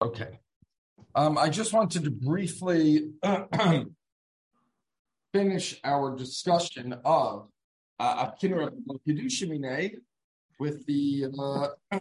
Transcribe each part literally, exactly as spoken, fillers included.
Okay. Um, I just wanted to briefly finish our discussion of uh, Kinra Kedushin with the uh,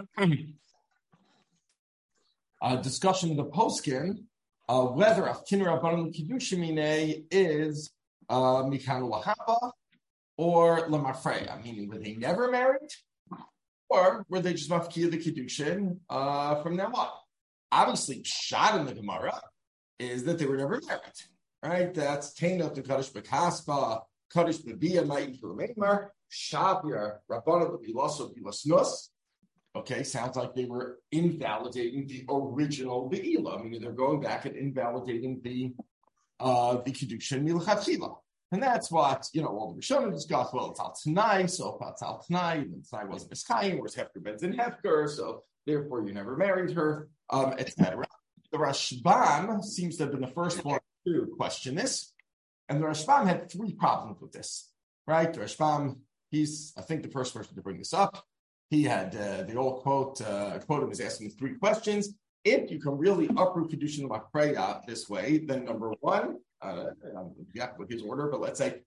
uh, discussion of the poskin uh, whether Kinra Kedushin is uh, Mikan Lahaba or Lamafreya, meaning were they never married or were they just mafkia the Kedushin uh, from now on? Obviously, shot in the Gemara is that they were never married, right? That's Tainot to Kaddish Bekaspa, Kaddish Bebia, Ma'im Kurmeimar, Shabir, Rabbana Bilaso Bilasnus. Okay, sounds like they were invalidating the original Be'ila, meaning they're going back and invalidating the uh, the Kedushin Milchatchila. And that's what, you know, all the Rishonim discussed. Well, it's Al Tanai, so if it's Al Tanai, then Tanai wasn't Miskayim, whereas Hefker Benzin Hefker, so therefore you never married her, um, et cetera. The Rashbam seems to have been the first one to question this, and the Rashbam had three problems with this, right? The Rashbam, he's, I think, the first person to bring this up. He had, uh, the old quote, uh, quote him as asking three questions. If you can really uproot Kedushin L'Achreya this way, then number one, uh, yeah, with his order, but let's say,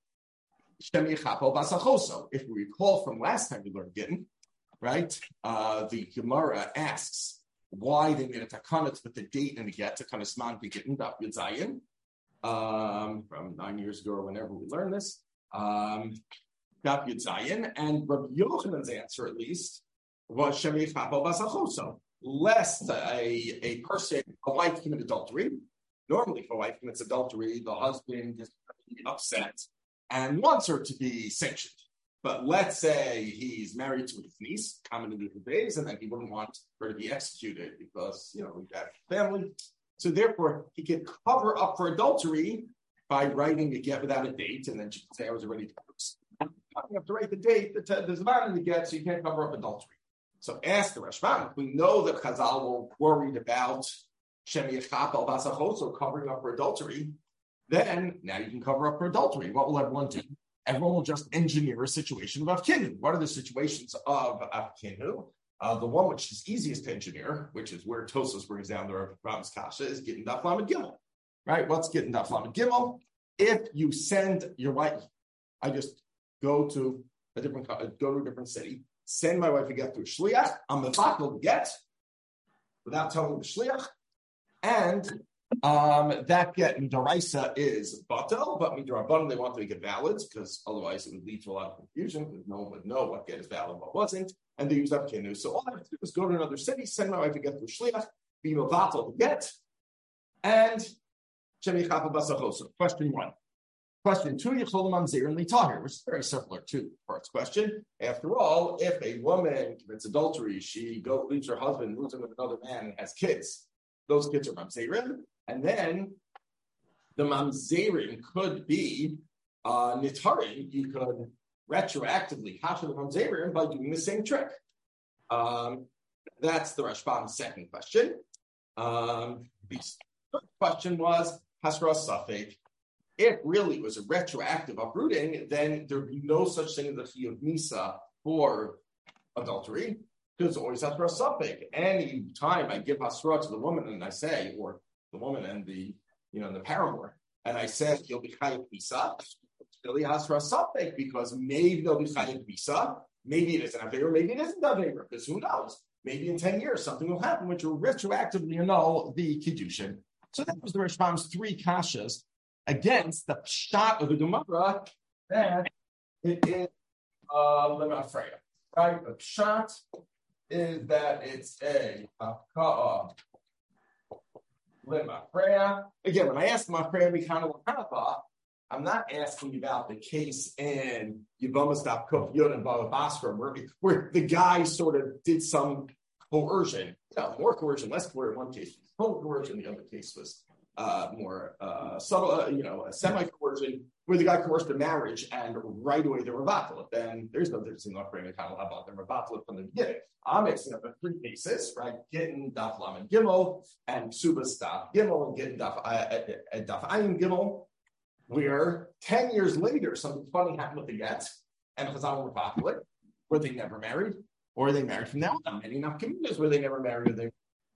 if we recall from last time we learned Gittin, right? Uh, the Gemara asks why they made a takanat with the date and the get to kind of sman begin daf yud zayin um from nine years ago or whenever we learned this. Um daf yud zayin, and Rabbi Yochanan's answer at least was shemi chapel basachoso, lest a, a person, a wife commit adultery. Normally, if a wife commits adultery, the husband is upset and wants her to be sanctioned. But let's say he's married to his niece, common in the days, and then he wouldn't want her to be executed because, you know, we have family. So therefore, he could cover up for adultery by writing a get without a date, and then she could say, I was ready to post. You have to write the date, there's a man in the get, so you can't cover up adultery. So ask the Rashbam, if we know that Chazal were worried about Shemi Yechapel Basachoso covering up for adultery, then now you can cover up for adultery. What will everyone do? Everyone will just engineer a situation of Avkinu. What are the situations of Avkinu? Uh, the one which is easiest to engineer, which is where Tosos brings down the Rambam's Kasha, is Gittin Daf Lamed Gimel. Right? What's Gittin Daf Lamed Gimel? If you send your wife, I just go to a different go to a different city, send my wife a get to a shliach, I'm mevatel get without telling the shliach, and Um, that get in Daraisa is batal, but midrabanan they want to make it valid because otherwise it would lead to a lot of confusion because no one would know what get is valid and what wasn't, and they use Avkinu. So all I have to do is go to another city, send my wife to get to shliach, be mevatel to get, and shemi chapa basachoso. Question one. Question two, Yichol Mamzer and Litahir, which is very similar to the first question. After all, if a woman commits adultery, she goes leaves her husband, moves in with another man, and has kids. Those kids are Mamzerim. And then the Mamzerim could be uh, Nitarim. You could retroactively capture the Mamzerim by doing the same trick. Um, that's the Rashbam's second question. Um, the third question was Hasra Safek. If really was a retroactive uprooting, then there would be no such thing as a Chiyuv Misa for adultery, because it's always Hasra Safek. Any time I give Hasra to the woman and I say, or the woman and the, you know, the paramour, and I said, you'll be Chayim Misa, it's really Hasra Safek, because maybe they'll be Chayim Misa, maybe it isn't Aveira, maybe it isn't Aveira, because who knows? Maybe in ten years something will happen which will retroactively annul the Kiddushin. So that was the Rashbam's three kashas against the shot of the Gemara that it is uh, Lemafreya. Right? The shot is that it's a Haka'ah Lemafreya. Again, when I ask Lemafreya, we kind of Lakanafa, I'm not asking about the case in Yevamos Daf Kuf Yod and Bava Basra, where, where the guy sort of did some coercion. No, more coercion, less coercion in one case. Total coercion, the other case was Uh, more uh, subtle, uh, you know, semi-coercion, where the guy coerced a marriage and right away they were battling. Then there's no difference in the offering of Kanal about them battling from the beginning. I'm mixing up the three cases, right? Gittin Daf Lamed Gimel and Subas Daf Gimel and Gittin Daf Daf Ayin Gimel, where ten years later something funny happened with the get and Chazal were battling, where they never married, or they married from now on. Many enough communities where they never married, or they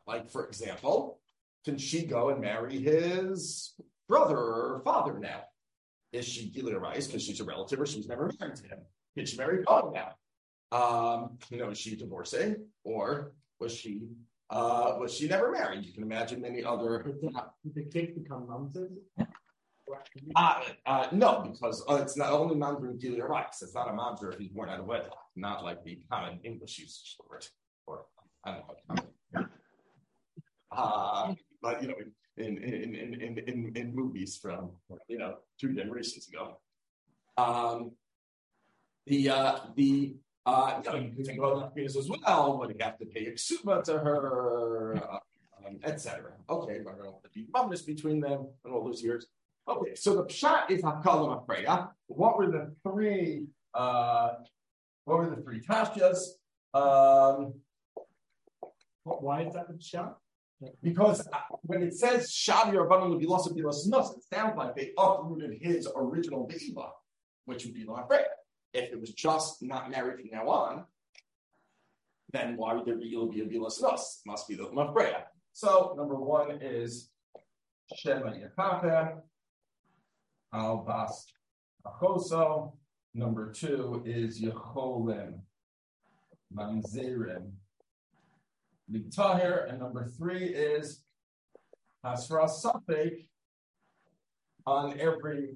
Like, for example, can she go and marry his brother or father now? Is she Gilead Rice because she's a relative or she's never married to him? Did she marry God now? Um, you know, is she divorcing or was she uh, was she never married? You can imagine many other. Did the kids become mamzers? Uh, uh, no, because uh, it's not only mamzer in Gilead Rice. It's not a mamzer if he's born out of wedlock, not like the common English usage for it. Or I don't know. Uh, but you know, in in in in in, in movies from you know two generations ago. Um, the uh, the uh, you know, you can think about Lapidus as well. Would he have to pay a ksuba to her, uh, um, et cetera. Okay, but I don't want to be bumness between them and all those years. Okay, so the pshat is hakalam afreya. What were the three? Uh, what were the three kashyas? Um, Why is that the pshat? Because when it says Shavi or Rabbanon Levilosa Bilos Nus, it sounds like they uprooted his original Be'iva, which would be Lafreya. If it was just not married from now on, then why would there be be a Bilos Nus? Must be the Lafreya. So number one is Shema Yakafe, Al Bas Achoso. Number two is Yecholim Mamzerim Tahir, and number three is Hasra Safek on every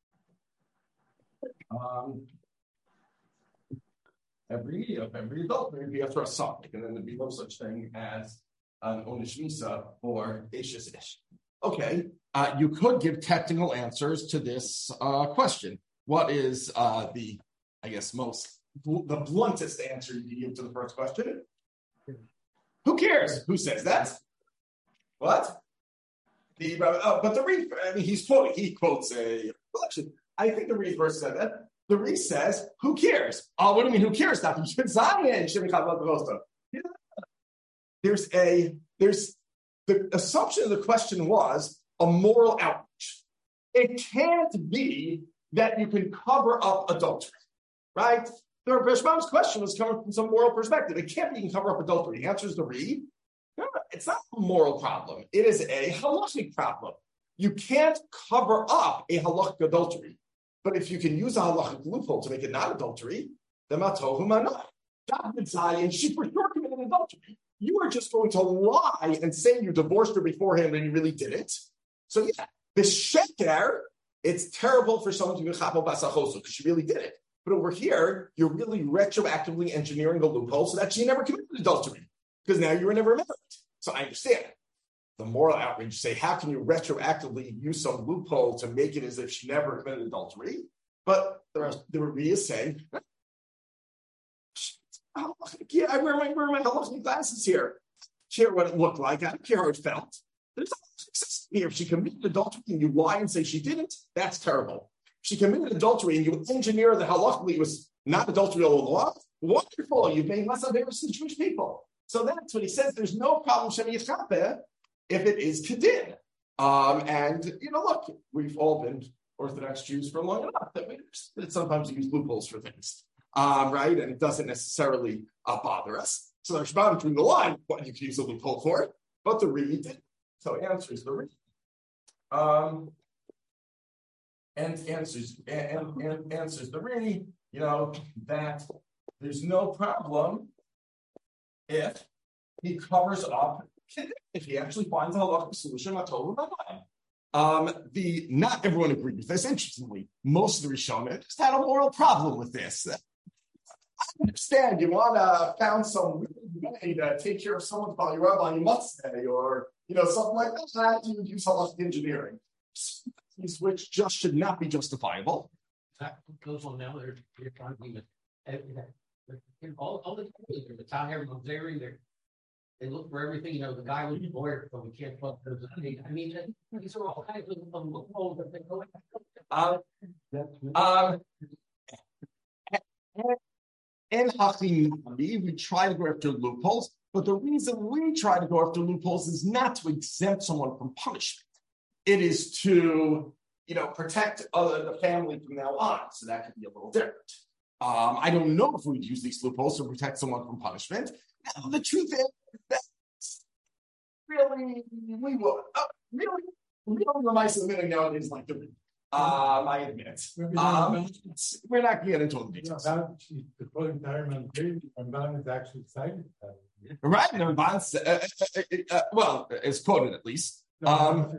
um, every of every adult, maybe Hasra Safek, and then there'd be no such thing as an Onish Misa or Ishis Ish. Okay, uh, you could give technical answers to this uh, question. What is uh, the, I guess, most the bluntest answer you can give to the first question? Who cares? Who says that? What? The uh, but the Reed, I mean, he's quoting. He quotes a collection. I think the Reed verse said that. The Reed says, "Who cares?" Oh, what do you mean? Who cares? That there's a there's the assumption of the question was a moral outrage. It can't be that you can cover up adultery, right? The Rashbam's question was coming from some moral perspective. It can't be you can cover up adultery. The answer is the Reed. No, it's not a moral problem. It is a halachic problem. You can't cover up a halachic adultery. But if you can use a halachic loophole to make it not adultery, then matohu manah. And she for sure committed adultery. You are just going to lie and say you divorced her beforehand and you really didn't. So yeah, the sheker, it's terrible for someone to be chapel basachosu because she really did it. But over here, you're really retroactively engineering the loophole so that she never committed adultery because now you were never married. So I understand the moral outrage. Say, how can you retroactively use some loophole to make it as if she never committed adultery? But the the Rebbe is saying, oh, yeah, I wear my wear my halachic glasses here. I don't care what it looked like. I don't care how it felt. There's no success here. If she committed adultery and you lie and say she didn't, that's terrible. She committed adultery and you engineer the halachically was not adultery all along. Wonderful, you've made less of it to the Jewish people. So that's what he says. There's no problem Shem Yichapeh if it is kedin. Um, and you know, look, we've all been Orthodox Jews for long enough that we that sometimes use loopholes for things, um, right? And it doesn't necessarily uh, bother us. So there's about between the line what you can use a loophole for, but the Reed didn't. So answers the Reed. Um, And answers and, and answers the Reed, you know, that there's no problem if he covers up, if he actually finds a halachic solution. Um, the not everyone agreed with this. Interestingly, most of the Rishonim just had a moral problem with this. I understand you want to found some way to take care of someone's body rabbi, you must say, or you know something like that. You would use halachic engineering. Which just should not be justifiable. That goes on now. They're, they're trying to be all, all the the town here, they're they look for everything. You know, the guy was lawyer, but we can't put those. I mean, these are all kinds of loopholes that they go. Um, um, in Hachinami, we try to go after loopholes, but the reason we try to go after loopholes is not to exempt someone from punishment. It is to, you know, protect uh, the family from now on. So that could be a little different. Um, I don't know if we'd use these loopholes to protect someone from punishment. Now, the truth is that really, we will, uh, really, we don't remind the minute nowadays like the um, I admit. Um, we're not getting into all the details. The quoting time and Ramban is actually cited. Right, and Ramban, uh, uh, uh, well, it's quoted at least. Um,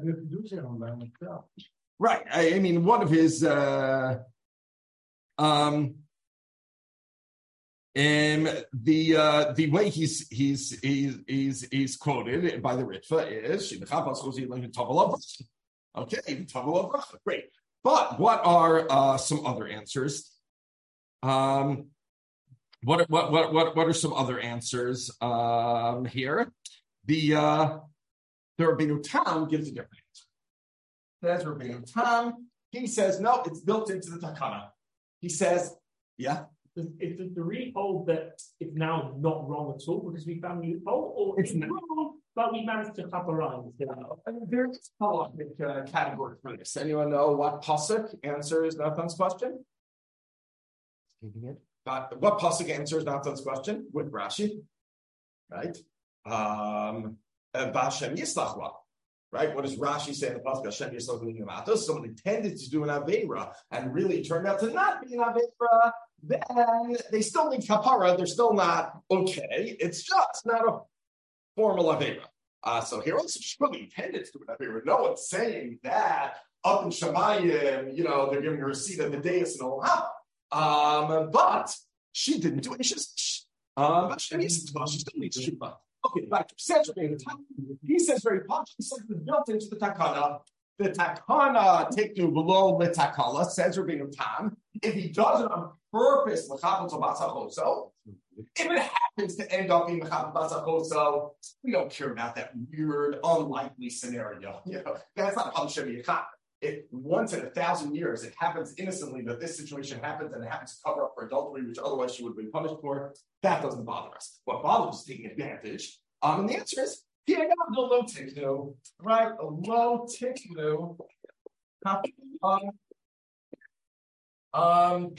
right, I, I mean, one of his, uh, um, um, the uh, the way he's he's he's he's, he's quoted by the Ritva is okay, great. But what are uh, some other answers? Um, what what what what what are some other answers um, here? The uh, the Rabbeinu Tam gives a different answer. That's Rabbeinu Tam. He says no, it's built into the takana. He says, yeah. Is the, the read hold that it's now not wrong at all because we found a loophole, or it's, it's wrong, but we managed to clap around? There's a halachic uh, category for this. Anyone know what pasuk answers Nathan's question? But what pasuk answers Nathan's question with Rashi? Right? Um, Bashem Yislachwa. Right? What does Rashi say in the pasuk? Hashem Yislach. Someone intended to do an aveira and really turned out to not be an aveira. Then they still need kapara. They're still not okay. It's just not a formal avera. Uh, so here also she really intended to do an avera. No one's saying that up in Shemayim, you know, they're giving her a seat at the dais and all that. Um, but she didn't do it. She just, um, but she, she still needs shuvah. Okay, back to says he says very much. He says it's built into the takana. The takana take to below the takala says Rabbeinu Tam. If he does it on purpose, so if it happens to end up being so we don't care about that weird, unlikely scenario. You know, that's not how if once in a thousand years it happens innocently that this situation happens and it happens to cover up for adultery, which otherwise she would have been punished for, that doesn't bother us. What bothers us is taking advantage. Um, and the answer is, yeah, I got a low tiknu, right? A low tiknu. Um, um,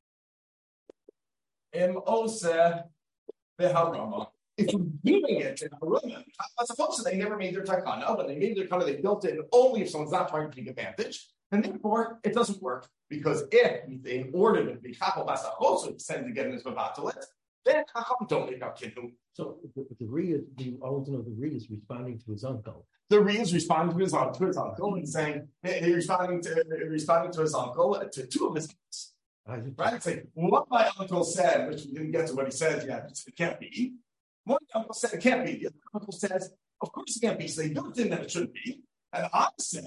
Im Ose Beharama. If you're doing it in Haruma, as opposed to they never made their takana, when they made their takana, they built it only if someone's not trying to take advantage, and therefore it doesn't work. Because if in order to be chapel basa also send to get in his mavatalit, then chacham don't make up kiddu. So the, the re is the I want to know the re is responding to his uncle. The re is responding to his uncle, to his uncle and saying he's responding to responding to his uncle to two of his kids. Right? It's like what my uncle said, which we didn't get to what he said yet. It can't be. One uncle said it can't be. The other uncle says, of course it can't be. So they built in that it should be. And I say,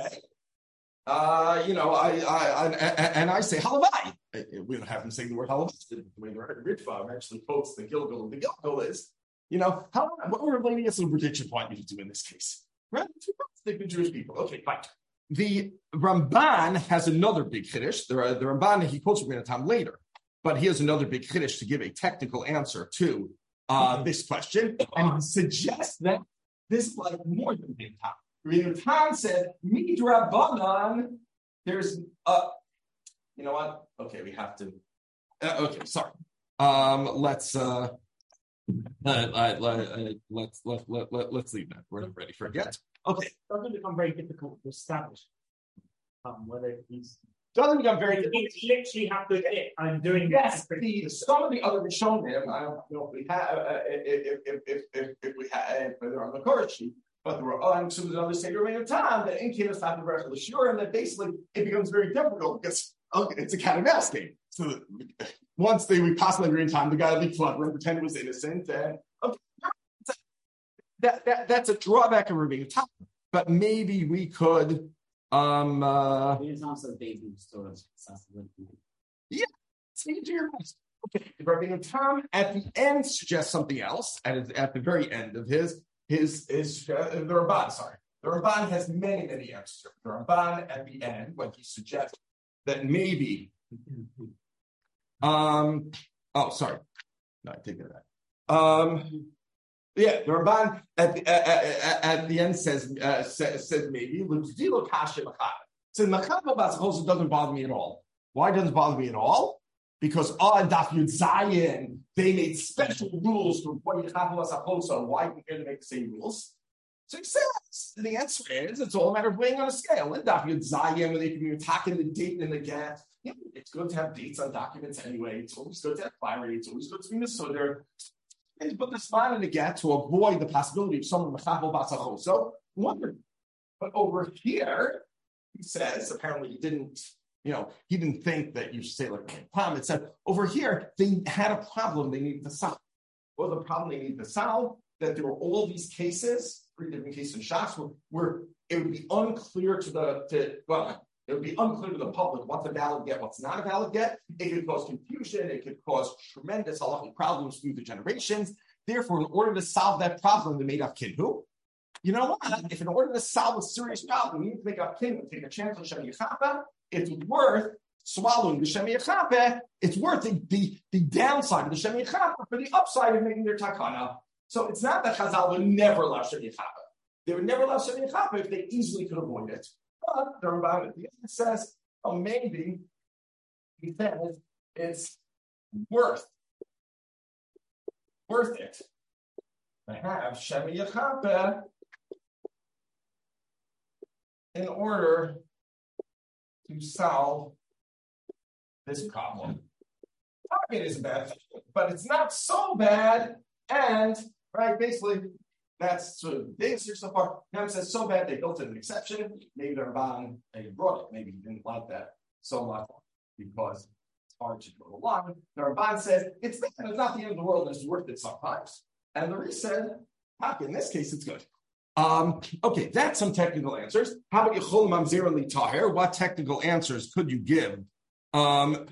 uh, you know, I, I, I and I say halavai. We don't have him saying the word halavai. The way the Ritva actually quotes the Gilgal. The Gilgal is, you know, how what were Rabbeinu Yisrael prediction want you to do in this case? Right? Stick with Jewish people. Okay, fine. The Ramban has another big chiddush. The, the Ramban, he quotes Rabbeinu Tam later, but he has another big chiddush to give a technical answer to uh, this question, and he suggests that this is like more than Rabbeinu Tam. Rabbeinu Tam said, Midrabanan, there's a, you know what? Okay, we have to, uh, okay, sorry. Um, let's, uh, uh, uh, uh, let's, let, let, let, let's leave that. We're not ready for it yet. Okay. It doesn't become very difficult to establish um, whether he's. Doesn't become very difficult. You literally have to admit, I'm doing yes, this. The, some of the other Rishonim, I don't know if we have, uh, if, if, if, if, if we have, if they're on the cover sheet, but there were on some of the other Seder of time that in Kiddush not the Berachah L'Shur, and that basically it becomes very difficult because okay, it's a cat and mouse game. So once they we possibly agree in time, the guy leaked flood, pretend was innocent, and okay, that, that that's a drawback of Rabbeinu Tam. But maybe we could. Um, uh, it's also baby sort of yeah, it's easier. Okay, Rabbeinu Tam at the end suggests something else. At at the very end of his his his uh, the Ramban. Sorry, the Ramban has many many answers. The Ramban at the end when he suggests that maybe. Um. Oh, sorry. No, I take that. Um. Yeah, the Ramban at the at, at the end says uh, says, says maybe l'tzilo kasha machad. So machad b'atzachos doesn't bother me at all. Why doesn't it bother me at all? Because on Daf Yud Zayin they made special rules for what you have b'atzachos. Why we here to make the same rules? So he says, the answer is, it's all a matter of weighing on a scale. And document Zayim, when they can be attacking the date and the get. You know, it's good to have dates on documents anyway. It's always good to have clarity. It's always good to be misudder. And to put the spot in the get to avoid the possibility of someone mechapel basacho. So, wonderful. But over here, he says, apparently he didn't, you know, he didn't think that you should say like Pam. It said over here, they had a problem they needed to solve. What was the problem they needed to solve? That there were all these cases, three different cases in shots, where, where it would be unclear to the, to, well, it would be unclear to the public what's a valid get, what's not a valid get. It could cause confusion. It could cause tremendous halachic problems through the generations. Therefore, in order to solve that problem, they made up kinhu. You know what? If in order to solve a serious problem, you need to make up kinhu, take a chance on Shem Yechape, it's worth swallowing the Shem Yechape. It's worth the, the, the downside of the Shem Yechape for the upside of making their takana. So it's not that Chazal would never allow Shem Yechape. They would never allow Shem Yechape if they easily could avoid it. But the Ramban at the end says, oh, maybe he says it's worth, worth it to have Shem Yechape in order to solve this problem. It is a bad thing, but it's not so bad. And, right, basically, that's sort of the answer so far. Now it says so bad they built in an exception. Maybe the Ramban, they brought it. Maybe he didn't like that so much because it's hard to go along. The Ramban says it's not, it's not the end of the world and it's worth it sometimes. And the Rish said, in this case, it's good. Um, okay, that's some technical answers. How about Yechol Mamzer Li Tahir? What technical answers could you give? Um,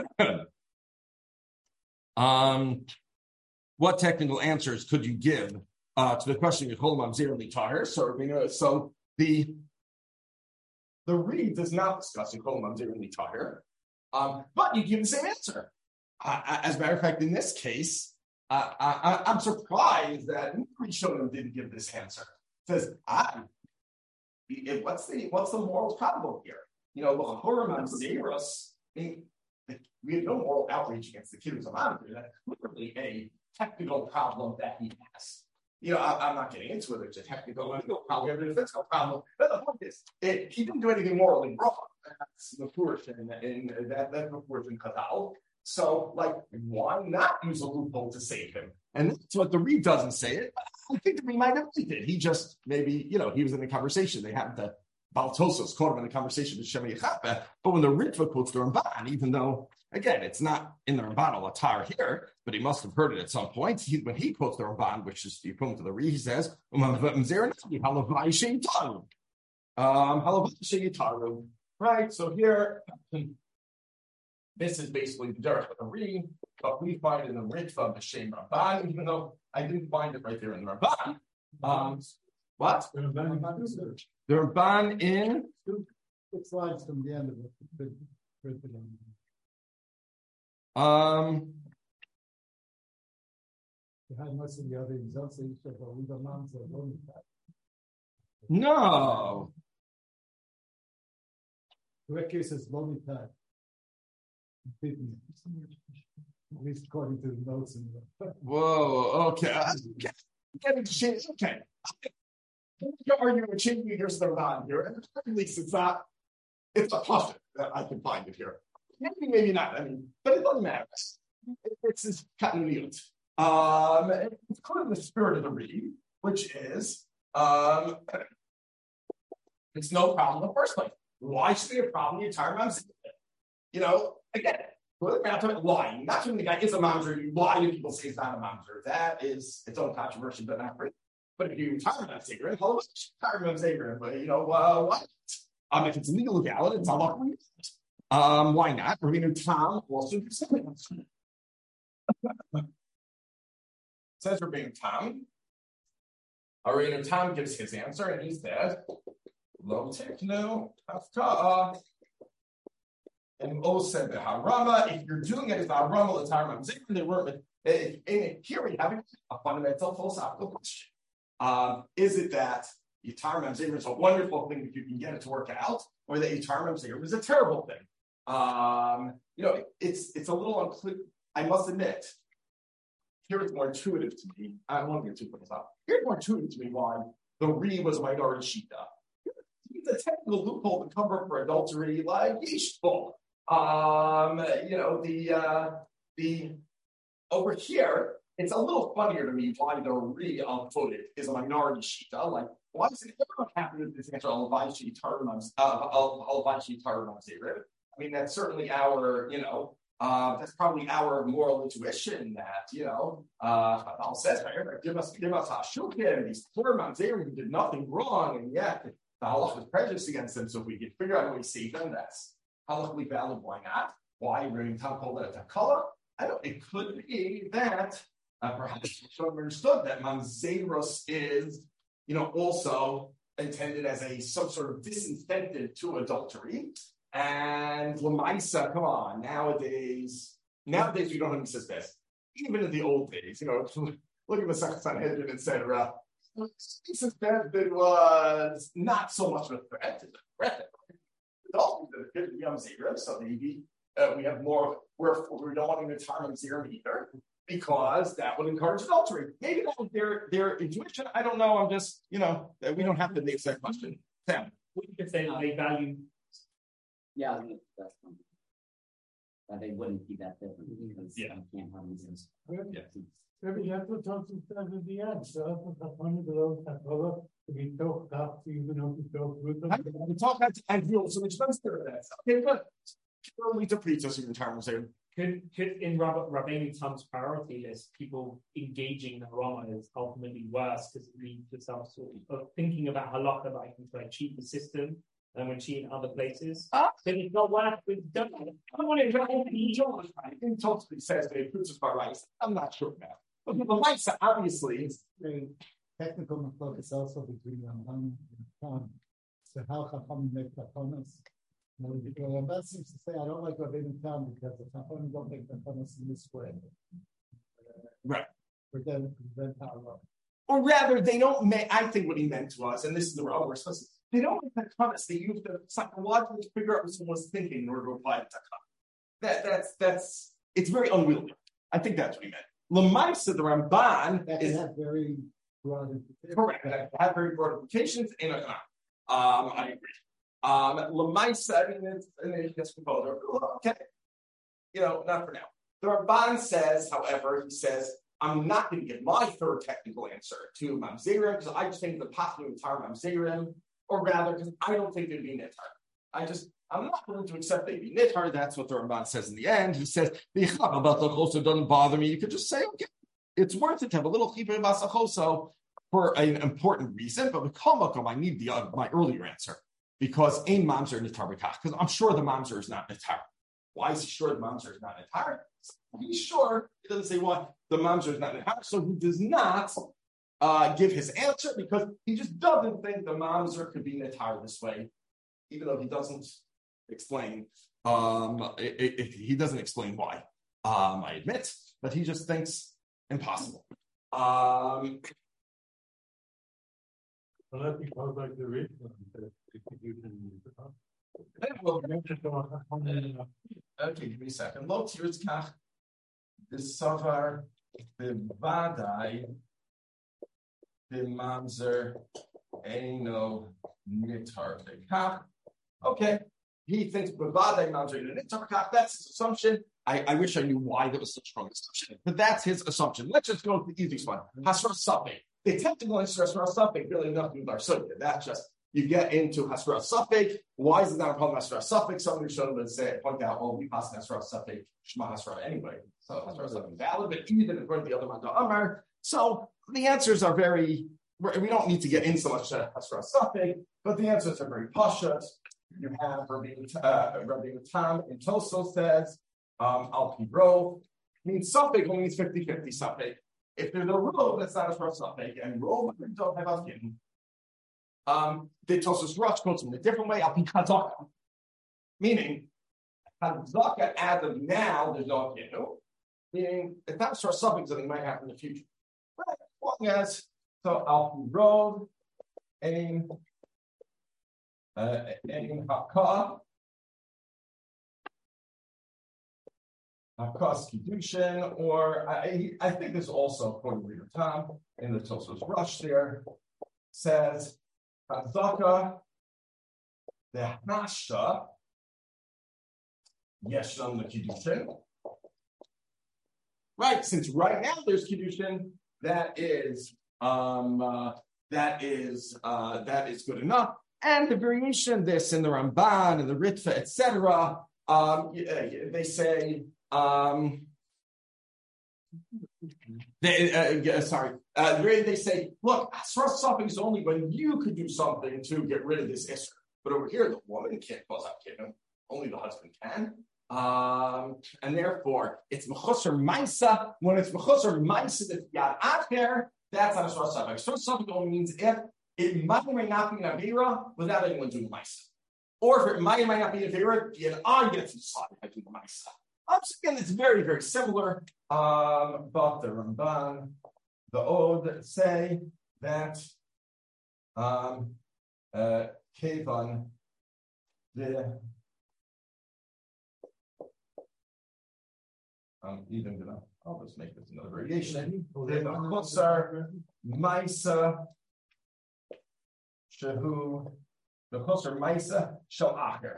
um, what technical answers could you give uh, to the question of Yechol Mamzer Li Tahir? So, you know, so the the read does not discuss Yechol Mamzer Li Tahir, um, but you give the same answer. Uh, as a matter of fact, in this case, uh, I, I, I'm surprised that Rishonim didn't give this answer. Says, ah, what's the what's the moral problem here? You know, L'chahuram Mamzeros, I mean, we have no moral outrage against the kid who's a monitor. That's literally a technical problem that he has. You know, I, I'm not getting into whether it's a technical or legal problem, but if it's a problem, but the point is, it, he didn't do anything morally wrong. That's the portion, and that, that's the portion Chazal. So, like, why not use a loophole to save him? And that's what the Reed doesn't say it. I think that we might have did. He just maybe, you know, he was in the conversation. They happened to Baltosos caught him in the conversation with Shem Yechape. But when the Ritva quotes the Ramban, even though again it's not in the Ramban al-Atar here, but he must have heard it at some point. He, when he quotes the Ramban, which is the equivalent to the Reed, he says, um, right. So here. This is basically the derech of the Reed, but we find in the Ritva the Shem Ramban, even though I didn't find it right there in the Ramban. Um, what? The Ramban in six slides from the end of it. Um. No. The correct case is Lomitai. At least according to the notes in the Whoa, okay. Getting to change, okay. You're arguing with changing here's the Ramban here. At least it's not, it's a puzzle that I can find it here. Maybe, maybe not. I mean, but it doesn't matter. It's this continuity. Um, it's kind of the spirit of the Reed, which is um, it's no problem in the first place. Why should it be a problem the entire time? You know, again, lying. Not when the guy is a mamzer, you lie to people say he's not a mamzer. That is its own controversy, but not great. But if you retire that cigarette, hello, retire cigarette, but you know, uh, what? Um, if it's legal valid, it's not um, why not? Rabbeinu Tam also says Rabbeinu Tam. Rabbeinu Tam gives his answer, and he says, "Lo teknu hafka'a." And O said the harama. If you're doing it as the harama, the time they were. Here we have a fundamental philosophical question: um, Is it that Yitar Mamzer is a wonderful thing if you can get it to work out, or that Yitar Mamzer is a terrible thing? Um, you know, it's it's a little unclear. I must admit, here it's more intuitive to me. I don't want to get too quick about. Here's more intuitive to me why the Re was a minority Shita. It's a technical loophole to cover for adultery, like Yishbol. Um, you know, the uh, the over here, it's a little funnier to me why the Re I'll quote it is a minority Shita. Like, why is it ever happen with this answer? Alavashi Tarumam, Alavashi Tarumam Zerib. I mean, that's certainly our, you know, uh, that's probably our moral intuition that, you know, uh, I'll say, give us, give us Hashukim, these Tarumam Zerib did nothing wrong, and yet the halach is prejudiced against them. So if we can figure out how we save them, that's halachically valid. Why not? Why Rebbe Tam called it a takala? I don't. It could be that uh, perhaps someone understood that mamzerus is, you know, also intended as a some sort of disincentive to adultery. And lemaisa, come on, nowadays, nowadays we don't have any this. Even in the old days, you know, look at the Sanhedrin, et cetera. Since Benefit was not so much of a threat, it's a threat. Adultery is a young zero, so maybe uh, we have more. We're we don't want to target zero either because that would encourage adultery. Maybe that was their their intuition. I don't know. I'm just you know we don't have to make that question. Sam, we could say that they value. Yeah, that's something. That they wouldn't be that different because yeah. you can't have these. Yeah. Maybe that's what Thompson says at the end. So that's one of those that to be talked up to even though we go through them. We talk about and feel so much better than that. Okay, good. Only to preach us in terms of could could in Rabbeinu Tam's priority list, people engaging the Rama is ultimately worse because it leads to some sort of thinking about halakha that I can try to cheat the system and when cheating other places. Ah. Then it's not worth it. I don't want to enjoy it. It totally says that it puts us by rights. I'm not sure now. But the rights obviously the technical focus also between Rambam and Tam. So how Chacham make tachonos? Rambam seems to say I don't like Rabbeinu Tam because the Chacham don't make tachonos in this way. Right. Prevent prevent our Or rather, they don't make. I think what he meant was, and this is the wrong we're supposed to. They don't make tachonos. They use the psychologically figure out what someone's thinking in order to apply the tachonos. That that's that's it's very unwieldy. I think that's what he meant. Lamaisa, the Ramban that is have very broad implications. Correct. That have very broad implications in a um, I agree. Um, Lamaisa, I mean, it's an it's composer. Okay, you know, not for now. The Ramban says, however, he says, I'm not going to give my third technical answer to Mamzerim because I just think the possible entire Mamzerim, or rather, because I don't think it'd be Nitar. I just. I'm not willing to accept they be nithar. That's what the Ramban says in the end. He says, the Chabachoso doesn't bother me. You could just say, okay, it's worth it to have a little Chibur Basachoso for an important reason. But with Kalmakom, I need the uh, my earlier answer because Ein Mamzer Nitar B'kach. Because I'm sure the Mamzer is not Nitar. Why is he sure the Mamzer is not Nitar? He's sure. He doesn't say what the Mamzer is not Nitar. So he does not uh, give his answer because he just doesn't think the Mamzer could be Nitar this way, even though he doesn't explain um it, it, it, he doesn't explain why um I admit, but he just thinks impossible. um well, that because like the rate okay, give me a second. Lo tirzkach b'savar b'vadai b'mamzer eino nitar b'kach. Okay. He thinks that's his assumption. I, I wish I knew why that was such a strong assumption, but that's his assumption. Let's just go with the easiest one. Hasra Safek. The technical answer is Hasra Safek really nothing with our Sunnah. That's just you get into Hasra Safek. Why is it not a problem Hasra Safek? Somebody should have said, point out, well, we pass Hasra Safek, Shema Hasra anyway. So Hasra Safek is valid, but even according to the other Manda Amar. So the answers are very, we don't need to get in so much to Hasra Safek, but the answers are very pashut. You have Rabbeinu uh, Tam in Toso says, um, Al Pi Rov means Safek only means fifty-fifty Safek. If there's a Rov, that's not a Shra Safek, and Rov don't have Afkin. Um, the Tosos Rosh quotes in a different way, Al Pi Chazaka. Meaning, Chazaka as of now, there's no Afkin. Meaning, if that's Shra Safek, something might happen in the future. But as long as, so Al Pi Rov, Ein Uh, Ein Hakah, Hakah's Kiddushin, or I, I think there's also according to Tom in the Tosos Rush there. says, Chazaka, the Hashta, Yeshnam the Kiddushin. Right, since right now there's Kiddushin, that is um, uh, that is uh, that is good enough. And the variation, this in the Ramban and the Ritva, et cetera. Um, they say, um, they, uh, sorry, uh, they say, look, Asra Safek is only when you could do something to get rid of this Isra. But over here, the woman can't cause out Kiddush, only the husband can. Um, and therefore, it's Mechusar Maisa. When it's Mechusar Maisa that got out there, that's not Asra Safek. Asra Safek only means if it might or might not be an Avera without anyone doing Maisa. Or if it might or might not be an Avera, the I gets to decide how to do the Maisa. Um, so again, it's very, very similar. Um, but the Ramban, the Ode say that um, uh, Kevan, the I'm even gonna, I'll just make this another variation. The Chusar Maisa Shehu, the Chusar Maisa Shel Acher.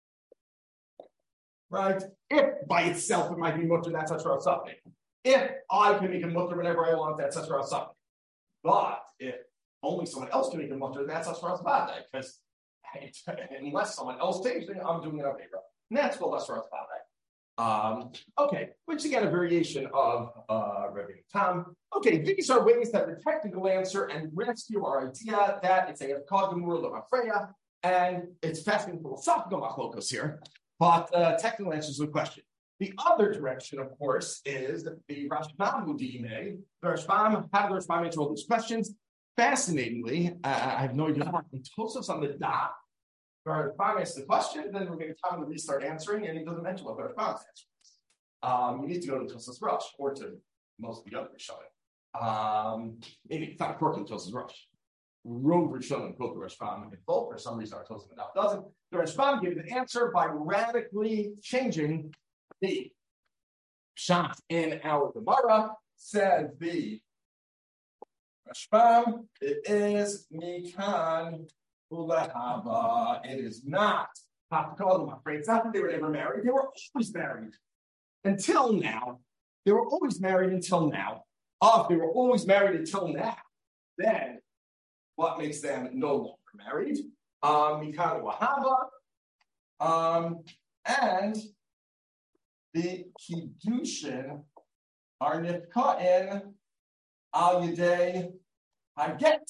Right? If by itself it might be mutter, that's Asra Safek. If I can make a mutter whenever I want, that's Asra Safek. But if only someone else can make a mutter, that's Asra Safek. Because unless someone else takes it, I'm doing it up here. And that's called Asra Safek. Um, okay, which again a variation of uh, Rabbi Tam. Okay, these are ways that the technical answer and rescue our idea that it's a Kadmur Lamafreya, and it's fascinating philosophical machlokos here. But uh, technical answer to the question. The other direction, of course, is the Rashbam Udine. The Rashbam, how the Rashbam answer all these questions. Fascinatingly, uh, I have no idea. He told us on the dot. The Rashbam asks the question, then we're going to time to restart answering, and he doesn't mention what the Rashbam's answer is. Um, you need to go to Tosas Rush or to most of the other Rishonim. Um, maybe it's not important to Tosas Rush. Rove Rishonim quote the Rashbam in full. For some reason, our Tosas Enough doesn't. The Rashbam gave the answer by radically changing the shot in our Gemara. Said the Rashbam, it is Mikan Ulahaba. It is not Hafkalim. I'm afraid it's not that they were never married. They were always married until now. They were always married until now. Oh, if they were always married until now, then what makes them no longer married? Um, Mikan Ulahaba. Um, and the Kiddushin are Nifka'in al Yedei Haget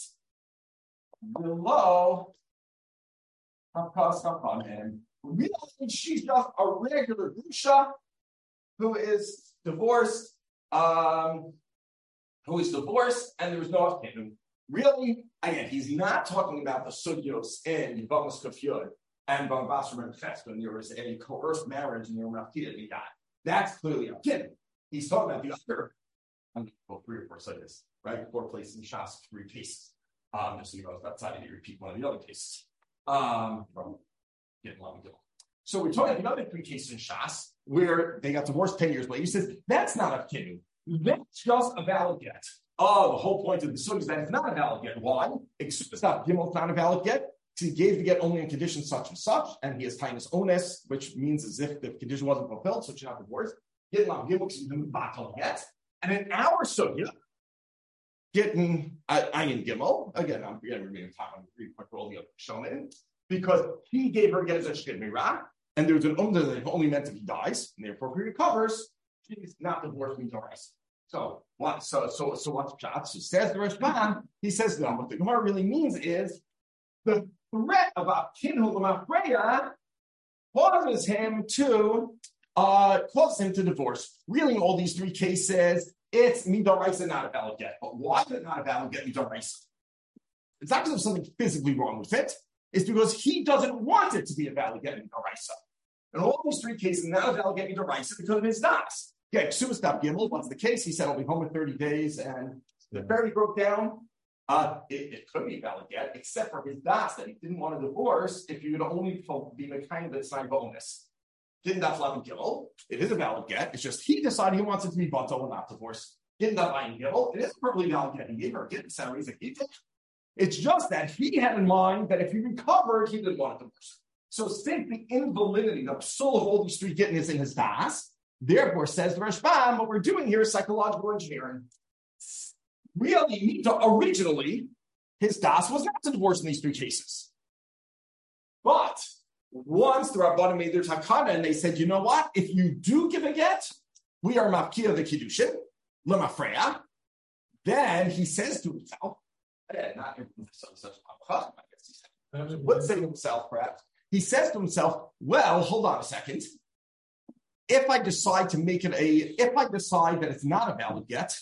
below Hakas Hapanim. Really, she's just a regular Grusha who is divorced, um, who is divorced, and there was no Afkinu. Really, again, he's not talking about the Sugyos in Yivamas Kafyud and Bambasram and Chesed, when there was a coerced marriage and there were Afkinu died. That's clearly Afkinu. He's talking about the other, I mean, well, three or four sugyos, right? Four places in Shas, three cases. Um, just so you know, outside of you repeat one of the other cases. Um, from getting long ago. So we're talking about the other three cases in Shas where they got divorced ten years later. He says that's not a kinu. That's just a valid get. Oh, the whole point of the sugyos is that it's not a valid get. Why? It's not Gimel, it's not a valid get. He gave the get only on conditions such and such, and he has kindness onus, which means as if the condition wasn't fulfilled, so she's not divorced. Getting on Gimel because he's doing batal get. And in our sugya, getting Ayin Gimel, again, I'm forgetting remaining time, I'm reading quick for all the other shonen, because he gave her get as a shkid mirah, and there's an umda that only meant if he dies, and therefore he recovers, she's not divorced me Doris. So what so so so what's Pshat? So says the Rashbam, he says no, what the Gemara really means is the threat about Kinhu L'Mafreya causes him to uh causes him to divorce. Really, in all these three cases, it's Midoraisa, not a valid get. But why is it not a valid get Midoraisa? It's not because there's something physically wrong with it. It's because he doesn't want it to be a valid get Midoraisa. In all these three cases, not a valid get Midoraisa because of his das. Okay, Ksubas Gimel, what's the case? He said, I'll be home in thirty days, and the ferry broke down. Uh, it, it could be a valid get, except for his das that he didn't want to divorce if you would only be the kind of sign bonus. Didn't that Flavin Gimel? It is a valid get. It's just he decided he wants it to be batal and not divorce. Didn't that Flavin Gimel? It is a perfectly valid get. He gave her a get salary. He's like, he did. It's just that he had in mind that if he recovered, he didn't want a divorce. So since the invalidity, the soul of all these three Gittin is in his das, therefore, says the Rashbam, what we're doing here is psychological engineering. Really, originally, his das was not to divorce in these three cases. But once the Rabbanim made their takana and they said, you know what? If you do give a get, we are mafkia the kiddushin, lemafreya. Then he says to himself, eh, not such would say to himself, perhaps. He says to himself, well, hold on a second. If I decide to make it a, if I decide that it's not a valid get,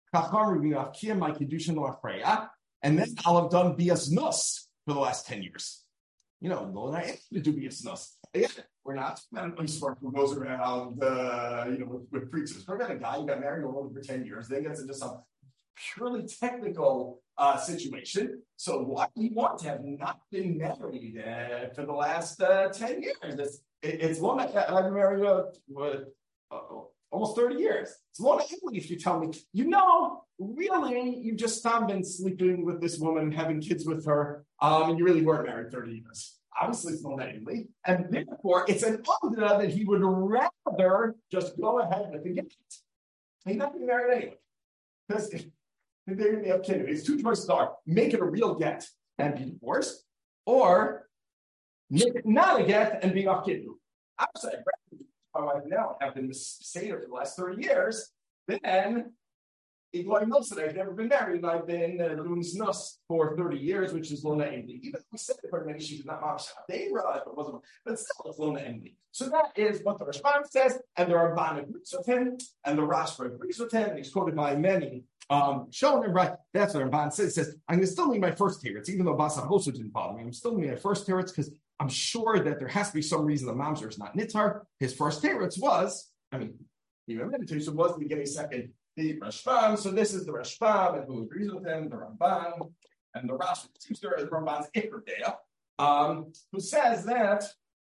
my kiddushin, and then I'll have done bias nus for the last ten years. You know, no, I have to do bias nus. Again, we're not a police who goes around, uh, you know, with, with preachers. We're not a guy who got married a woman for ten years, then gets into some purely technical uh, situation. So why do you want to have not been married uh, for the last uh, ten years? It's, it, it's long. I've been married uh, with, uh, almost thirty years. It's long if you tell me, you know, really, you just stopped been sleeping with this woman, having kids with her, um, and you really weren't married thirty years. Obviously, it's not Italy, and therefore, it's an order that he would rather just go ahead with the get. He's not going to be married anyway. Because if they're going to be up kidding. His two choices are make it a real get and be divorced, or make it not a get and be off kidding. Obviously, I'd rather my wife now have been Seder for the last thirty years, then Igor knows that I've never been married and I've been uh, doing snus for thirty years, which is Lona Envy. Even if we said it for many, she did not mamish they realized it wasn't, but still it's Lona Envy. So that is what the Rashbam says, and the Ramban agrees with him, and the Rashba agrees with him, and he's quoted by many. Um, showing him right, that's what Ramban says. He says, I'm going to still need my first teretz, even though Basa also didn't bother me. I'm still need my first teretz because I'm sure that there has to be some reason the mamzer is not nitzar. His first teretz was, I mean, even meditation was the beginning second, the Rashbam. So this is the Rashbam, and who agrees with him, the Ramban, and the Rashi, seems to be Ramban's Ikradea, um, who says that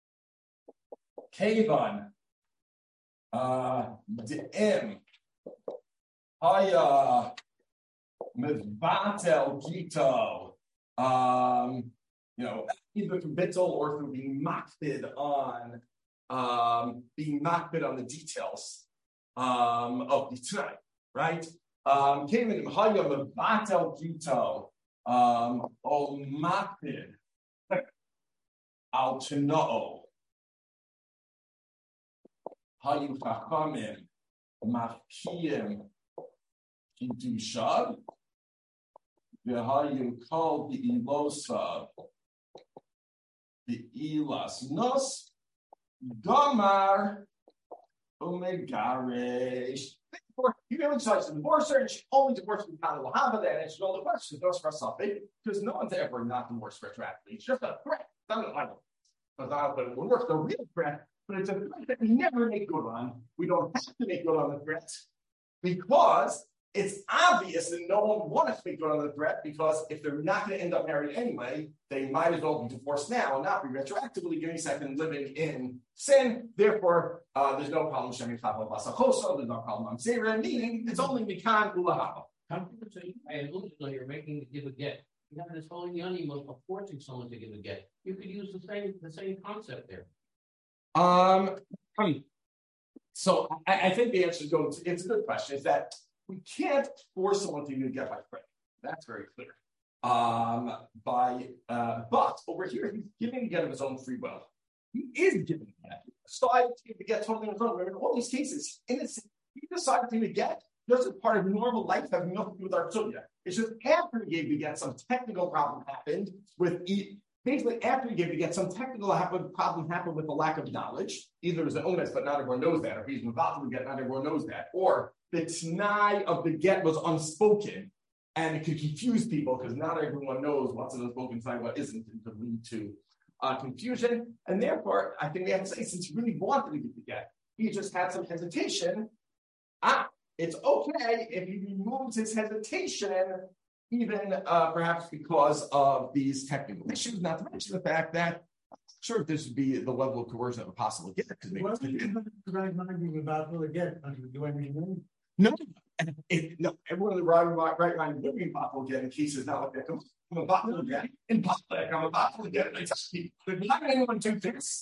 Kavan, uh, D'im, Haya Mizbatel Gito, um, you know, either through bittul or through being makbid on um, being makbid on the details um, of the tonight, right? Um, came in Haya Mizbatel Gito, um, O makbid al Chinoo, Hayu Chachamim Mafkiyim. Kiddusha, v'hayu kol bi'ilosa, bi'ilas nos, damar umegaresh. You really decide to divorce her, and she only divorced with Kana Lahava, then and she only divorced divorce for something, because no one's ever not divorced retroactively. It's just a threat. It's not an idol. But it would work the real threat, but it's a threat that we never make good on. We don't have to make good on the threat because it's obvious that no one wants to make good on the threat, because if they're not going to end up married anyway, they might as well be divorced now and not be retroactively giving second living in sin. Therefore, uh, there's no problem. There's no problem. I'm saying, meaning it's only mikan ulahava. And ultimately, you're making give a get. You have this whole yoni of forcing someone to give a get. You could use the same the same concept there. Um, I mean, so I, I think the answer is going to, it's a good question. Is that we can't force someone to even get by prayer. That's very clear. Um, by uh, but over here, he's giving the get of his own free will. He is giving the get. So I to get totally on his own. In all these cases, innocent, he decided to get just as part of normal life, having nothing to do with our sunya. It's just after he gave the get, some technical problem happened with e- basically after he gave the get, some technical happen, problem happened with the lack of knowledge. Either it was an onus, but not everyone knows that, or he's about to get, not everyone knows that, or the t'nai of the get was unspoken, and it could confuse people because not everyone knows what's an unspoken t'nai, what isn't, and could lead to uh, confusion. And therefore, I think we have to say, since he really wanted to get the get, he just had some hesitation. Ah, it's okay if he removes his hesitation, even uh, perhaps because of these technical issues, not to mention the fact that sure, this would be the level of coercion of a possible get. What are you arguing about will get? Do anything? No, it, no, everyone in the right, right, right mind would be impossible again in cases not like that. I'm about to again in public. I'm about to again. But not anyone do this.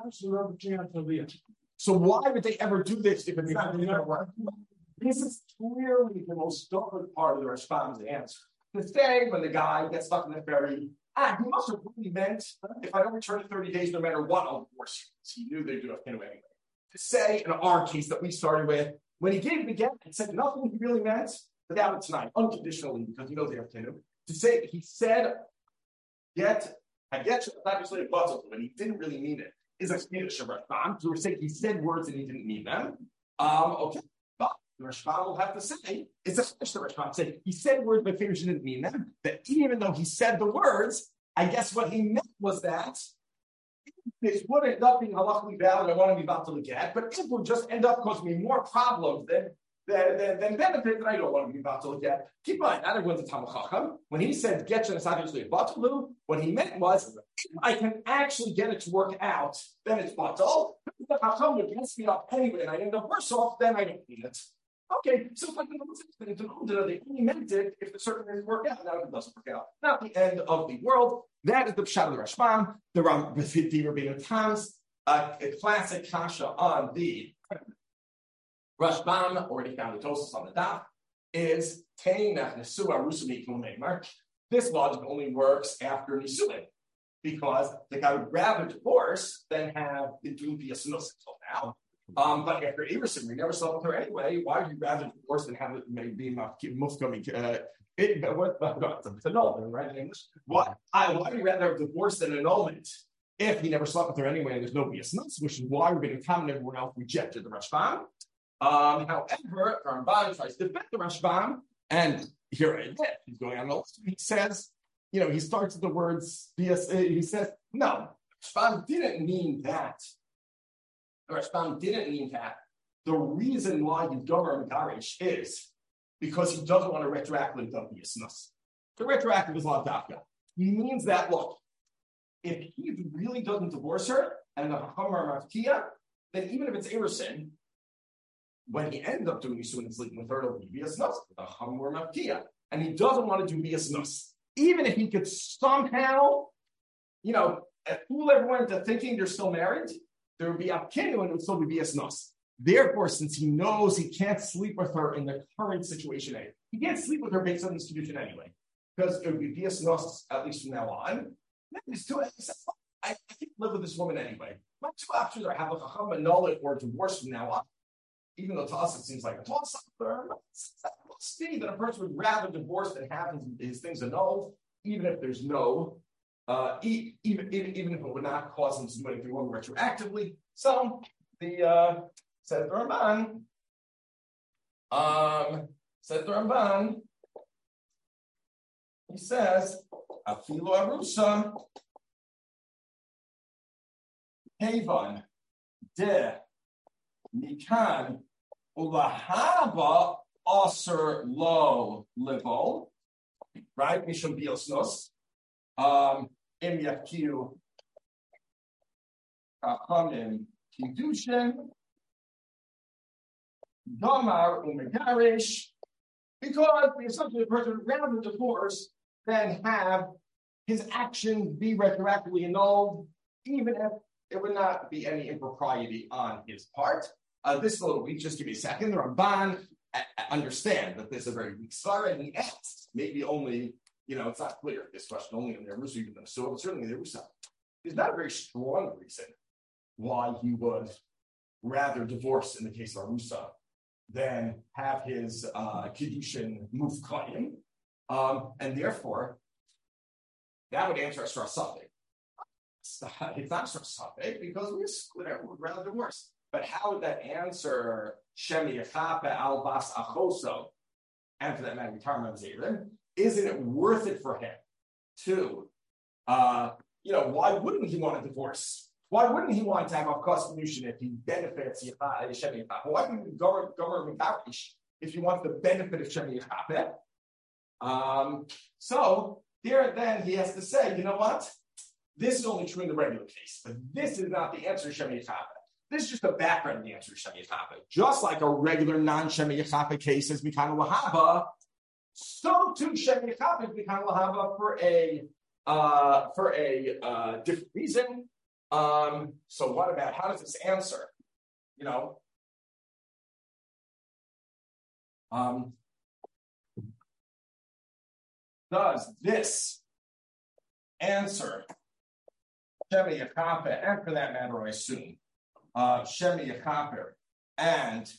So why would they ever do this if it's not going to work? This is clearly the most stupid part of the response answer. To say when the guy gets stuck in the ferry, ah, he must have really meant if I don't return in thirty days, no matter what, I'll divorce you. He knew they'd do it anyway. To say in our case that we started with, when he gave it again and said nothing he really meant, but that was tonight, unconditionally, because he knows they have to do. To say he said, get, I get you, obviously a bottle, and he didn't really mean it, is a Spanish Rashbam. So we're saying he said words and he didn't mean them. Um, okay, but the Rashbam will have to say, it's a Spanish Rashbam. Say, he said words, but figures he didn't mean them. That even though he said the words, I guess what he meant was that this would end up being halachically valid. I want to be about to get, but it would just end up causing me more problems than than, than, than benefit that I don't want to be about to get. Keep in mind, not everyone's a Talmud Chacham. When he said get you, it's obviously a batalu. What he meant was, if I can actually get it to work out, then it's batal. If the Chacham would mess me up anyway, and I end up worse off, then I don't need it. Okay, so if I can they only meant it if the certain things work out. Now if it doesn't work out, not the end of the world. That is the pshat of the Rashbam, the Ram, the Rabbeinu Tam's, uh, a classic kasha on the Rashbam, already found the Tosas on the daf, is Teinach Nesua Rusumi Kumeimar. This logic only works after Nisuin, because the guy would rather divorce than have the doom be a snus until now. Um, but after Iverson, we never slept with her anyway. Why would you rather divorce than have it maybe mufkami? Uh, it, but what? But it's annulment, right? In English. Why? I why would you rather have divorce than annulment if he never slept with her anyway and there's no bias nuts, which is why we're being common. Everyone else rejected the Rashbam. Um, however, Ramban tries to defend the Rashbam, and here it is. He's going on the list. He says, you know, he starts with the words bias. He says, no, Rashbam didn't mean that. The Rashbam didn't mean that. The reason why he's governor Garish is because he doesn't want to retroactively dump the Yisnus. The retroactive is law dafka. He means that, look, if he really doesn't divorce her and the Hamar Mafkia, then even if it's Emerson, when he ends up doing Yisuin and sleeping with her, it'll be Yisnus, the Hamar Mafkia. And he doesn't want to do Yisnus. Even if he could somehow, you know, fool everyone into thinking they're still married, there would be Apkinu and it would still be Yisnus. Therefore, since he knows he can't sleep with her in the current situation, he can't sleep with her based on this condition anyway, because it would be bias at least from now on. There's two. I can't live with this woman anyway. My two options are have a chacham annul it or divorce from now on. Even though to us it seems like a toss up, that must be that a person would rather divorce than have his, his things annulled, even if there's no, uh, e- even, even even if it would not cause him to do anything wrong retroactively. So the uh, said the Ramban, um, said the Ramban, he says, Afilu Arusa, Havan, De, Mikan, Ulahaba, Aser, Lo, Level, right? Mishum Biosnos, um, Im Yakiu, Kahamim, Kidushin, Damar Umegarish, because the assumption of the person would rather divorce than have his action be retroactively annulled, even if it would not be any impropriety on his part. Uh, this is a little weak. Just give me a second. The Ramban uh, understand that this is a very weak svara, and he asks, maybe only, you know, it's not clear, this question, only in the Arusa, even so, but certainly in the Arusa. There's not a very strong reason why he would rather divorce in the case of Arusa than have his uh, Kiddushin move Klayim. Um, and therefore, that would answer a Sra Safek. It's not Sra Safek because we split it, would rather divorce. But how would that answer Shemi Yechape Al Bas Achoso, and for that matter, Tarma Zayrin? Isn't it worth it for him to, uh, you know, why wouldn't he want a divorce? Why wouldn't he want to have a constitution if he benefits Shemi Yechape? Why wouldn't he govern govern Mekarish if you want the benefit of Shemi Yechape? Um, so there then he has to say, you know what? This is only true in the regular case, but this is not the answer to Shemi Yechape. This is just a background of the answer to Shem Yechape. Just like a regular non-Shem Yechape case is Mikan Lahava, so too Shem Yechape is Mikan Lahava for a uh, for a uh, different reason. Um, so what about, how does this answer? You know, um, does this answer Shem Yechape, and for that matter, I assume, uh, Shem Yechape and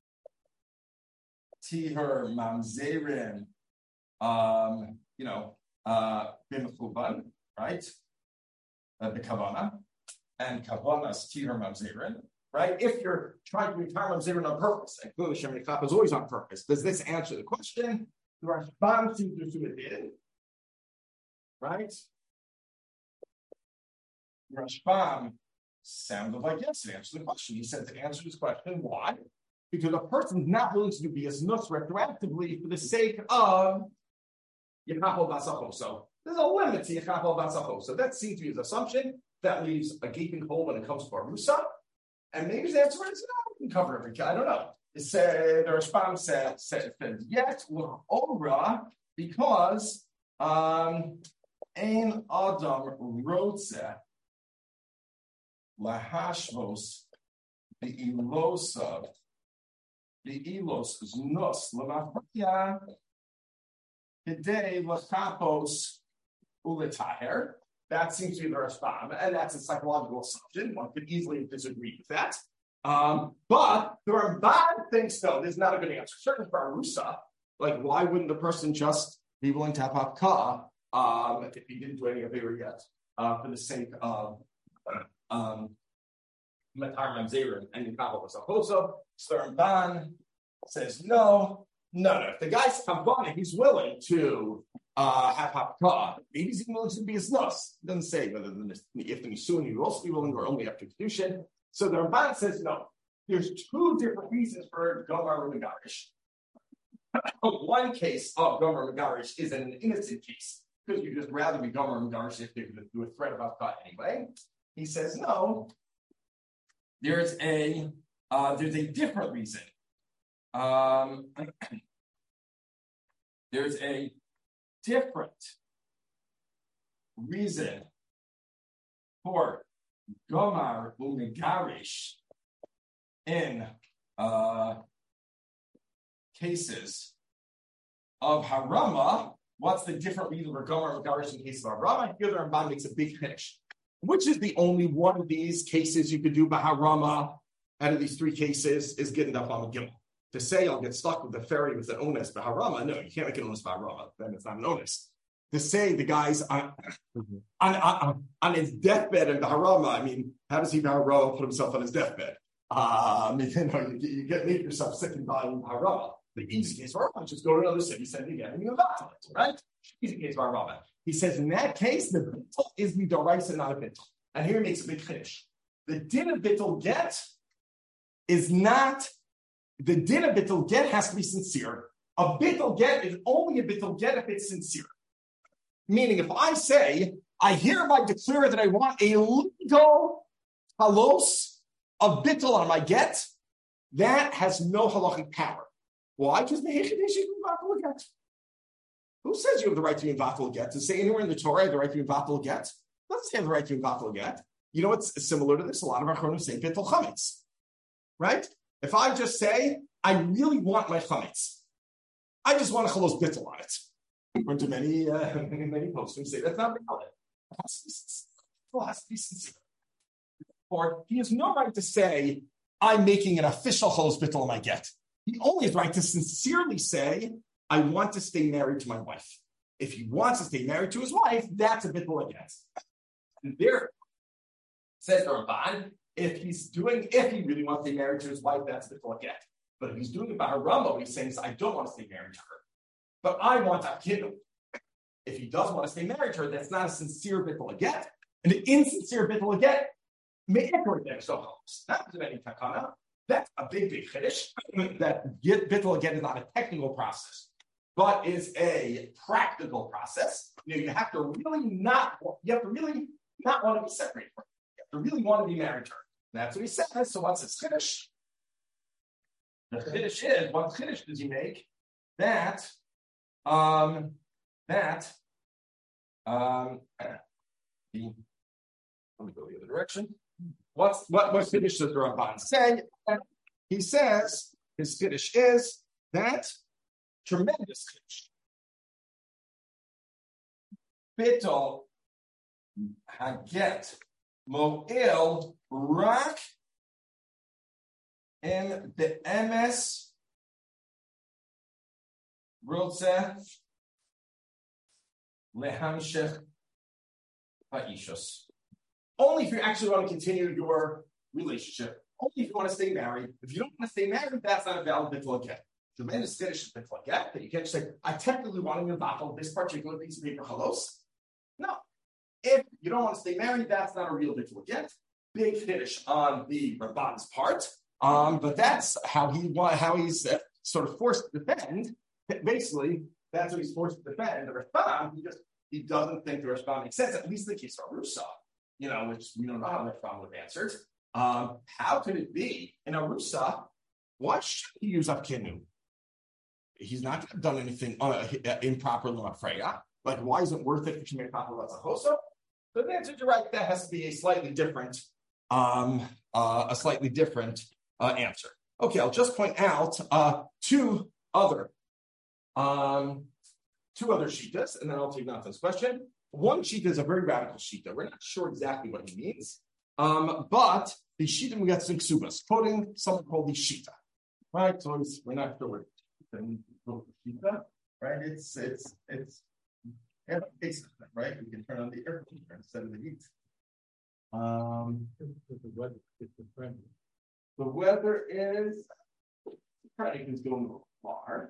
Tiher Mamzerim, um, you know, uh, Bimchuban, right? Uh, the Kavana, and Kavanas Tiher Mamzerim, right? If you're trying to be Tiher Mamzerim on purpose, and clearly Shem Yechape is always on purpose, does this answer the question? The Rashbam seems to assume it did, right? Rashbam sounded like yes, it answered the question. He said to answer this question, why? Because a person's not willing to do bias-nus retroactively for the sake of Yechapol Basachoso. There's a limit to Yechapol Basachoso. That seems to be his assumption. That leaves a gaping hole when it comes to Barusa. And maybe his answer is, no, we can cover every I don't know. It said, the Rashbam said, said, said yet, Ora, because um, Ein Adam Rotze Lahashvos the Ilosa the Ilos Znus Lamachya Hidei Lachapos Uletaher. That seems to be the Rashbam, and that's a psychological assumption. One could easily disagree with that. Um, but the Ramban thinks, though, there's not a good answer. Certainly for Arusa, like, why wouldn't the person just be willing to have Hapka um, if he didn't do any of it yet uh, for the sake of um, Matar Mamzerim and Yikabel Basachoso? So the Ramban says, no, no, no. If the guy's Kavana, he's willing to uh, have Hapka. Maybe he's even willing to be his nus. It doesn't say whether the, if the Nisun, he will also be willing or only after Kedushin. So the Ramban says, no, there's two different reasons for Gomer Megarish. One case of Gomer Megarish is an innocent case, because you'd just rather be Gomer Megarish if they're going to do a threat about cut anyway. He says, no, there's a uh, there's a different reason. Um, there's a different reason for Gomar Umegarish in uh, cases of Harama. What's the different reason for Gomar Umegarish in cases of Harama? Here the Ramban makes a big finish. Which is the only one of these cases you could do by Harama out of these three cases is getting up on a gimel. To say I'll get stuck with the ferry with an onus by Harama, no, you can't make an onus by Harama, then it's not an onus. To say the guy's on, mm-hmm. on, on, on his deathbed in the Harama, I mean, how does he Harama put himself on his deathbed? Um, you know, you, you get make yourself sick and dying in Harama. The easy case for Harama, just go to another city, send it again, and you have it, right? Easy case for Harama. He says in that case, the bittul is midoraisa, not a bittul. And here he makes a big finish. The din of bittul get is not, the din of bittul get has to be sincere. A bittul get is only a bittul get if it's sincere. Meaning, if I say, I hereby declare that I want a legal halos of bittul on my get, that has no halachic power. Why? Because get. Who says you have the right to be in vatal get? Does it say anywhere in the Torah you have the right to be in vatal get? It doesn't say have the right to be in vatal get. You know what's similar to this? A lot of our Achronim say bittul chametz, right? If I just say I really want my chametz, I just want a chalos bittul on it. According to many, uh, many, many postscripts say that's not valid. It has to be sincere. It has to be sincere. Or he has no right to say I'm making an official chalos bittul on my get. He only has right to sincerely say, I want to stay married to my wife. If he wants to stay married to his wife, that's a bittul against. And there, says the Ramban, if he's doing, if he really wants to stay married to his wife, that's a bittul against. But if he's doing it by Harama, he's saying, I don't want to stay married to her, but I want a kid. If he does want to stay married to her, that's not a sincere bittul against. An insincere bittul against may echo them so homes. Not to any takana. That's a big, big chiddush. That bittul again is not a technical process, but is a practical process. You know, you have to really not, you have to really not want to be separated from her. You have to really want to be married to her. That's what he says. So what's his chiddush? The chiddush is, what chiddush does he make? That, um, that, um, the, let me go the other direction. What's what what chiddush does the Ramban say? He says his chiddush is that tremendous chiddush. Bittul haget mo'il rak in the emes rotze lehamshech ha'ishus. Only if you actually want to continue your relationship. Only if you want to stay married. If you don't want to stay married, that's not a valid bittul haget. Tremendous chiddush is bittul haget, that you can't say, I technically want to battle this particular piece of paper halos. No. If you don't want to stay married, that's not a real bittul haget. Big chiddush on the Ramban's part. Um, but that's how he how he's uh, sort of forced to defend. Basically, that's what he's forced to defend. The Rashbam, he just he doesn't think the Rashbam makes sense, at least in the case of Arusa, you know, which we don't know how the Rashbam would have answered. Um, how could it be in Arusa? Why should he use Afkinu? He's not done anything uh, improper Lamafreya. Like, why is it worth it if you make proper Latzachosa? So the answer to right, that has to be a slightly different, um, uh, a slightly different uh, answer. Okay, I'll just point out uh, two other, um, two other shitas, and then I'll take Nathan's question. One shita is a very radical shita. We're not sure exactly what he means, um, but the shita we got some ksubas, quoting someone called the shita, right? So it's, we're not sure what shita, right? It's it's it's. It's right. We can turn on the air conditioner instead of the heat. Um, the weather, the weather is probably going a little far.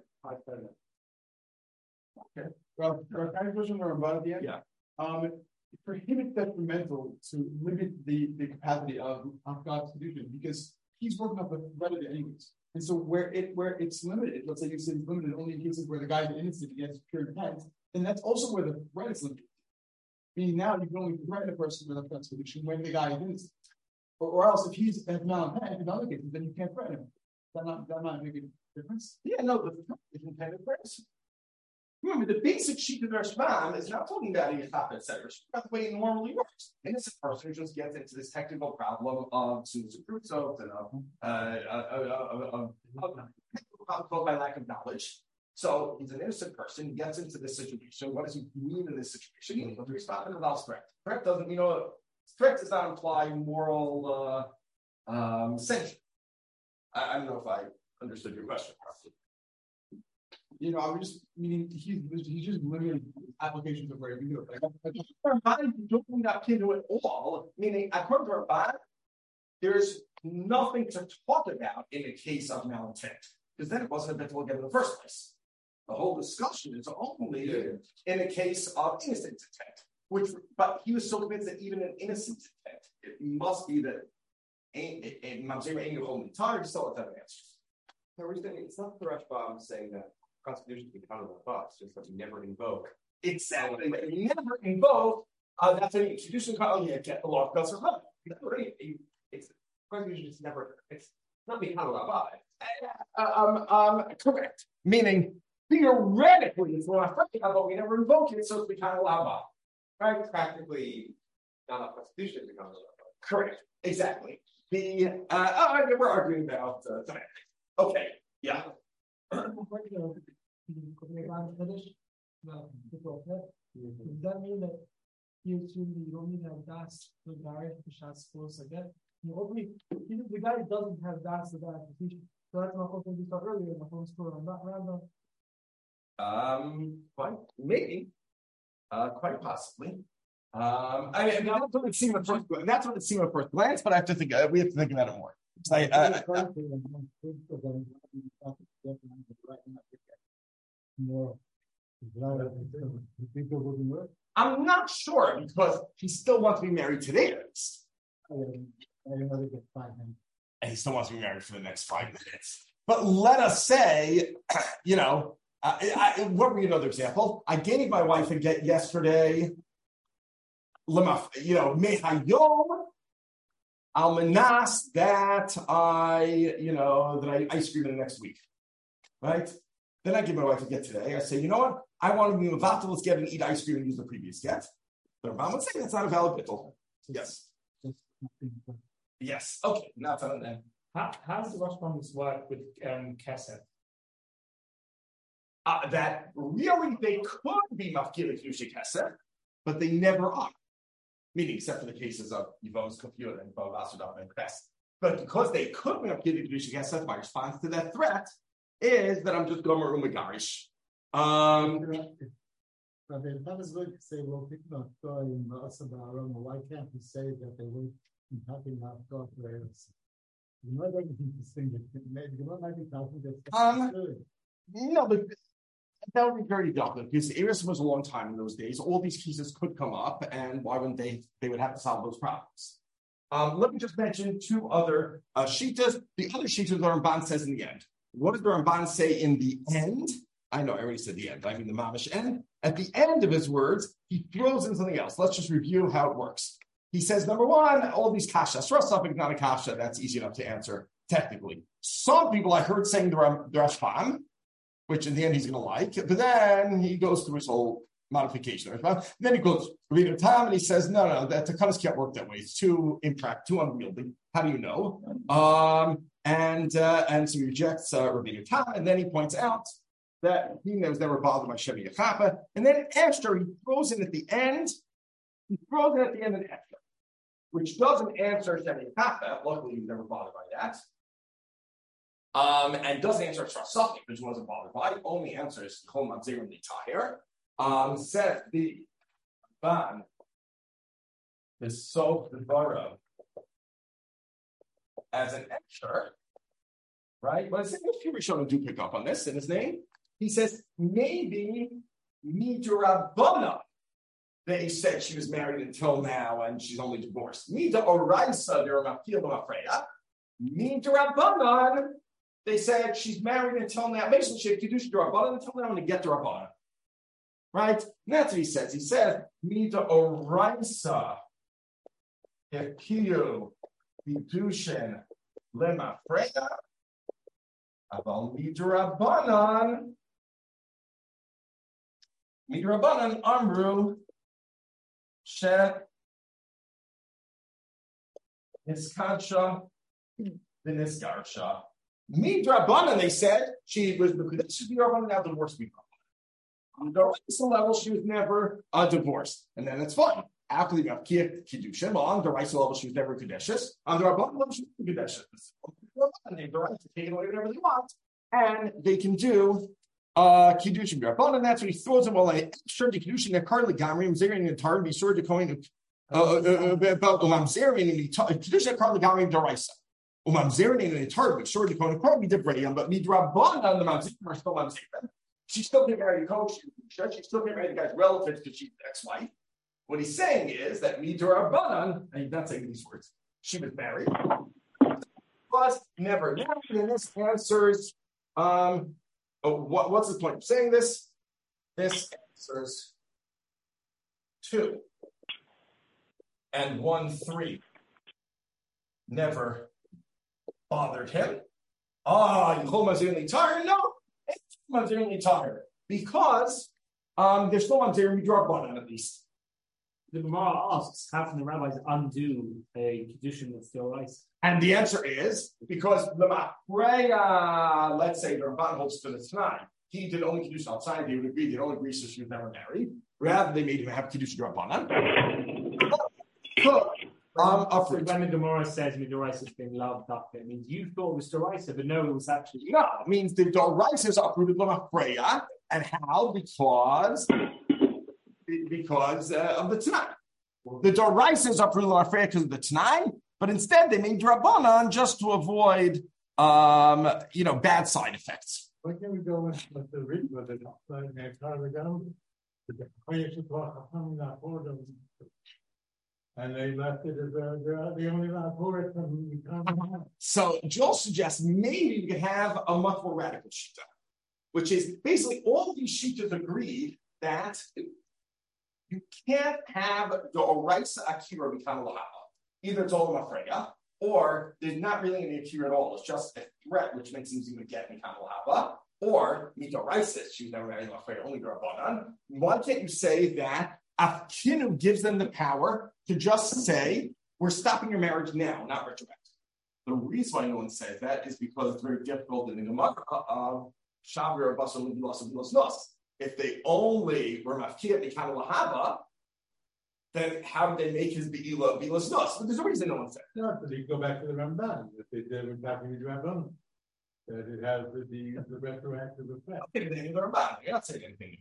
Okay. Well, I have a question about the end. Yeah. Um, for him, it's detrimental to limit the, the capacity of, of God's solution because he's working up the weather anyways. And so where it where it's limited, let's say you say it's limited only in cases where the guy's innocent against pure intent. And that's also where the threat is limited. Meaning now you can only threaten a person with a threat solution when the guy is innocent. Or, or else if he's malintent in other cases, then you can't threaten him. That not that not make a difference? Yeah, no, the is intended person. Remember, the basic sheet of their Shema is not talking about a top, et cetera. It's about the way it normally works. Innocent person just gets into this technical problem of students and fruit soaps and of uh, uh, uh, uh, uh, by lack of knowledge. So he's an innocent person. He gets into this situation. What does he mean in this situation? He needs to respond and involves threat. Threat doesn't, you know, threat does not imply moral uh, um, sanction. I, I don't know if I understood your question properly. You know, I was just meaning he's he's just limiting applications of where you do it. Like, I don't not into it all. Meaning, according to our body, there's nothing to talk about in the case of malintent, because then it wasn't a bittul haget in the first place. The whole discussion is only in a case of innocent intent, which, but he was so convinced that even an innocent intent, it must be that Mamzer ain't your whole entire still have answers. No, we're saying it's not the Rashbam saying that constitution can be counted on thoughts, just that we never invoke. Exactly. We never invoke. Uh, that's an institution called you get the law of Gus or It's constitution is never. It's not being counted on by. Um, um, correct. Meaning. Theoretically, it's not practical, but we never invoke it, so it's kind of allowed. Right? Practically, not a constitution becomes allowed. Correct. Exactly. The uh, oh, we're arguing about uh, tonight. Okay. Yeah. Does that mean that you assume that you don't need to have das the guy to shots close again? You only the guy doesn't have das the guy to so that's not what we saw earlier in the whole story. I'm not random. Um, quite maybe, uh, quite possibly. Um, I mean, that's what it seemed at first. That's what it seemed at first glance, but I have to think. Uh, we have to think about it more. I, uh, uh, I'm not sure because he still wants to be married today, at least. And he still wants to be married for the next five minutes. But let us say, you know. Uh, I, I, what were another example? I gave my wife a get yesterday. You know, mehayom Almanas that I, you know, that I ice cream in the next week, right? Then I give my wife a get today. I say, you know what? I want to be Mavatal, let's get and eat ice cream and use the previous get. The Rambam would say that's not a valid bittul. Yes. Yes. Okay. Now it's on that. How, how does the Rashbam's work with um, Kesef? Uh, that really they could be mafkir kedusha kesef, but they never are. Meaning, except for the cases of Yvonne's Kofiyot and Yvonne Vasudam and Crest. But because they could be mafkir kedusha kesef, my response to that threat is that I'm just gomer umagarish. Um, Rabbi, that is going to say, well, people are throwing also the aroma. Why can't we say that they were impacting our thought rails? You know, everything distinguish. You know, maybe talking that's um, good. No, but that would be very delicate because Eris was a long time in those days. All these cases could come up, and why wouldn't they? They would have to solve those problems. Um, let me just mention two other uh, shitas. The other shitas the Ramban says in the end. What does the Ramban say in the end? I know I already said the end. I mean the mamish end. At the end of his words, he throws in something else. Let's just review how it works. He says, number one, all these kashas. Rosh Hashanah, not a kasha. That's easy enough to answer technically. Some people I heard saying the Rashbam, which in the end he's going to like, but then he goes through his whole modification. Then he goes read a time and he says, no, no, that Takanas can't work that way. It's too impractical, too unwieldy. How do you know? Um, and uh, and so he rejects uh, Rabbeinu Tam, and then he points out that he was never bothered by Shemi Yachapa. And then after he throws in at the end, he throws in at the end an extra, which doesn't answer Shemi Yachapa. Luckily, he was never bothered by that. Um, and doesn't answer Trasaki, which he wasn't bothered by. Only answers Chol Mamzerim Tahir. Um, said the Ban is so the Bara as an extra, right? But it's a few Rishonim do pick up on this in his name. He says maybe Midrabana. They said she was married until now and she's only divorced. Mida Oraisa, they're Mafil Mafreya. Midrabanan. They said she's married until now. Basically, she had Kiddush Durabanan until now and to get Durabanan. Right? And that's what he says. He says, Mida Oraisa. If Kiyu Kiddushin Lemafreya. Aval Midrabanan. Midrabanan Amru. She Niskansha. The Niskarsha. Midrabanan, they said, she was the Kedushah Durabanan, now divorced Midrabanan. On the Raisa level, she was never uh, divorced. And then it's fine. After the Kiddushin, well, on the Raisa level, she was never Kedeshus. On the Rabbanan level, she was Kedeshus. They have the right to take away whatever they want. And they can do uh, Kiddushin Rabbanan. And that's what he throws them all in. Sure, the Kiddushin, they're Karli Gamri, Mzerian, and Tar, be sure to coin about Umamzerian, and Kiddushin, Karli Gamri, Daraisa. Umamzerin in a tar, but sure the Kohen Kohen be different, but Midrabban on the Mamzerin are still Mamzerin. She still can't marry the coach, she still can't marry the guy's relatives because she's the ex-wife. What he's saying is that Midrabban, and he's not saying these words, she was married, plus never married, and this answers um oh, what, what's the point of saying this? This answers two and one three. Never bothered him. Ah, Yechol Mamzerin Litar? No, it's Mamzerin Litar. Because um, there's still Mamzerin Midrabbanan at least. The Gemara asks, how can the rabbis undo a Kiddushin that's still rice? And the answer is, because the Mafreya, let's say the Ramban holds to the Tanai, he did only Kiddush outside, they would agree, they don't agree, so she was never married. Rather, they made him have Kiddush Midrabbanan. Um, so when the Gemara says Midoraisa has been loved up, it means you thought it was Doraisa, but no, it was actually no. It means the Doraisa is uprooted Lamafreya, and how? Because because uh, of the Tanai. The Doraisa is uprooted Lamafreya because of the Tanai, but instead they made Drabanan just to avoid um, you know bad side effects. Why can't we go with the read with it? And they left it as a, the only lot for it. So Joel suggests maybe you could have a much more radical shita, which is basically all these shitas agree that you can't have the Oraisa Akira become a Lahava. Either it's all Mafreya, or there's not really any akira at all. It's just a threat, which makes him even get mikam lahava, or mitoraisis. She's never married only Rabbanan. Why can't you say that Afkinu gives them the power to just say, we're stopping your marriage now, not retroactive? The reason why no one says that is because it's very difficult in the Gemara of Shabri or Basar Libilos Nos. If they only were Mafkia Mikam Lahava, then how did they make his Be'ila Bilos Nos? But there's a reason no one said. No, but you go back to the Ramban. If they did were talking to Ramban, that it has the, the, the retroactive effect. Okay, they the Ramban. You're not saying anything.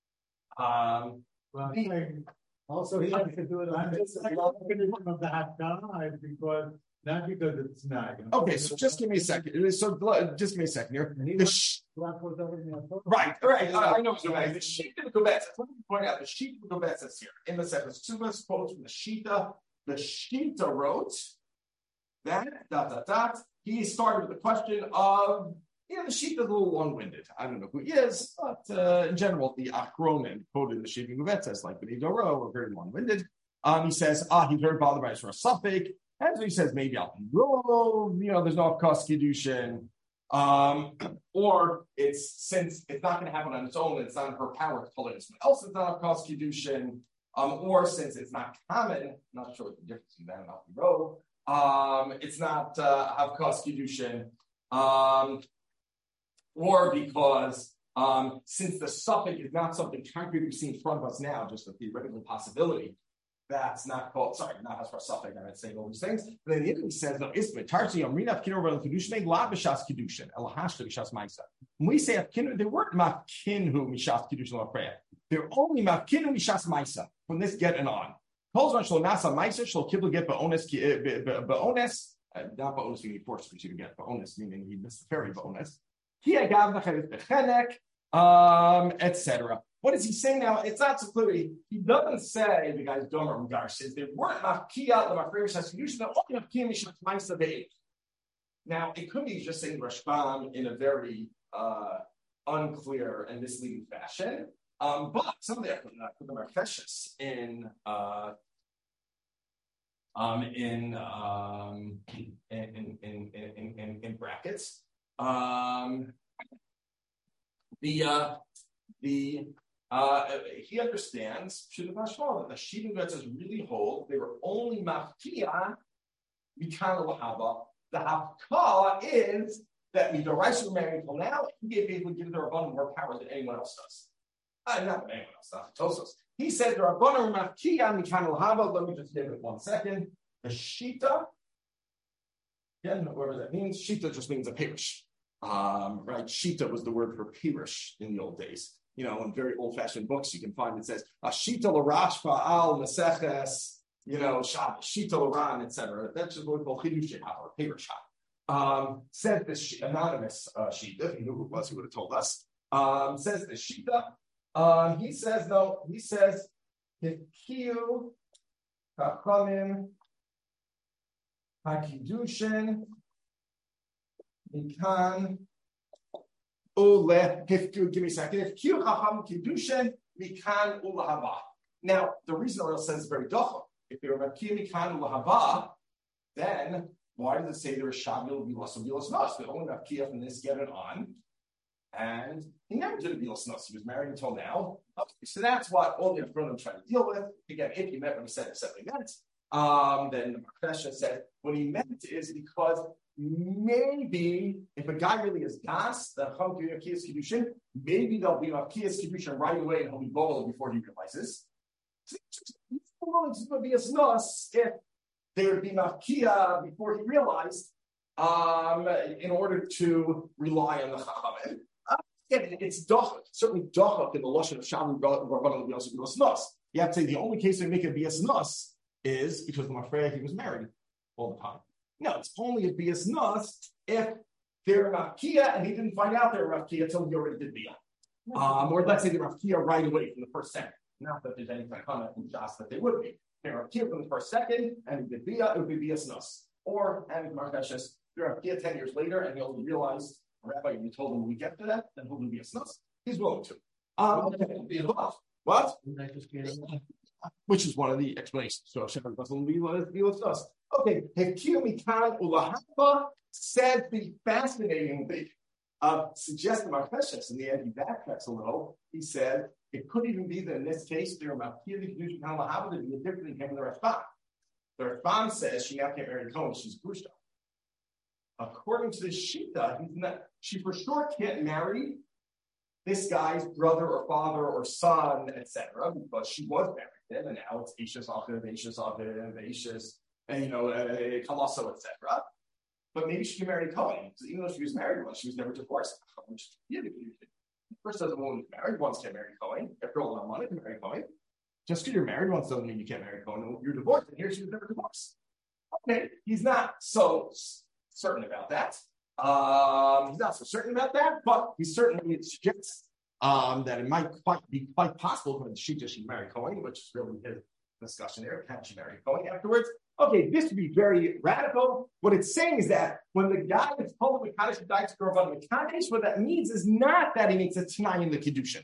Um, well, the, saying, also, he has to do it on just like of the Hakam, because not because it's not. Okay, so just give me a second. So just give me a second here. The sh- right, right. I, I know it's right. The Shita Gobetz. Let me point out the Shita Gobetz is here in the second. Subas quotes from the Shita. The Shita wrote that dot dot dot. He started with the question of, you know, the Shita is a little long-winded. I don't know who he is, but uh, in general, the Achronim quoted in the Shita Gobetz as like B'nai Doro are very long-winded. Um, he says, ah, he's very bothered by his suffix. And so he says, maybe I'll be wrong, you know, there's no cost Kiddushin. Um, or it's since it's not going to happen on its own, it's not in her power to pull it in someone else, it's not cost Kiddushin. Um, or since it's not common, I'm not sure what the difference between that and I'll be wrong. Um, it's not uh, have cost Kiddushin. Um, or because um, since the suffix is not something concrete we see in front of us now, just a theoretical possibility. That's not called, sorry, not as far as suffix, I'm not saying all these things. But then the other says, no, Isma, Tarsi, Amrina, Kino, Rebel, Kedushin, La Bishas Kedushin, El Hashta, Bishas Maisa. When we say Kino, they weren't Mafkinhu, Mishas Kedushin, La Prayer. They're only Mafkinhu, Mishas Maisa, from this getting on. Calls on Shlo Nasa Maisa, Shlo Kibble get Baones, Baones, not Baones, you need force, but you get Baones, meaning he missed the ferry Baones. Here, Gav, Nachelet, Bechenek, um, et cetera. What is he saying now? It's not so clear. He, he doesn't say the guy's Domer Mugar says they weren't mafkia the mafresh solution. They're only mafkia mishat ma'isa be'ed. Now it could be just saying Rashbam in a very uh, unclear and misleading fashion. Um, but some of the the mafreshes in uh, um, in, um, in, in, in in in in brackets. Um, the uh, the Uh, he understands that the Shita Gobetz really hold they were only mafkia mikam lahava. The hafka is that midoraisa married till now. He gave able to give the Rabbanim more power than anyone else does. Uh, not that anyone else does. Tosos. He said the Rabbanim mafkia mikam lahava. Let me just give it one second. The Shita, again, whatever that means. Shita just means a pirish. Um, right? Shita was the word for pirish in the old days. You know, in very old-fashioned books, you can find it says Ashita l'Rashba al Maseches, you know, Shita l'Ran, et cetera. That's just what we call Chidush or paper shot. Um, says this anonymous uh, Shita, if he knew who it was, he would have told us. Um, says this Shita. Um, he says no. He says Hikiu Chachamim Hakidushin Mikan. Give me a second. If Q Chacham Kiddushin, Mikan Ulahava. Now, the reason oil says it's very docha. If they were Makia Mikan Ulahava, then why does it say there is Shamil Bilos and Bilos Nos? They only Makia from this get it on. And he never did a Bilos Nos. He was married until now. Okay, so that's what all the Achronim trying to deal with. Again, if he meant when he said it, something meant. Um, then the Markesha said what he meant is because maybe if a guy really is das, the Chum Kiyas Kiddushin, maybe there'll be a Kiyas Kiddushin right away and he'll be bold before he realizes. It's going to be a snos if there would be Mafkia before he realized, um, in order to rely on the Chachamim. Uh, it's Dochak, certainly Dochak in the Lashon of Shalom Rabbanan Snos. You have to say the only case we make it be a snos is because the Mafreya he was married all the time. No, it's only a bias nos if they're mafkia and he didn't find out they're mafkia until he already did biyah. Um, or let's say they're mafkia right away from the first second. Not that there's any takana in Shas that they would be. They're mafkia from the first second and he did biyah, it would be bias nos. Or, and Markashas, they're mafkia ten years later and he only realized, Rabbi, you told him when we get to that, then he'll do bias nos. He's willing to. Um, okay. What? Which is one of the explanations. So Hashem doesn't be with us. Okay, Hefkiu Mikan Ulahapa said the fascinating thing, uh, suggested my questions. In the end, he backtracks a little. He said it could even be that in this case, there are Mapkili Kedushin Halahaba to be a different thing than the Rashban. The Rashban says she now can't marry Cohen, she's Grusha. According to the Shita, he's not, she for sure can't marry this guy's brother or father or son, et cetera, because she was married then, and now it's Ishas Achiv, Ishas Achiv, Ishas, and you know, uh, Kalaso, et cetera. But maybe she can marry Cohen, because even though she was married once, she was never divorced. First, as a woman who's married once can't marry Cohen. After all, I'm money to marry Cohen. Just because you're married once doesn't mean you can't marry Cohen. You're divorced, and here she was never divorced. Okay, he's not so certain about that. Um, he's not so certain about that, but he certainly suggests um, that it might quite be quite possible for the Shita she marry Cohen, which is really his discussion there. Can she marry Cohen afterwards? Okay, this would be very radical. What it's saying is that when the guy is told the Kaddish died to grow up in the Kaddish, what that means is not that he makes a Tanai in the Kiddushin.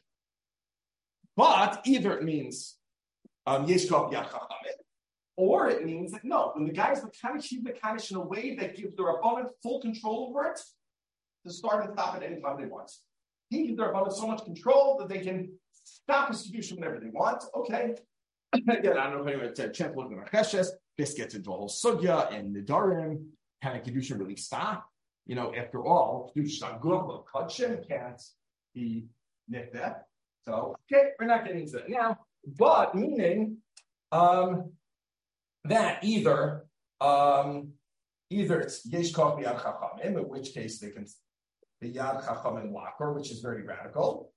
But either it means um, Yesh Kov Yad Chachamim, or it means that no, when the guy is the Kaddish, he's the Kaddish in a way that gives the Rabbanan full control over it to start and stop at any time they want. He gives the Rabbanan so much control that they can stop his Kiddushin whenever they want. Okay. Again, I don't know if anyone said Champion of the Marcheshes. This gets into a whole sugya and Nidarim. Can a Kedusha really stop? You know, after all, Kedusha Gurla Kudshim can't be nifta. So, okay, we're not getting into that now. But meaning um, that either um, either it's Yesh Kov Yad Chachamim, in which case they can the Yad Chachamim Locker, which is very radical,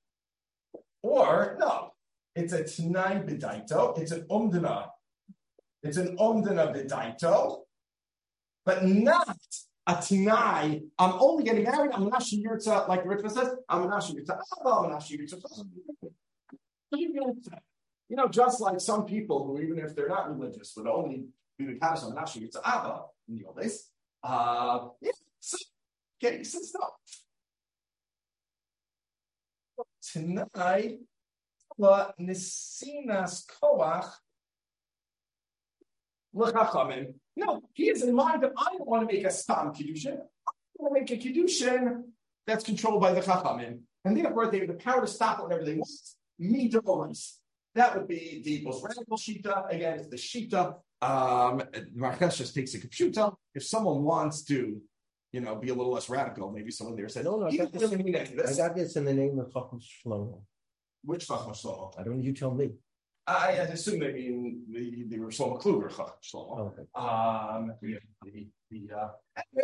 or no. It's a Tanai B'daito. It's an Umdana. It's an Umdana B'daito, but not a Tanai. I'm only getting married. I'm not Shiyurta, like Richard says. I'm not Shiyurta. I'm not Shiyurta. You know, just like some people who, even if they're not religious, would only be the Kaddish. I'm not Shiyurta Abba in the old days. Uh, yeah. So, okay, so stop. Tanai. Nesinas Koach L'Chachamim. No, he is in mind that I don't want to make a Stam Kiddushin. I want to make a Kiddushin that's controlled by the Chachamim. And therefore, they have the power to stop whatever they want. Me to always. That would be the most radical Shita. Again, it's the Shita. Um, Marchesh just takes a computer. If someone wants to, you know, be a little less radical, maybe someone there said, no, no, I got, this, I got this in the name of Chacham Shlomo. Which Chacham Shlomo? I don't know, you tell me. I, I assume they mean the, the Shlomo Kluger Chacham Shlomo. Oh, okay. Um, the, the, the, uh,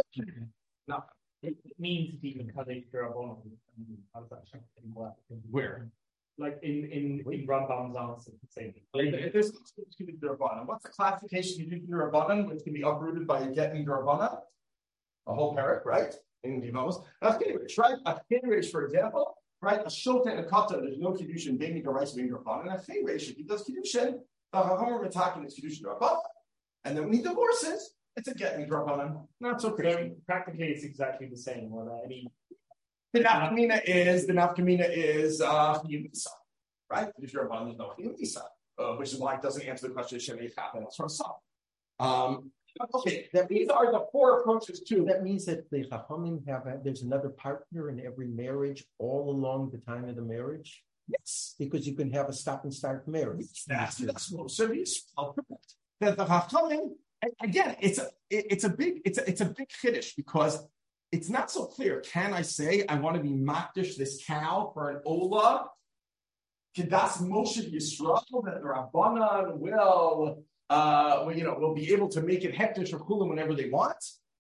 no. It means even Kaddish Rabbanon. How does that actually work? Where? Like in in, in Rambam's answer, same thing. If there's Kedushin Rabbanon, what's the classification of Kedushin Rabbanon, which can be uprooted by a get in Rabbanon? A whole parak, right? In Divos. A Chidrish, right? A Chidrish, for example. Right, a shulta and a kata, there's no Kiddushin, being the rights of being Rabbanan. And a Chayresh, if he does Kiddushin, the Chachamim are attacking his Kiddushin Rabbanan. And then when he divorces, it's a get me Rabbanan. Not so crazy. So practically, it's exactly the same. Well, I mean, the nafkamina is the nafkamina is uh, right? Kiddushin Rabbanan, there's no Chiyum uh, which is why it doesn't answer the question of Shemei Chapin. That's from Sam. Um, okay, that these are the four approaches too. That means that the Chachamim have a, there's another partner in every marriage all along the time of the marriage. Yes, because you can have a stop and start marriage. That's that's most serious. That the Chachamim again, it's a it, it's a big it's a, it's a big chiddush because it's not so clear. Can I say I want to be makdish this cow for an ola? Kedas Moshe Yisrael that the Rabbanan will. Uh, well, you know, will be able to make it hektish or kulam whenever they want.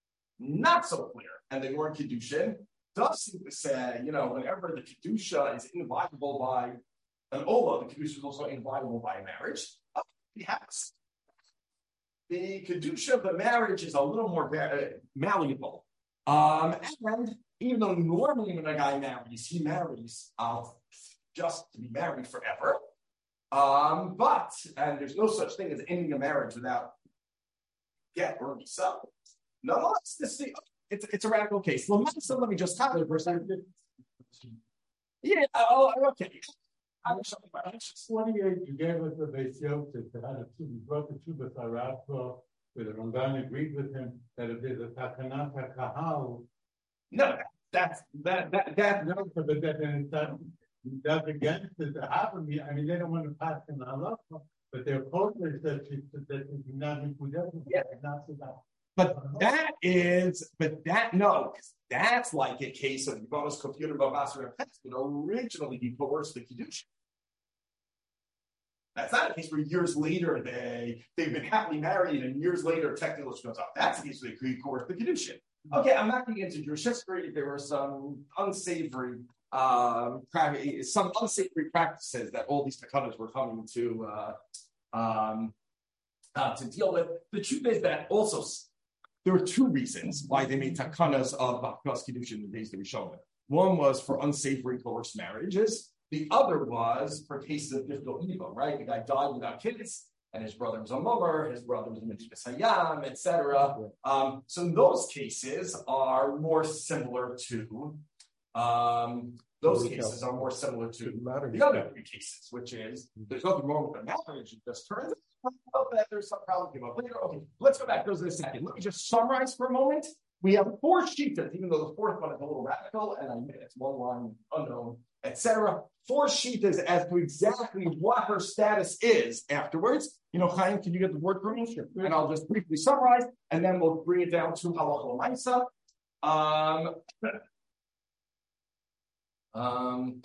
Not so clear. And the word Kiddushin does seem to say, you know, whenever the Kiddusha is inviolable by an Ola, the Kiddusha is also inviolable by a marriage. Oh, yes. The Kiddusha of the marriage is a little more uh, malleable. Um, and even though normally when a guy marries, he marries uh, just to be married forever. Um, but, and there's no such thing as ending a marriage without get or visa. Nonetheless, this thing, it's, it's a radical case. So let me just talk for a second. Yeah, oh, okay. I was talking about twenty-eight, you gave us the Beis Yosef that had a two, we brought the two Basarab for But the Ramban agreed with him that if there's a takanat kahal, no, that's that that that no, but that then that that's against it to happen. I mean, they don't want to pass in the halacha, but their opponent said she that she did not include that. Yeah. Not so that. But that is, but that no, because that's like a case of Yvonne's computer Babasar and you know, originally he coerced the Kiddush. That's not a case where years later they they've been happily married and years later technical goes up. That's a case where they coerced the Kiddush. Okay, I'm not getting into Jewish history. There were some unsavory, um, some unsavory practices that all these takanas were coming to uh, um, uh, to deal with. The truth is that also. There were two reasons why they made takanas of Bachmas Kiddush in the days that we showed them. One was for unsavory coerced marriages. The other was for cases of difficult evil, right? The guy died without kids, and his brother was a mummer, his brother was a mitzvah hayam, et cetera. Um, so those cases are more similar to um, those cases are more similar to the other three cases, which is there's nothing wrong with the marriage, it just turns out that there's some problem came up later. Okay, let's go back to those in a second. Let me just summarize for a moment. We have four shittas, even though the fourth one is a little radical, and I admit it's one line unknown, et cetera. Four shittas as to exactly what her status is afterwards. You know, Chaim, can you get the word for me? Sure. And I'll just briefly summarize, and then we'll bring it down to halacha l'maisa. Um, um,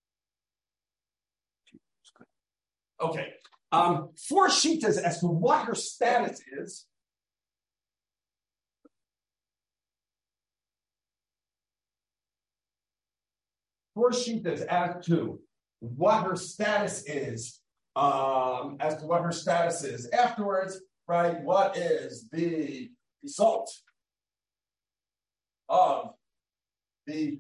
okay. Um, four shittas as to what her status is. Four shittas as to what her status is, um, as to what her status is afterwards, right? What is the result of the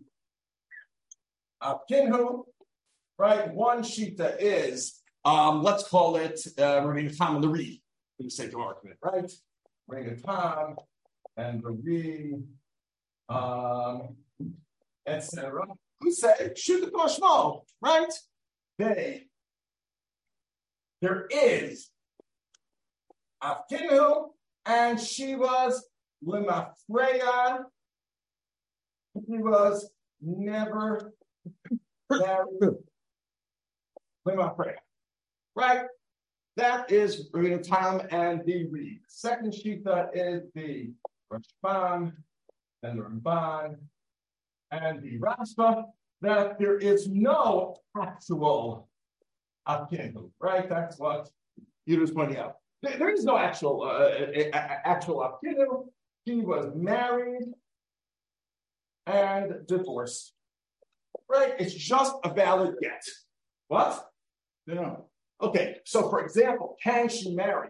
Kinhu, right? One shita is, um, let's call it uh, Rabbeinu Tam and the Re, for the sake of argument, right? Rabbeinu Tam and the Re, um, et cetera. Who say shoot the Toshmo, right? They there is Afkinu, and she was Limafreya. He was never married. Limafreya. Right? That is Rabbeinu Tam and the Reed. Second shita is the Rashban and the Ramban and the Raspa, that there is no actual Afkinu, right? That's what you was pointing out. There, there is no actual uh, actual Afkinu. He was married and divorced, right? It's just a valid get. What? No. Okay, so for example, can she marry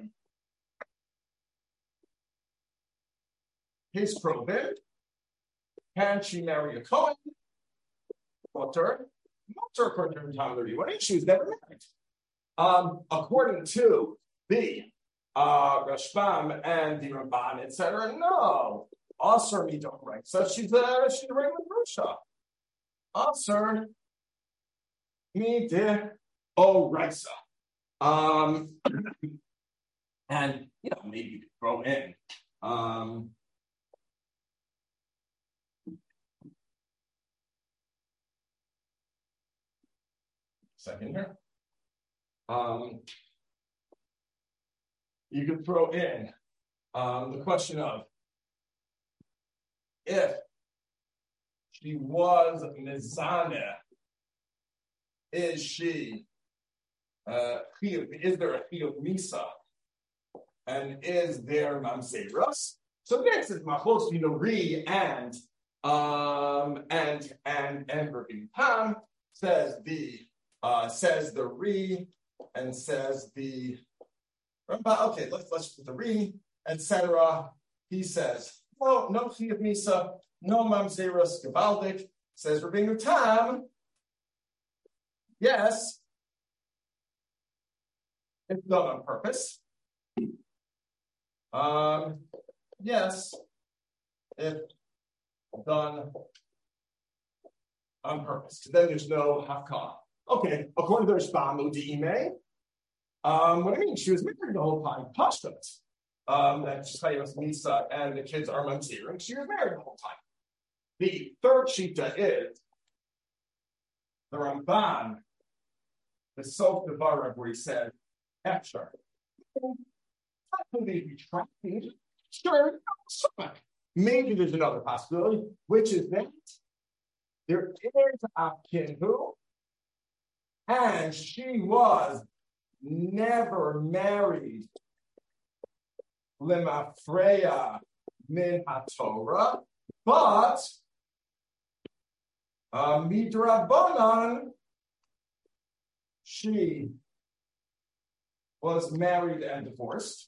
his probate? Can she marry a Kohen? Mutter. Mutter according to Tom thirty. What she was never married. Um, according to the uh, Rashbam and the Ramban, et cetera, no. Asr me don't right. So she's a she's a regular Rusha. Asr me de Oraisa. Um, and you know, maybe you could throw in. Um, second here. Um, you could throw in um, the question of if she was Mizaneh, is she, uh, is there a Chiyuv Misa? And is there Mamzeras? So next is Machos Minori and um and and and Rabbeinu Tam says the uh says the Re and says the okay, let's let's put the Re, et cetera. He says, no, no Chiyuv Misa, no Mamzeras Gabaldik, says Rabbeinu Tam. Yes, it's done on purpose. Um, yes, if done on purpose, because then there's no hafkah. Okay, according to Rashbam Udiime, um, what I mean, she was married the whole time. Pashtot. um, that Chayos Misa and the kids are Mamzir, and she was married the whole time. The third shita is the Ramban, the Sof Devarav, where he said, Efshar. How can they be tracking? Sure, maybe there's another possibility, which is that there is a kinhu, and she was never married lemafreya min haTorah, but uh, midrabanan she was married and divorced.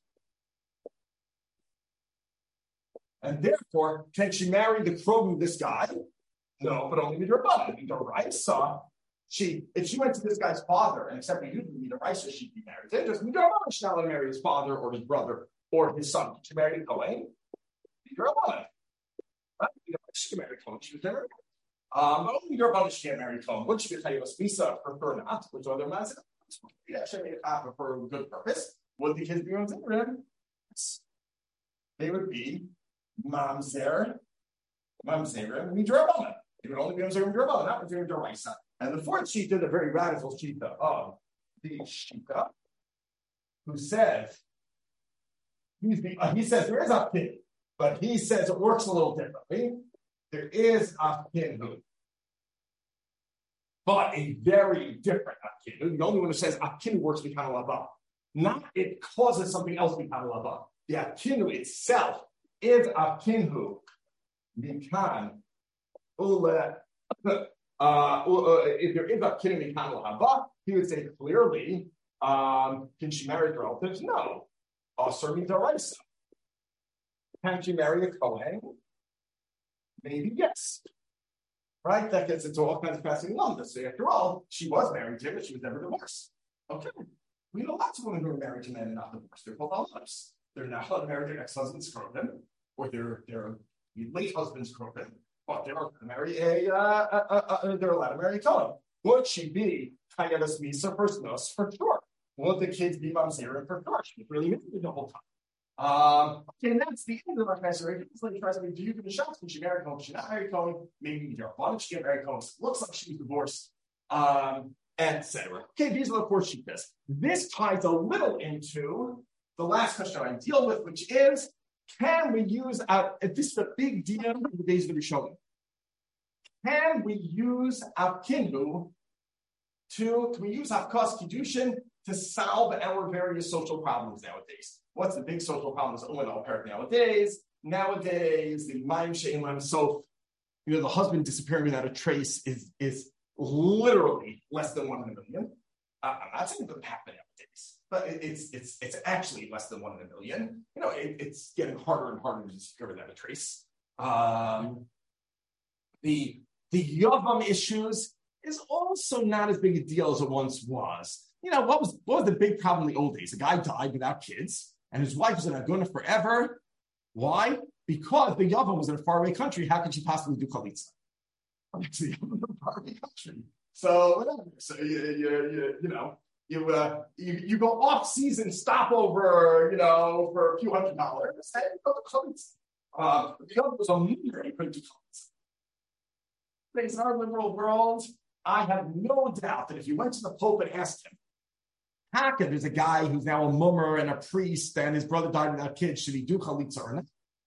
And therefore, can she marry the Krovim of this guy? No, but only midrabanan. Midoraisa, she, if she went to this guy's father and accepted you to midoraisa, she'd be married. Then just midrabanan, she's not allowed to marry his father or his brother or his son. She married a Kohen. Midrabanan. Right? She can marry a Kohen. She was never Um, but only midrabanan she can't marry a Kohen. What she could tell you was Misa prefer not, which other matter. Yeah, she made it happen for a good purpose. Would the kids be on Zimran? They would be Mamzer, Mamzer, Midrabanan. They would only be Mamzer Midrabanan, not Mamzer Midrabanan. And the fourth shita, the very radical shita of the shita, who says, he's the, uh, he says there is a pin, but he says it works a little differently. There is a pin, but a very different akin. The only one who says akin works mikana lava. Not it causes something else mikana lava. The akinu itself is akinhu mikan ule. Uh, if there is akinu mikana lava, he would say clearly, um, can she marry the relatives? No. Asur midaraisa. Can she marry a Kohen? Maybe yes. Right? That gets into all kinds of fascinating numbers. So after all, she was married to him, but she was never divorced. Okay. We know lots of women who are married to men and not divorced. They're called alabs. They're not allowed to marry their ex-husband's Krovim, or their their late husband's Krovim, but they're allowed to marry a uh, uh, uh, uh, they're allowed to marry a Kohen. Would she be Chayadas Misa for Nos for sure? Would the kids be Mamzera for sure? She was really married the whole time. Um, okay, and that's the end of our fascination. It's like tries to do you give a shot when she married Cohen? She not married Cohen, maybe you're why did she get married Cohen? Looks like she was divorced, um, et cetera. Okay, these are the four sheetas. This ties a little into the last question I deal with, which is can we use uh, this is a big deal in the days of the Rishonim. Can we use Avkinu to can we use Avkas Kiddushin to solve our various social problems nowadays? What's the big social problem in all parent nowadays? Nowadays, the Mayim She'en Lahem Sof, you know, the husband disappearing without a trace is is literally less than one in a million. Uh, I'm not saying it doesn't happen nowadays, but it, it's it's it's actually less than one in a million. You know, it, it's getting harder and harder to discover without a trace. Um, the the Yavam issues is also not as big a deal as it once was. You know, what was what was the big problem in the old days? A guy died without kids. And his wife was in Aguna forever. Why? Because the Yavam was in a faraway country. How could she possibly do chalitza? It's the Yavam in a faraway country. So whatever. So you you you, you know you uh you, you go off season stopover, you know, for a few hundred dollars and you go to chalitza. Uh, the Yavam was a leader. He couldn't do chalitza. In our liberal world, I have no doubt that if you went to the Pope and asked him, Taka, there's a guy who's now a mummer and a priest, and his brother died without kids. Should he do chalitza or not?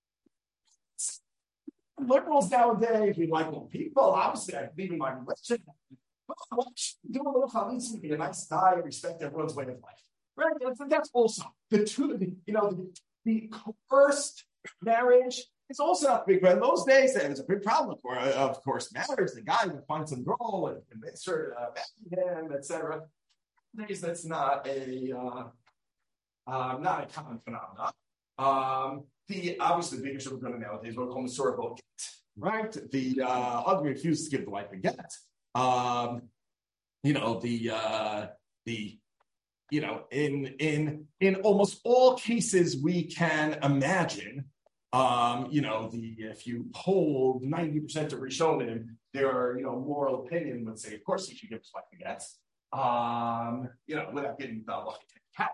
Liberals nowadays, we like little people. Obviously, I believe in my religion. Do a little chalitza, be a nice guy, and respect everyone's way of life. Right? That's, that's also the two. The, you know, the, the coerced marriage is also not big. But in those days, there was a big problem. Of course, marriage. The guy would find some girl and convince her to marry him, et cetera. Days that's not a uh, uh, not a common phenomenon. Um, the obviously the big issue we're going to nowadays what we call historical get, right? The uh, husband refused to give the wife a get. Um, you know the uh, the you know in in in almost all cases we can imagine. Um, you know the if you poll ninety percent of Rishonim, their you know moral opinion would say, of course, he should give his wife a get. Um, you know, without getting the like cows.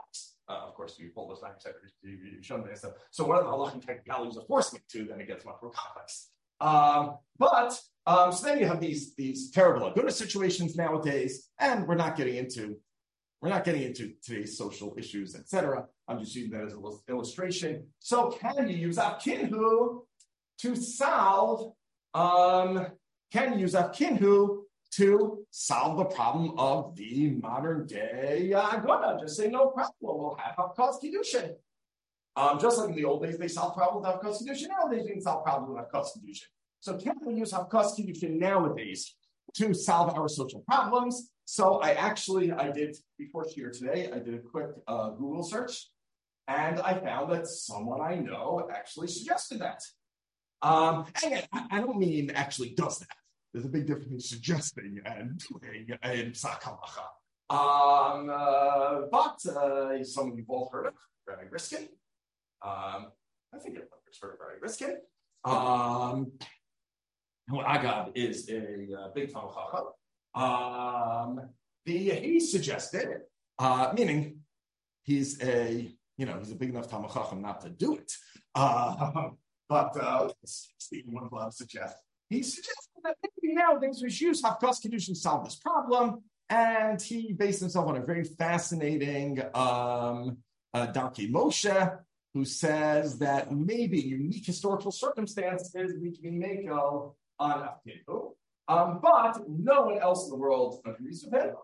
Uh, of course, you pull those back, you show them stuff. So what are the halachic technicalities of forcing it to? Then it gets much more complex. Um, but um, so then you have these these terrible aguna situations nowadays, and we're not getting into we're not getting into today's social issues, et cetera. I'm just using that as an illustration. So can you use Avkinhu to solve? Um, can you use Avkinhu to solve the problem of the modern day aguna? Just say no problem. We'll have Havkas Kiddushin. Um, just like in the old days, they solved problems with Havkas Kiddushin. Nowadays, they didn't solve problems with Havkas Kiddushin. So can we use Havkas Kiddushin nowadays to solve our social problems? So I actually, I did, before here today, I did a quick uh, Google search, and I found that someone I know actually suggested that. Um, and I, I don't mean actually does that. There's a big difference between suggesting and doing in Psak Halacha. Um, uh, but uh, someone you've all heard of, Rabbi Riskin. Um, I think everyone's heard of Rabbi Riskin. Um, Agab is a uh, big Talmud Chacham. Um, the he suggested, uh, meaning he's a you know he's a big enough Talmud Chacham not to do it. Uh, but uh, Stephen one of suggest he suggested that maybe nowadays we should use Havkas Kiddushin to solve this problem, and he based himself on a very fascinating um, uh, Darkei Moshe, who says that maybe unique historical circumstances we can make on Avkinhu. Um, but no one else in the world agrees with him.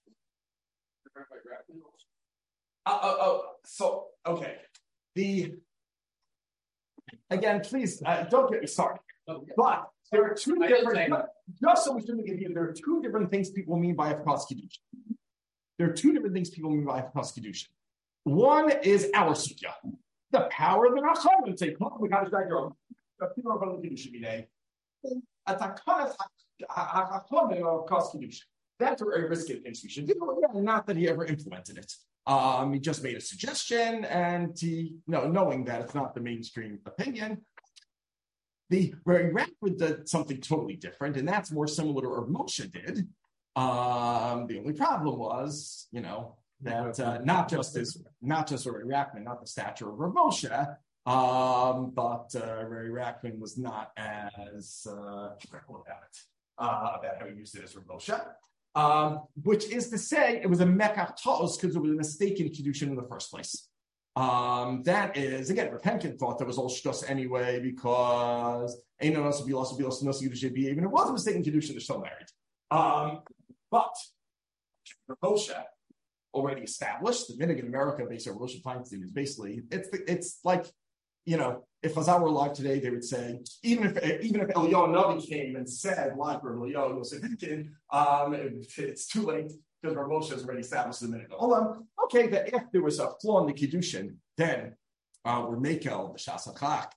Uh, uh, uh, so, okay. The again, please uh, don't get me started. But there are two different. Just so we shouldn't give you, there are two different things people mean by Havkas Kiddushin. There are two different things people mean by Havkas Kiddushin. One is our sugya, the power of the Racham, and say, "Come on, we got to drag your own." That's where a risk thinks we should do. Yeah, not that he ever implemented it. Um, he just made a suggestion, and he, you know, knowing that it's not the mainstream opinion. The where Rapid did something totally different, and that's more similar to what Moshe did. Um, the only problem was, you know, that uh, not just as not just Ray Rackman, not the stature of Rav Moshe. Um, but uh, Ray Rackman was not as uh, careful about it, uh, about how he used it as Rav Moshe. Um, which is to say, it was a mekach ta'os because it was a mistake in Kiddushin in the first place. Um, that is, again, Rav Henkin thought that was all shtus anyway because even if it was a mistake in Kiddushin, they're still married. Um, but Rav Moshe already established, the minhag in America based on Rosh Feinstein is basically, it's it's like, you know, if Chazal were alive today, they would say, even if even if Eliyahu Navi came and said, like Eliyahu Yosef Hinkin, um, it, it's too late because Rav Moshe has already established the minhag. Hold on, okay, that if there was a flaw in the Kiddushin, then uh, we're Mekel, the Shas HaChak,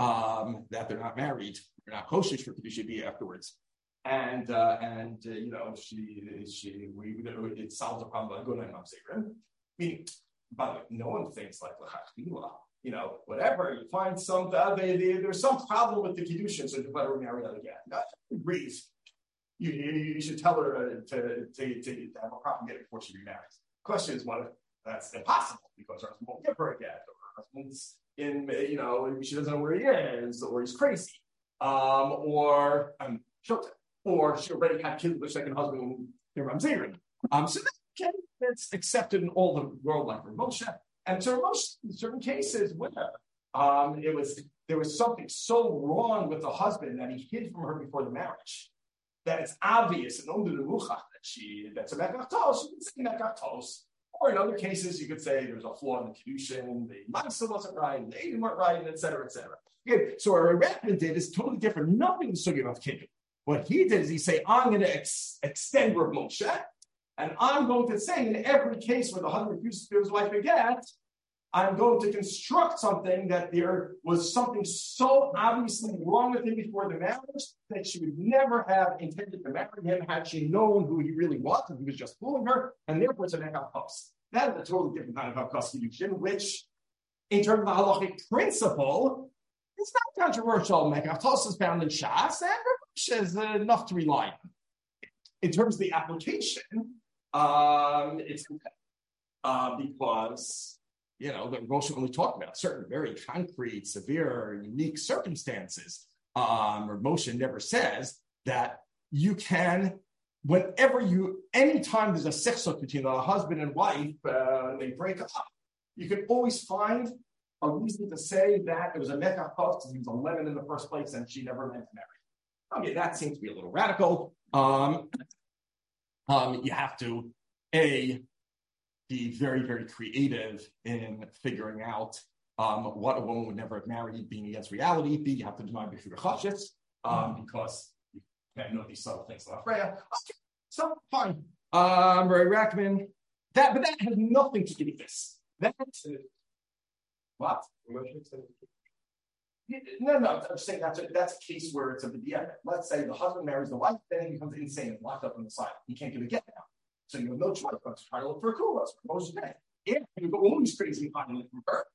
um, that they're not married, they're not kosher for Kiddushin be afterwards. And uh, and uh, you know she she we it solves the problem of Aguna and Mamzerim. Meaning, by the way, no one thinks like l'chachmila. You know, whatever you find some uh, they, they, there's some problem with the kiddushin, so you better marry that again. No, agrees. You, you you should tell her uh, to, to to have a problem get before she remarries. Question is, what if that's impossible because her husband won't give her again, or her husband's in you know she doesn't know where he is, or he's crazy, um, or um, shota. Or she already had kids with her second husband, Ramzerin. Um, so that, okay, that's accepted in all the world, like Rav Moshe. And so Moshe, in certain cases, where um, it was there was something so wrong with the husband that he hid from her before the marriage that it's obvious and under the muchach that she that's a mekach tos. You can say mekach tos. Or in other cases, you could say there's a flaw in the kiddushin, the ma'aseh wasn't right, the eidim weren't right, et cetera, et cetera. Okay, so what Rabbi did is totally different. Nothing to sugi of kinyan. What he did is he say, I'm going to ex- extend Rav Moshe, and I'm going to say in every case where the husband refuses to give his wife a get, I'm going to construct something that there was something so obviously wrong with him before the marriage that she would never have intended to marry him had she known who he really was, and he was just fooling her, and therefore it's an ekavos. That is a totally different kind of havkas kiddushin, which, in terms of the halachic principle, it's not controversial. Mekach is found in Shas, and is enough to rely on. In terms of the application, um, it's okay uh, because you know, that Rosh only talking about certain very concrete, severe, unique circumstances. Um, or Moshe never says that you can, whenever you, anytime there's a sechsuk between a husband and wife, uh, and they break up, you can always find a reason to say that it was a mekach because he was eleven in the first place and she never meant to marry. Okay, that seems to be a little radical. Um, um, you have to, A, be very, very creative in figuring out um, what a woman would never have married, being against reality. B, you have to deny before chashish, um because you can't know these subtle things about Freya. Okay, so fine. Um, very recommend that, but that has nothing to do with this. That's what? No, no, I'm saying that's a, that's a case where it's a b'diavad. Let's say the husband marries the wife, then he becomes insane and locked up in the asylum. He can't get a get now. So you have no choice but to try to look for a kulas, for Moshe's name. If you go all these crazy finding from her,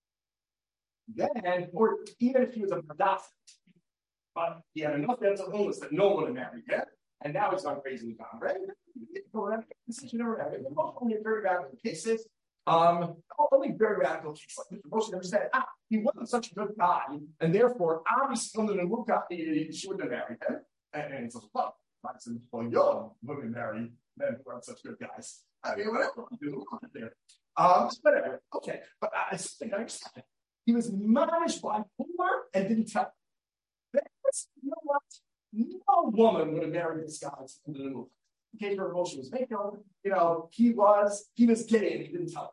then, or even if he was a madaf, but he had enough mental illness that no one would have married him, and now he's gone crazy and gone, right? You never have it. Only very radical cases. Um, only very radical cases like Mister Moshe never said, ah, he wasn't such a good guy, and therefore, obviously, under the Luka, she wouldn't have married him. And, and it's a well, like some young women marry men who aren't such good guys. I mean, whatever. There. Um, whatever. Okay, but I think I understand. He was managed by poor and didn't tell. That's, you know what? No woman would have married this guy under the move. In case her emotion was making, you know, he was he was gay and he didn't tell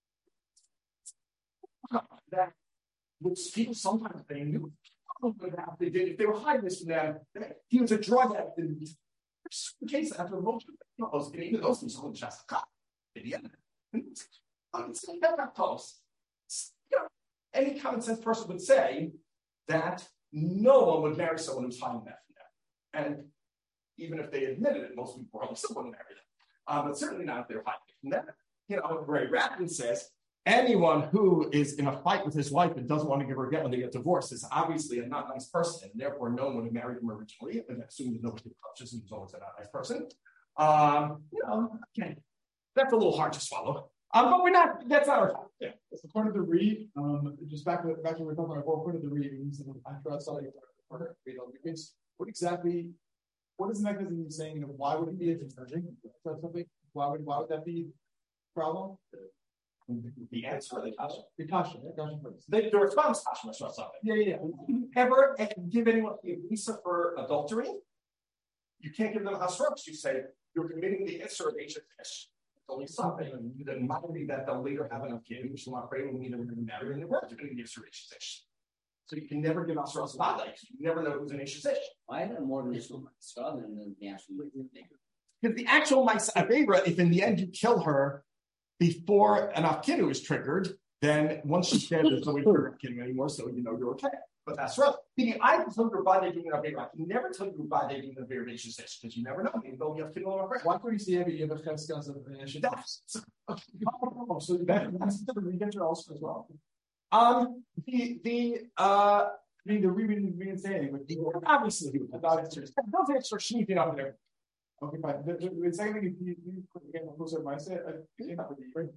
her. That which people sometimes they knew. They did if they were hiding this from them. He was a drug addict. In the case after the motion, you know, even those things were just a cop. It's not close. You know, any common sense person would say that no one would marry someone who's hiding that from them. And even if they admitted it, most people probably still wouldn't marry them. Um, but certainly not if they're hiding it from them. You know, Ray Ratman says, anyone who is in a fight with his wife and doesn't want to give her a get when they get divorced is obviously a not nice person, and therefore no one would have married him originally, and assuming nobody conscious and was always a not nice person. Um, you know, okay, that's a little hard to swallow. Um, but we're not, that's not our topic. Yeah. It's according to the Reed, um, just back to back to what we we're talking about, according to the Reed, after I saw you, what exactly, what is the mechanism you're saying, you know, why would it be a detergent? Something? Why would why would that be a problem? The answer, the kasha. The kasha, the kasha first. The, the response, kasha, or something. Yeah, yeah, yeah. Ever give anyone a visa for adultery? You can't give them hasrubs. You say, you're committing the issur of H F S. Only something, and it might be that they'll later have enough kids, which will not pray when we never going to marry, and the words are going to be H F S. So you can never give us Rosh Hashanah, because you never know who's an H F S. Why is it more than just Mitzvah than the actual Because the actual Ma'aseh Avera, if in the end you kill her before an Afkinu is triggered, then once she's dead, there's no way to trigger Afkinu anymore, so you know you're okay. But that's right. Thinking, I can tell you why they're doing an Avera. I can never tell you why they're doing an Avera H F S, because you never know. Maybe they'll be Afkinu on a Why couldn't you see every year of Cheskas of That's so that, that's a different regenerator also as well. Um, the, the, uh, I mean, the reading reinstating, but obviously, those answers are sneaking up there. Okay, fine. The, the, the second thing, you, you again, closer to my set, I think that would be great.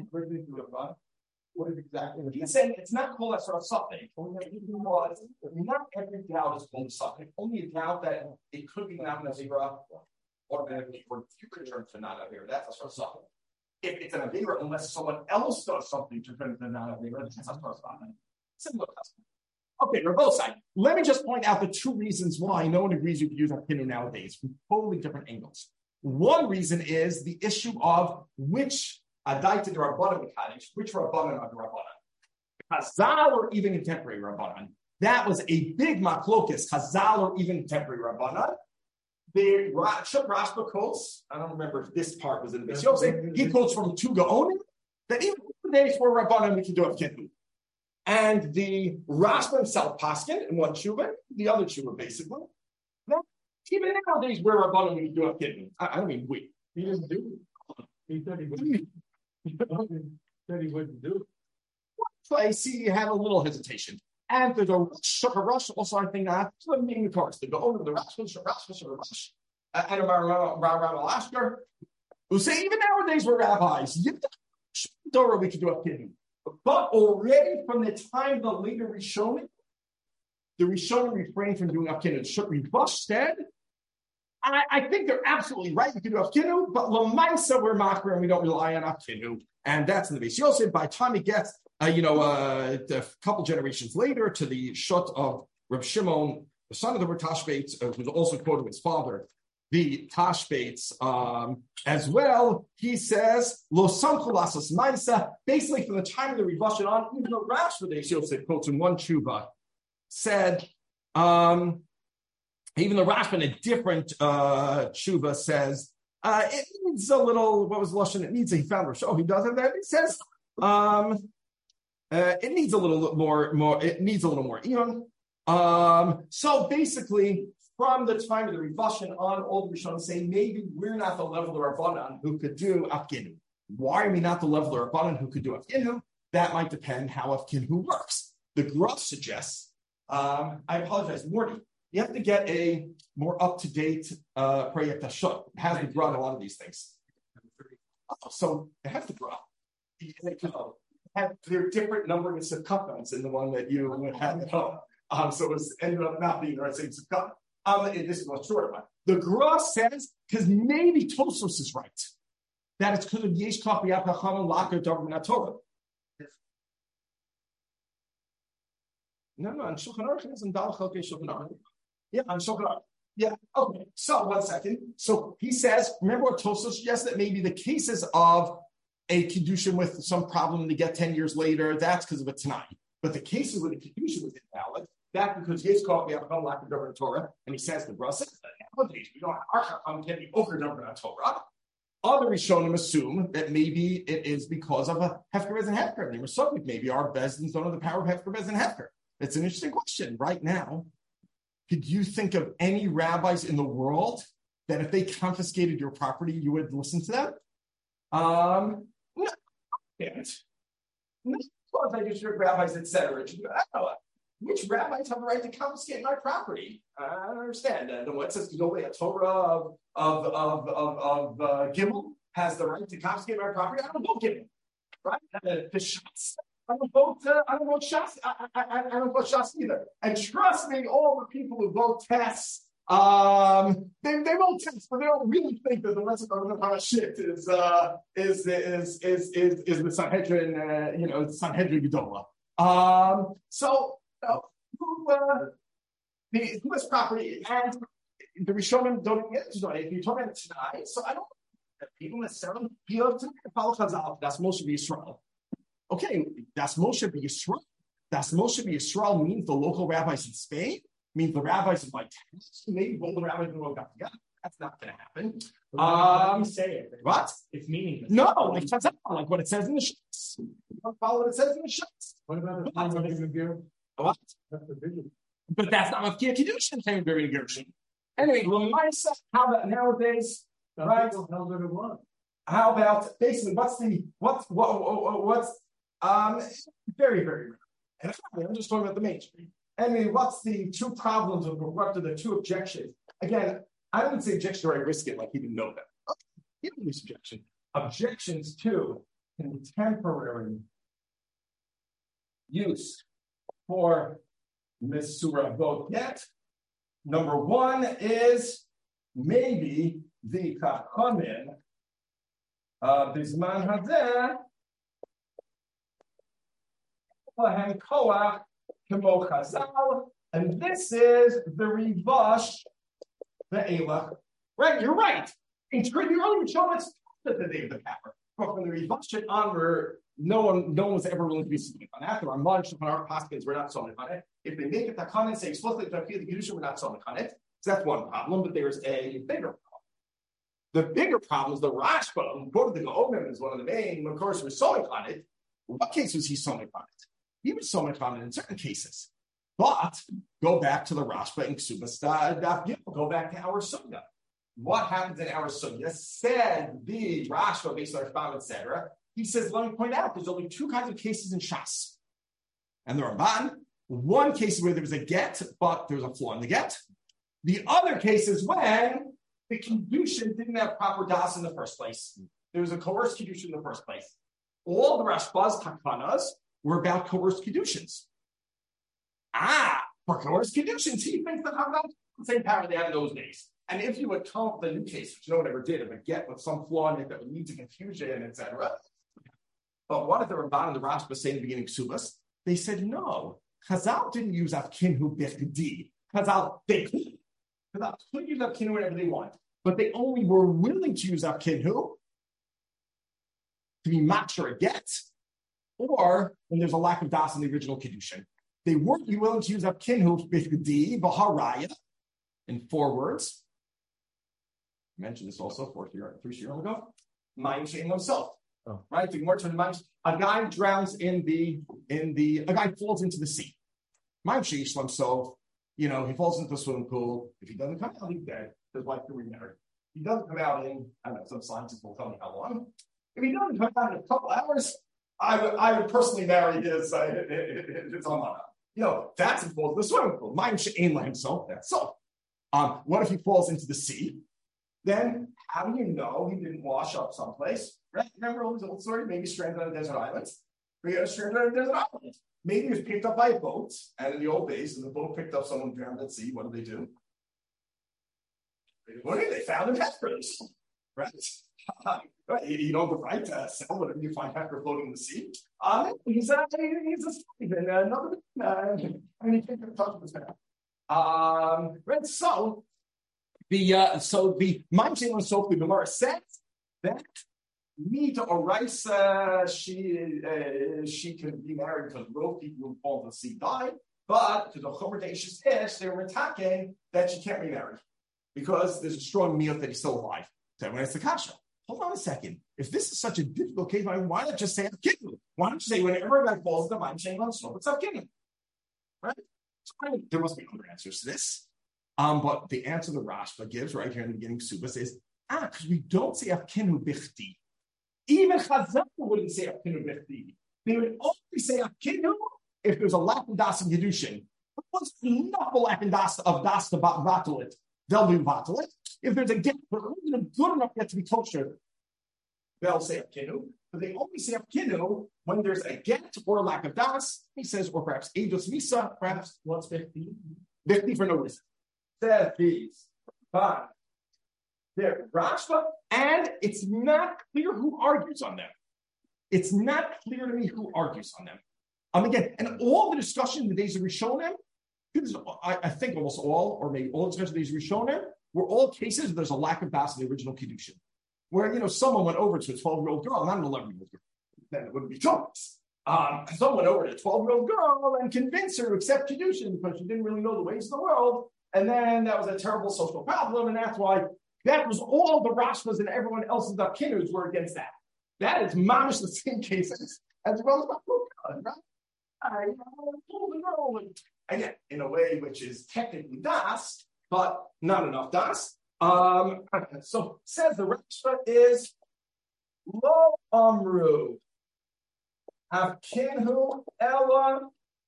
What is exactly? He's saying it's not called as sort of something. Not every doubt is called something. Only a doubt that it could be not an Avera automatically, or you could turn to not Avera. That's a sort of something. If it's an Avera, unless someone else does something to turn it to not Avera, that's a sort of something. Similar custom. Okay, Rabosai, let me just point out the two reasons why no one agrees you can use Afkinu nowadays from totally different angles. One reason is the issue of which Adaita the Rabbanan Kaddish, which Rabbanan are the Rabbanan. Chazal or even contemporary Rabbanan. That was a big machlokas, Chazal or even contemporary Rabbanan. The Shuk Rashba quotes, I don't remember if this part was in the Beis Yosef, he quotes from two Gaonim that even the days for Rabbanan we can do Afkinu. And the Rashba himself, Paskin, and one Tshuva, the other Tshuva, basically. That, even nowadays, we're Rabbanan when you do a kidney. I, I don't mean we. He didn't do it. He said he wouldn't. He said he wouldn't do it. One place he had a little hesitation. And the Shukar Rush, also I think that, so I'm meaning the chorus. The owner of the Rashba, Shukar Rashba, Shukar Rush. And about Ram Alaska, who say even nowadays we're rabbis. Torah we can do a kidney. But already from the time of the later Rishonim, the Rishonim refrained from doing Afkinu. Rivash said, I, I think they're absolutely right. You can do Afkinu, but Lamaisa we're Makar and we don't rely on Afkinu. And that's in the base. Yosef, by the time it gets, uh, you know, uh, a couple generations later to the shut of Reb Shimon, the son of the Tashbetz, uh, who was also quoted with his father, the Tashbetz, um, as well, he says, Lo Samchu Lasas Maisa, basically from the time of the Rivashin on, even though Rashi, the Yosef quotes in one tshuva, said, um, even the Rashi in a different uh, tshuva says, uh, it needs a little, what was the Lashon? It needs a, he found Rosh. Oh, he doesn't that. He says, um, uh, it needs a little more, more, it needs a little more eon. Um, so basically, from the time of the Rivashin on, all the Rishonim say, maybe we're not the level of Rabbanan who could do Afkinu. Why are we not the level of Rabbanan who could do Afkinu? That might depend how Afkinu works. The Graph suggests, um, I apologize, Morty, you have to get a more up-to-date uh, Project Hashut. It has the Graph a lot of these things. Oh, so it has the Graph. There are different numbering of circumference in the one that you had at home. Um, so it was ended up not being the right same circumference. Um, this is a short one. The Graph says, because maybe Tosos is right, that it's because of Yesh Kaf B'Yad Chacham and Laker Davar Torah. No, no, on Shulchan Aruch, it's in Dal Chalkei Shulchan Aruch. Yeah, on Shulchan Aruch. Yeah, okay. So, one second. So, he says, remember what Tosos suggests that maybe the cases of a Kedushin with some problem to get ten years later, that's because of a Tanai. But the cases where the Kedushin was invalid, that's because Yesh Kaf B'Yad Chacham Laker Davar Torah, and he says the Graph says that nowadays we don't have our Chacham can be over Davar Torah. Other Rishonim assume that maybe it is because of a Hefker Bez and Hefker. They were subject. Maybe our Bezdins don't have the power of Hefker Bez and Hefker. It's an interesting question. Right now, could you think of any rabbis in the world that if they confiscated your property, you would listen to them? Um, no, I can't. No, multi-district rabbis, et cetera. Which rabbis have a right to confiscate my property? I don't understand. Uh, the one says the Torah of of of of, of uh, Gimel has the right to confiscate my property. I don't vote Gimel, right? Uh, the Shas, I don't vote. Uh, I don't vote Shas. I, I, I, I don't vote Shas either. And trust me, all the people who vote Tess, um, they they vote Tess, but they don't really think that the rest of the Parashit is uh is is is is is the Sanhedrin, uh, you know, the Sanhedrin Gedolah. Um, so. Uh, who, uh, the, who has property, and the Rishonim don't even get to it. If you're talking about tonight, so I don't that people necessarily feel to follow Chazal. That's Moshe B'Yisrael. Okay, that's Moshe B'Yisrael. That's Moshe B'Yisrael means the local rabbis in Spain, means the rabbis in my towns, maybe all the rabbis in the world got together. That's not going to happen. Um, say it. What? It's meaningless. No, like Chazal, like what it says in the Shas. You don't follow what it says in the Shas. What about the time of the What? That's the vision. But that's not what Mafkia Kiddushin saying very Gershon. Anyway, how about nowadays? Right? How about basically what's the what's what what's um very very rare. And I'm just talking about the mainstream. Anyway, what's the two problems of what are the two objections? Again, I wouldn't say objection or I risk it like he didn't know that. Okay. He didn't use objection. Objections to contemporary use for Misura vote yet. Number one is maybe the Chachamim of Bizman Hazeh Lahem Koach Kemo Chazal, and this is the Rivash the Elach. Right, you're right. In truth, you only show us that the day of the power. But from the Rivash onward, no one, no one was ever willing to be submitted on that. There are much on our Paskins, we're not selling on it. If they make it the comment say explicitly that the Kedusha, we're not selling on it. So that's one problem, but there's a bigger problem. The bigger problem is the Rashba, who quoted the Gaonim as one of the main, of course, was selling on it. What case was he selling on it? He was selling on it in certain cases. But go back to the Rashba and Ksubas, go back to our Sugya. What happens in our Sugya? Said the Rashba, based on Rashbam, et cetera. He says, let me point out, there's only two kinds of cases in Shas. And the Ramban, one case is where there was a get, but there was a flaw in the get. The other case is when the Kedushin didn't have proper das in the first place. There was a coerced Kedushin in the first place. all the Rashba's takanas were about coerced kedushin. Ah, for coerced kedushin, he thinks that Haggadah the same power they had in those days. And if you would count the new case, which no one ever did, if it get with some flaw in it that would lead to confusion, et cetera. But what did the Ramban and the Rashba say in the beginning of Subas? They said no. Chazal didn't use Avkinu b'chdi. Chazal, they could. Chazal could use Avkinu whenever they want, but they only were willing to use Avkinu to be mature a get, or when there's a lack of das in the original kedushin. They weren't willing to use Avkinu b'chdi b'haraya in four words. I mentioned this also four years, three years ago. Mind shame himself. Oh. Right? The more turn mind. A guy drowns in the in the a guy falls into the sea. Mind shame himself. You know, he falls into the swimming pool. If he doesn't come out, he's dead. His wife can remarry. He doesn't come out in, I don't know, some scientists will tell me how long. If he doesn't come out in a couple hours, I would I would personally marry his uh, his almana. You know, that's if he falls into the swimming pool. Mind shame himself. That's so. Um, what if he falls into the sea? Then how do you know he didn't wash up someplace? Right? Remember all these old stories? Maybe stranded on a desert island. Maybe stranded on a desert island. Maybe he was picked up by a boat, and in the old days, and the boat picked up someone drowned at sea. What do they do? They found him desperately. Right? Right? You don't have the right to sell whatever you find after floating in the sea. Um, he's a he's a slave, and another. Uh, I mean, he can't talk to this man. Um, right, so the uh, so the Maimshim and Sof the Gemara says that me to Oraisa she uh, she could be married because both people who fall in the sea died, but to the Chomer Deish's Ish they were attacking that she can't remarry because there's a strong meal that he's still alive. So when it's the kasha, hold on a second. If this is such a difficult case, why not just say Avkinu? Why don't you say whenever that falls in the Maimshim and Sof it's Avkinu, right? There must be other answers to this. Um, but the answer the Rashba gives right here in the beginning of Subas is, ah, because we don't say Avkinu bichdi. Even Chazal wouldn't say Avkinu bichdi. They would only say Avkinu if there's a lack of das in Kedushin. But once enough lack of das of das to battle it, they'll do battle it. If there's a get, but only good enough yet to be kosher, they'll say Avkinu. But they only say Avkinu when there's a get or a lack of das, he says, or perhaps Eidos Misa, perhaps. What's fifty? fifty for no reason. Says these. Fine. There, Rashba, and it's not clear who argues on them. It's not clear to me who argues on them. Um, again, and all the discussion in the days of Rishonim, I, I think almost all, or maybe all the discussion in the days of Rishonim, were all cases where there's a lack of das in the original Kiddushin. Where, you know, someone went over to a twelve-year-old girl, not an eleven-year-old girl. Then it wouldn't be Thomas. Um, someone went over to a twelve-year-old girl and convinced her to accept Kiddushin because she didn't really know the ways of the world. And then that was a terrible social problem, and that's why that was all the Rashbas and everyone else's Avkinus were against that. That is mamish the same cases as well as right? I told the girl, again, in a way which is technically das, but not enough das. Um, so says the Rashba is Lo Amru Avkinu Ella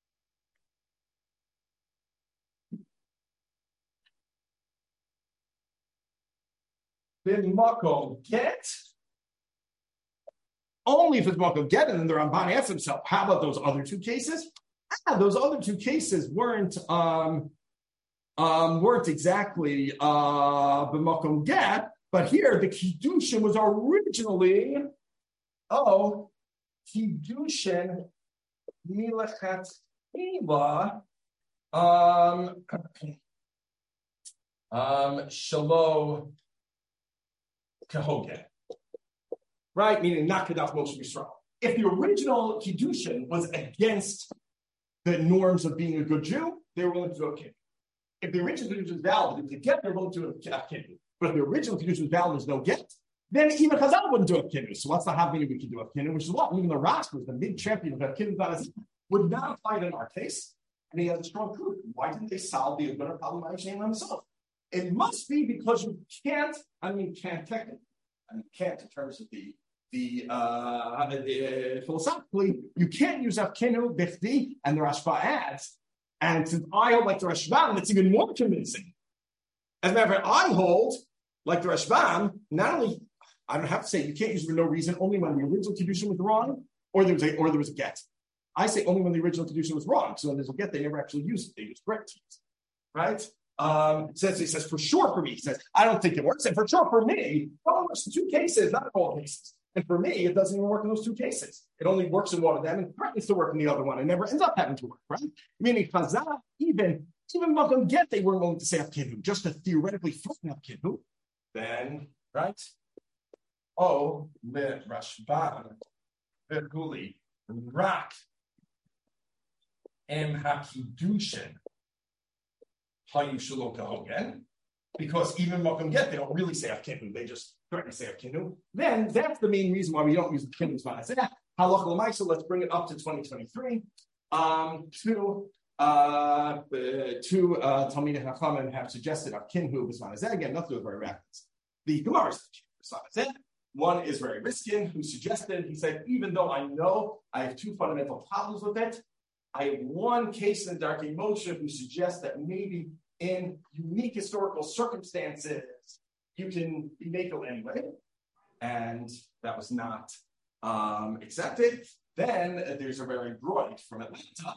B'makom get. Only if it's makom get, and then the Ramban asks himself, how about those other two cases? Ah, those other two cases weren't um, um, weren't exactly uh, b'makom get, but here the kiddushin was originally oh kiddushin milachat eva um um shalo kahoget. Right, meaning not Kedah Moshe Yisrael. If the original Kiddushin was against the norms of being a good Jew, they were willing to do a kid. If the original Kiddushin was valid, if they get, they're willing to do a kid. But if the original Kiddushin was valid, there's no get, then even Chazal wouldn't do a kid. So what's the having we could do a kid? Which is what even the Rashba was the big champion of that kid would not apply it in our case. And he has a strong proof. Why didn't they solve the better problem by changing themselves? It must be because you can't. I mean, can't technically. I mean, can't in terms of the. The, uh, the uh, philosophically, you can't use Avkinu Bichdi, and the Rashba adds, and since I hold like the Rashbam, it's even more convincing. As a matter of fact, I hold like the Rashbam, not only I don't have to say you can't use it for no reason, only when the original Kedushin was wrong, or there was a or there was a get. I say only when the original Kedushin was wrong. So when there's a get, they never actually use it. They use correct teams. Right? Um, it says, he says, for sure for me, he says, I don't think it works. And for sure for me, it only works in two cases, not all cases. And for me, it doesn't even work in those two cases. It only works in one of them and threatens to work in the other one and never ends up having to work, right? Meaning, Chazal, even, even Makam Get, they weren't willing to say Afkinu, just to theoretically threaten Afkinu. Then, right? Oh, le Rashban, Verguli, Rak, Em Hakidushin. Again, because even Malcolm Get, they don't really say Afkinu, they just threaten to say Afkinu. Then that's the main reason why we don't use the Kinu Zman. Halach l'maisa, let's bring it up to twenty twenty-three. Um, two, uh, two uh, Talmidei Chachamim have suggested Afkinu B'Zman. Again, nothing to do with very rapid. The Gemara says one is very Riskin, who suggested, he said, even though I know I have two fundamental problems with it, I have one case in Darkei Moshe who suggests that maybe in unique historical circumstances, you can be makel anyway. And that was not um, accepted. Then uh, there's a very broad from Atlanta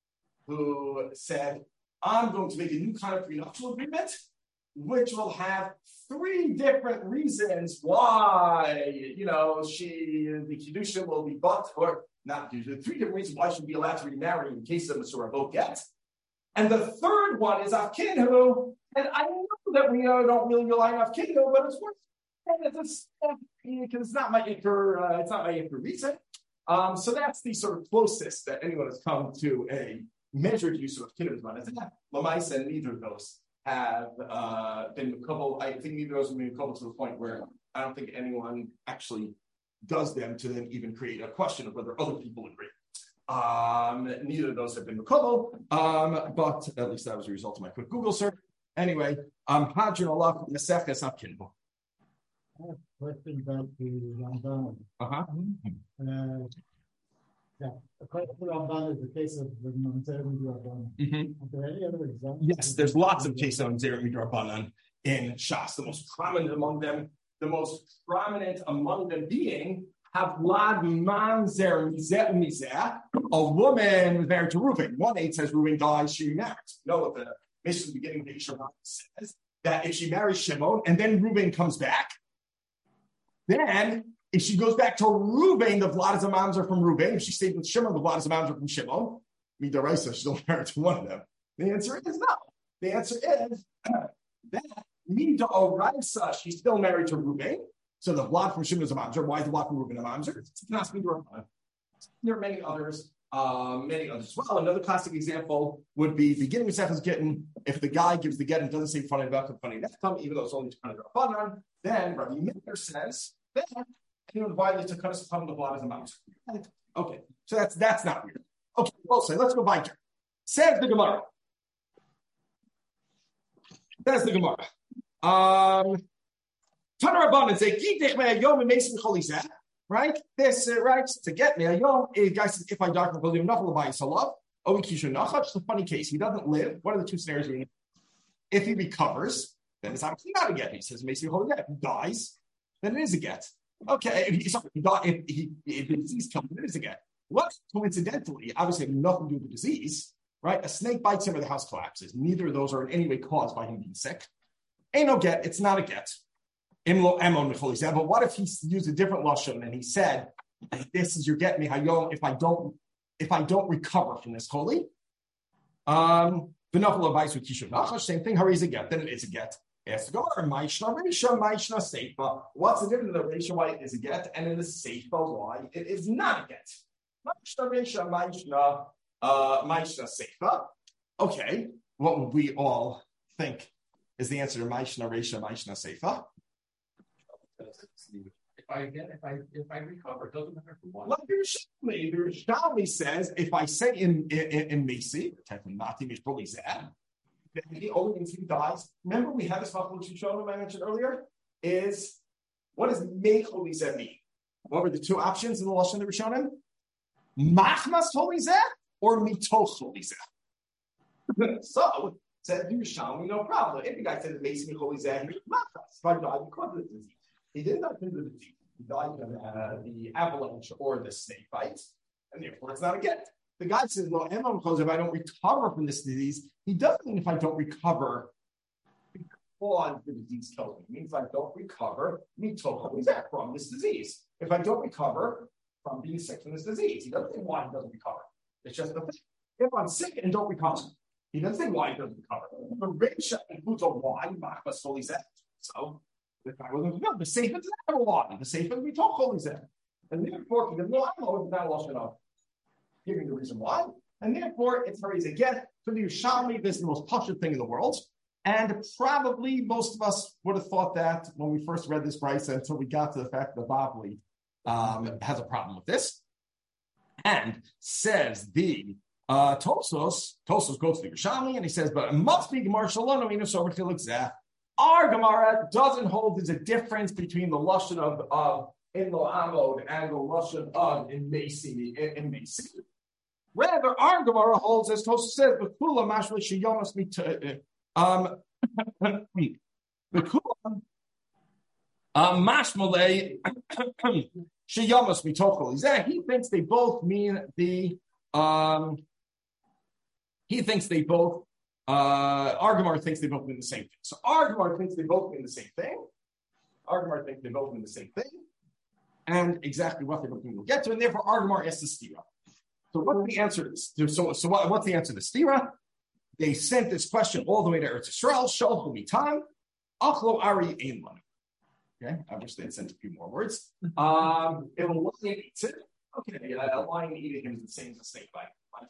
who said, I'm going to make a new kind of prenuptial agreement, which will have three different reasons why, you know, she, the Kedusha will be bought, or not Kedusha, three different reasons why she'd be allowed to remarry in case of a Surah get. And the third one is Afkinu, and I know that we uh, don't really rely on Afkinu, but it's worth it. It's, because it's not my inter, uh, it's not my inter reason. Um, so that's the sort of closest that anyone has come to a measured use of Afkinu. Lamaisa and neither of those have uh, been a couple. I think neither of those have been a couple to the point where I don't think anyone actually does them to then even create a question of whether other people agree. Um, neither of those have been Makobel, um, but at least that was a result of my quick Google search. Anyway, um, Hadron Allah Neseches Afkinbo. I have a question about the Ramban. Uh-huh. Uh, yeah, according to Ramban is the case of the Mamzer Midrabanan. Are there any other examples? Yes, there's lots of cases on Mamzer Midrabanan in Shas. The most prominent among them, the most prominent among them being Havlad Mamzer Mizeh Mizeh, a woman was married to Reuven. One eight says Reuven dies, she remarries. You know what the mission at the beginning of the Yisrael says? That if she marries Shimon and then Reuven comes back, then if she goes back to Reuven, the Vlad is a mamzer from Reuven. If she stayed with Shimon, the Vlad is a mamzer from Shimon. Midaraisa, she's only married to one of them. The answer is no. The answer is uh, that Midaraisa, she's still married to Reuven. So the Vlad from Shimon is a mamzer. Why is the Vlad from Reuven a mamzer? It's not Midaraisa. There are many others. Um, many others as well. Another classic example would be beginning with Sefas Gittin. If the guy gives the get and doesn't say funny about the funny neftam, even though it's only kind of Rabbanan, then Rabbi Meir says that anyone violates a kadosh upon the blood as a mouse. Okay, so that's that's not weird. Okay, we'll say let's go back here. Says the Gemara. Says the Gemara. Um, Tanar Rabbanan say Gidech me yom and mason cholizeh. Right? This, uh, right? To get me, a young guy says, if I die from William Nuffle by Salav, oh, Kisha Nachach, it's a funny case. He doesn't live. What are the two scenarios we need? If he recovers, then it's obviously not a get. He says, makes me hold get. If he dies, then it is a get. Okay, if he, sorry, if, he die, if, he, if the disease comes, it is a get. What coincidentally, obviously, have nothing to do with the disease, right? A snake bites him or the house collapses. Neither of those are in any way caused by him being sick. Ain't no get. It's not a get. But what if he used a different lashon and he said, "This is your get me hayom if I don't if I don't recover from this holy." Um, the nafal advice with kishuv nachash, same thing. Hurry is a get, then it is a get. Ask the Gemara, ma'ishna reisha, ma'ishna seifa. What's the difference in the reisha why it is a get and in the seifa why it is not a get? Ma'ishna reisha, ma'ishna uh, ma'ishna seifa. Okay, what would we all think is the answer to ma'ishna reisha, ma'ishna seifa? If I get, if I if I recover, it doesn't matter for what. Like Yerushalmi, the Yerushalmi says, if I say in in, in Macy, technically not in probably Zad, that he only means he dies. Remember, we had this Machloek Rishonim I mentioned earlier. Is what does make holy Zed mean? What were the two options in the Lashon of the Rishonim? Machmas holy Zed or mitoch holy Zed. So said Yerushalmi, no problem. If the guy says Macy holy Zed, machmas, if I die because of the disease. He did not die of the disease. He died of uh, the avalanche or the snake bite, and therefore it's not a get. The guy says, well, if I don't recover from this disease, he doesn't mean if I don't recover because the disease kills me. It means I don't recover from this disease. If I don't recover from being sick from this disease, he doesn't say why he doesn't recover. It's just the thing. If I'm sick and don't recover, he doesn't say why he doesn't recover. The rich includes a why, Machmas fully said. So if I wasn't good, the safer doesn't have a why. The safer we talk fully said. And therefore, because no, I know that lost enough. Giving the reason why, and therefore it's very easy to get. For the Yerushalmi, this is the most posh thing in the world, and probably most of us would have thought that when we first read this price until we got to the fact that Bavli um, has a problem with this, and says the uh, Tosos, Tosos goes to the Yerushalmi, and he says, but it must be Gemara Shalom Inus over Chiluk. Our Gemara doesn't hold there's a difference between the lashon of of in Lo Amod and the lashon of in Macy in, in Macy. Rather, our Gemara holds, as Tosa says, the Kula Mashma Shiyomas Mit um the Kula um Mashmale Shiyomas Mitokol. He thinks they both mean the um he thinks they both uh our Gemara thinks they both mean the same thing. So our Gemara thinks they both mean the same thing. Our Gemara thinks they both mean the same thing. And exactly what they're looking to get to, and therefore our Gemara asks the stira. So what's the answer to this? So, so what, what's the answer to the stira? They sent this question all the way to Eretz Yisrael. Shalchu mitam, achlo ari ein lanu. Okay, I wish they'd sent a few more words. Um, if a lion eats it, okay, a lion eating him is the same as a snake bite.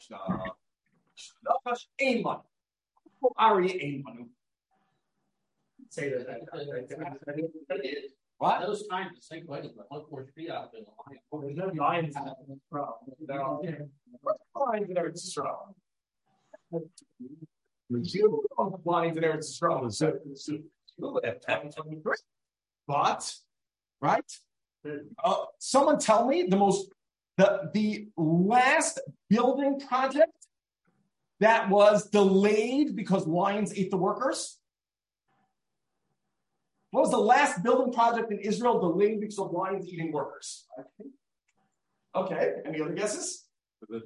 Ein lanu. Achlo ari ein lanu. Say that. What? Those times the snake bite is like one more feet out of the lion. Well, there's no lions in the problem. There are lions in Eretz Yisrael. Lions in Eretz Yisrael. But, right? Uh, someone tell me the most, the, the last building project that was delayed because lions ate the workers? What was the last building project in Israel delayed because of lions eating workers? Okay, any other guesses? The,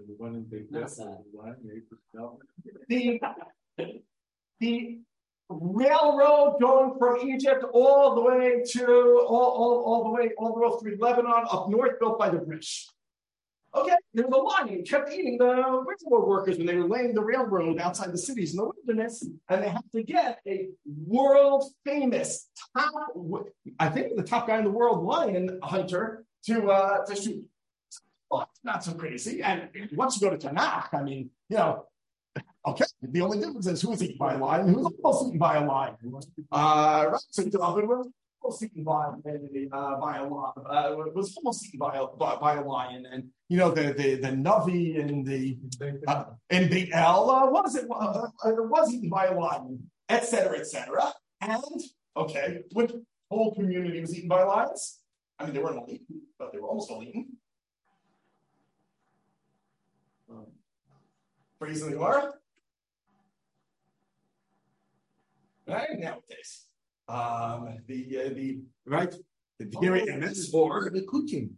the railroad going from Egypt all the way to all, all, all the way all the way through Lebanon up north, built by the British. Okay, there was a lion kept eating the railroad workers when they were laying the railroad outside the cities in the wilderness, and they have to get a world famous top, I think the top guy in the world, lion hunter, to uh, to shoot. Well, not so crazy. And once you go to Tanakh, I mean, you know, okay, the only difference is who was eaten by a lion and who was almost eaten by a lion. Uh, right? So almost eaten by, uh, by a lion. Uh, was almost eaten by a by, by a lion, and you know the the the Navi and the uh, and the El uh, was it uh, it was eaten by a lion, et cetera, et cetera. And okay, which whole community was eaten by lions? I mean, they weren't all eaten, but they were almost all eaten. Um, Praise the Lord. Right nowadays. Um, the uh, the right the Gary Ennis or the cooking.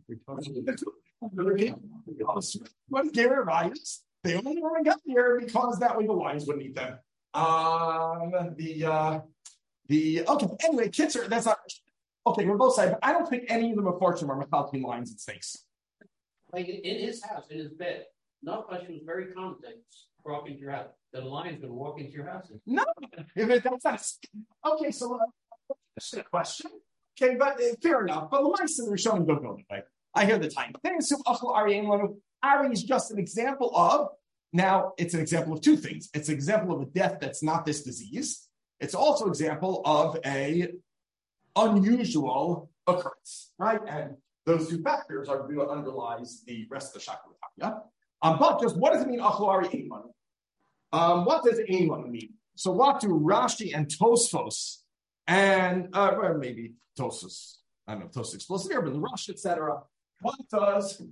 What Gary Riots? They only want to get here because that way the lions wouldn't eat them. Um, the uh, the okay. Anyway, Kitzer. That's not okay. We're both sides. But I don't think any of them are fortunate are between lions and snakes. Like in his house, in his bed, not much was very confident. Walk into your house. The lion's going to walk into your house. No, if it, that's not okay. So uh, that's a question. Okay, but uh, fair enough. But the mice and the Rishonim don't go that way. I hear the time. Ari is just an example of. Now, it's an example of two things. It's an example of a death that's not this disease. It's also an example of a unusual occurrence, right? And those two factors are what underlies the rest of the Shakaratanya. Um, but just what does it mean, Achluari Eiman? Um, what does Eiman mean? So what do Rashi and Tosfos and uh, or maybe Tosos, I don't know, Tosos explosive here, but the Rashi, et cetera. What does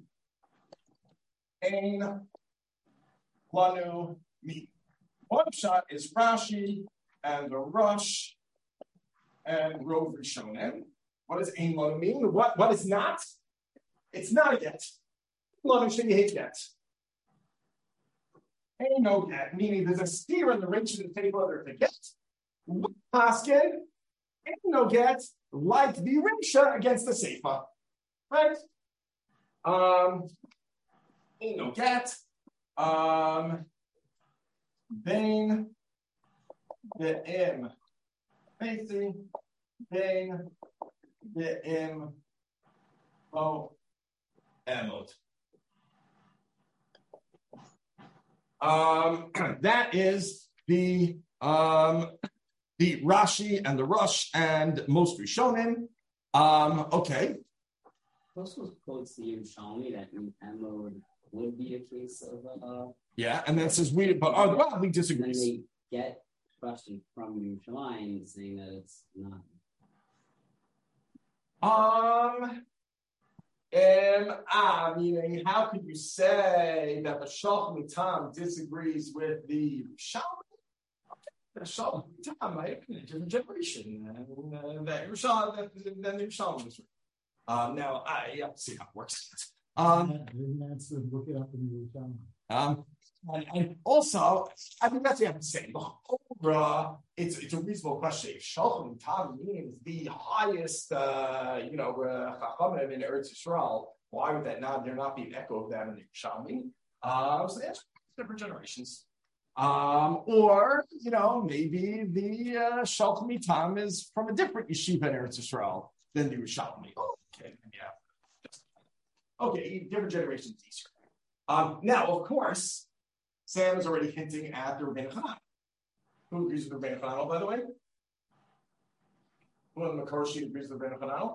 Ein Lanu mean? One shot is Rashi and the Rush and Rov Rishonim. What does Ein Lanu mean? What, what is not? It's not a get. Lanu should be get. Ain't no get, meaning there's a steer in the rinch in the table under the get. Paskin, ain't no get, like the rinsha against the seifa. Right? Um, ain't no get. Um, Bain, the im, Basi, Bain, the im, oh, emot. Um, that is the um, the Rashi and the Rush and most Rishonim. Um, okay. Also quotes the Yerushalmi that in Emod would be a case of uh yeah, and then it says we but uh, well we disagree. And they get question from Yerushalayim saying that it's not. Um Um, ah, meaning, how could you say that the Shalch Mitam disagrees with the Shalom? The Shalch Mitam, right? Different generation, and uh, that Yerushalayim, then the Yerushalayim was. Um, now I have to see how it works. Um, look it up in the um, and, and also, I mean, that's what I have to say. The Chorah, it's it's a reasonable question. If Shalom Tam means the highest, uh, you know, Chachamim in Eretz Yisrael, why would that not? There not be an echo of that in the Yerushalmi? Uh, so that's different generations. Um, or you know, maybe the uh, Shalom Tam is from a different yeshiva in Eretz Yisrael than the Yerushalmi. Oh, okay, yeah. Okay, different generations easier. Um, now, of course, Sam is already hinting at the Rabbeinu Chananel. Who agrees with the Rabbeinu Chananel, by the way? Who on the Makor sheet agrees with the Rabbeinu Chananel?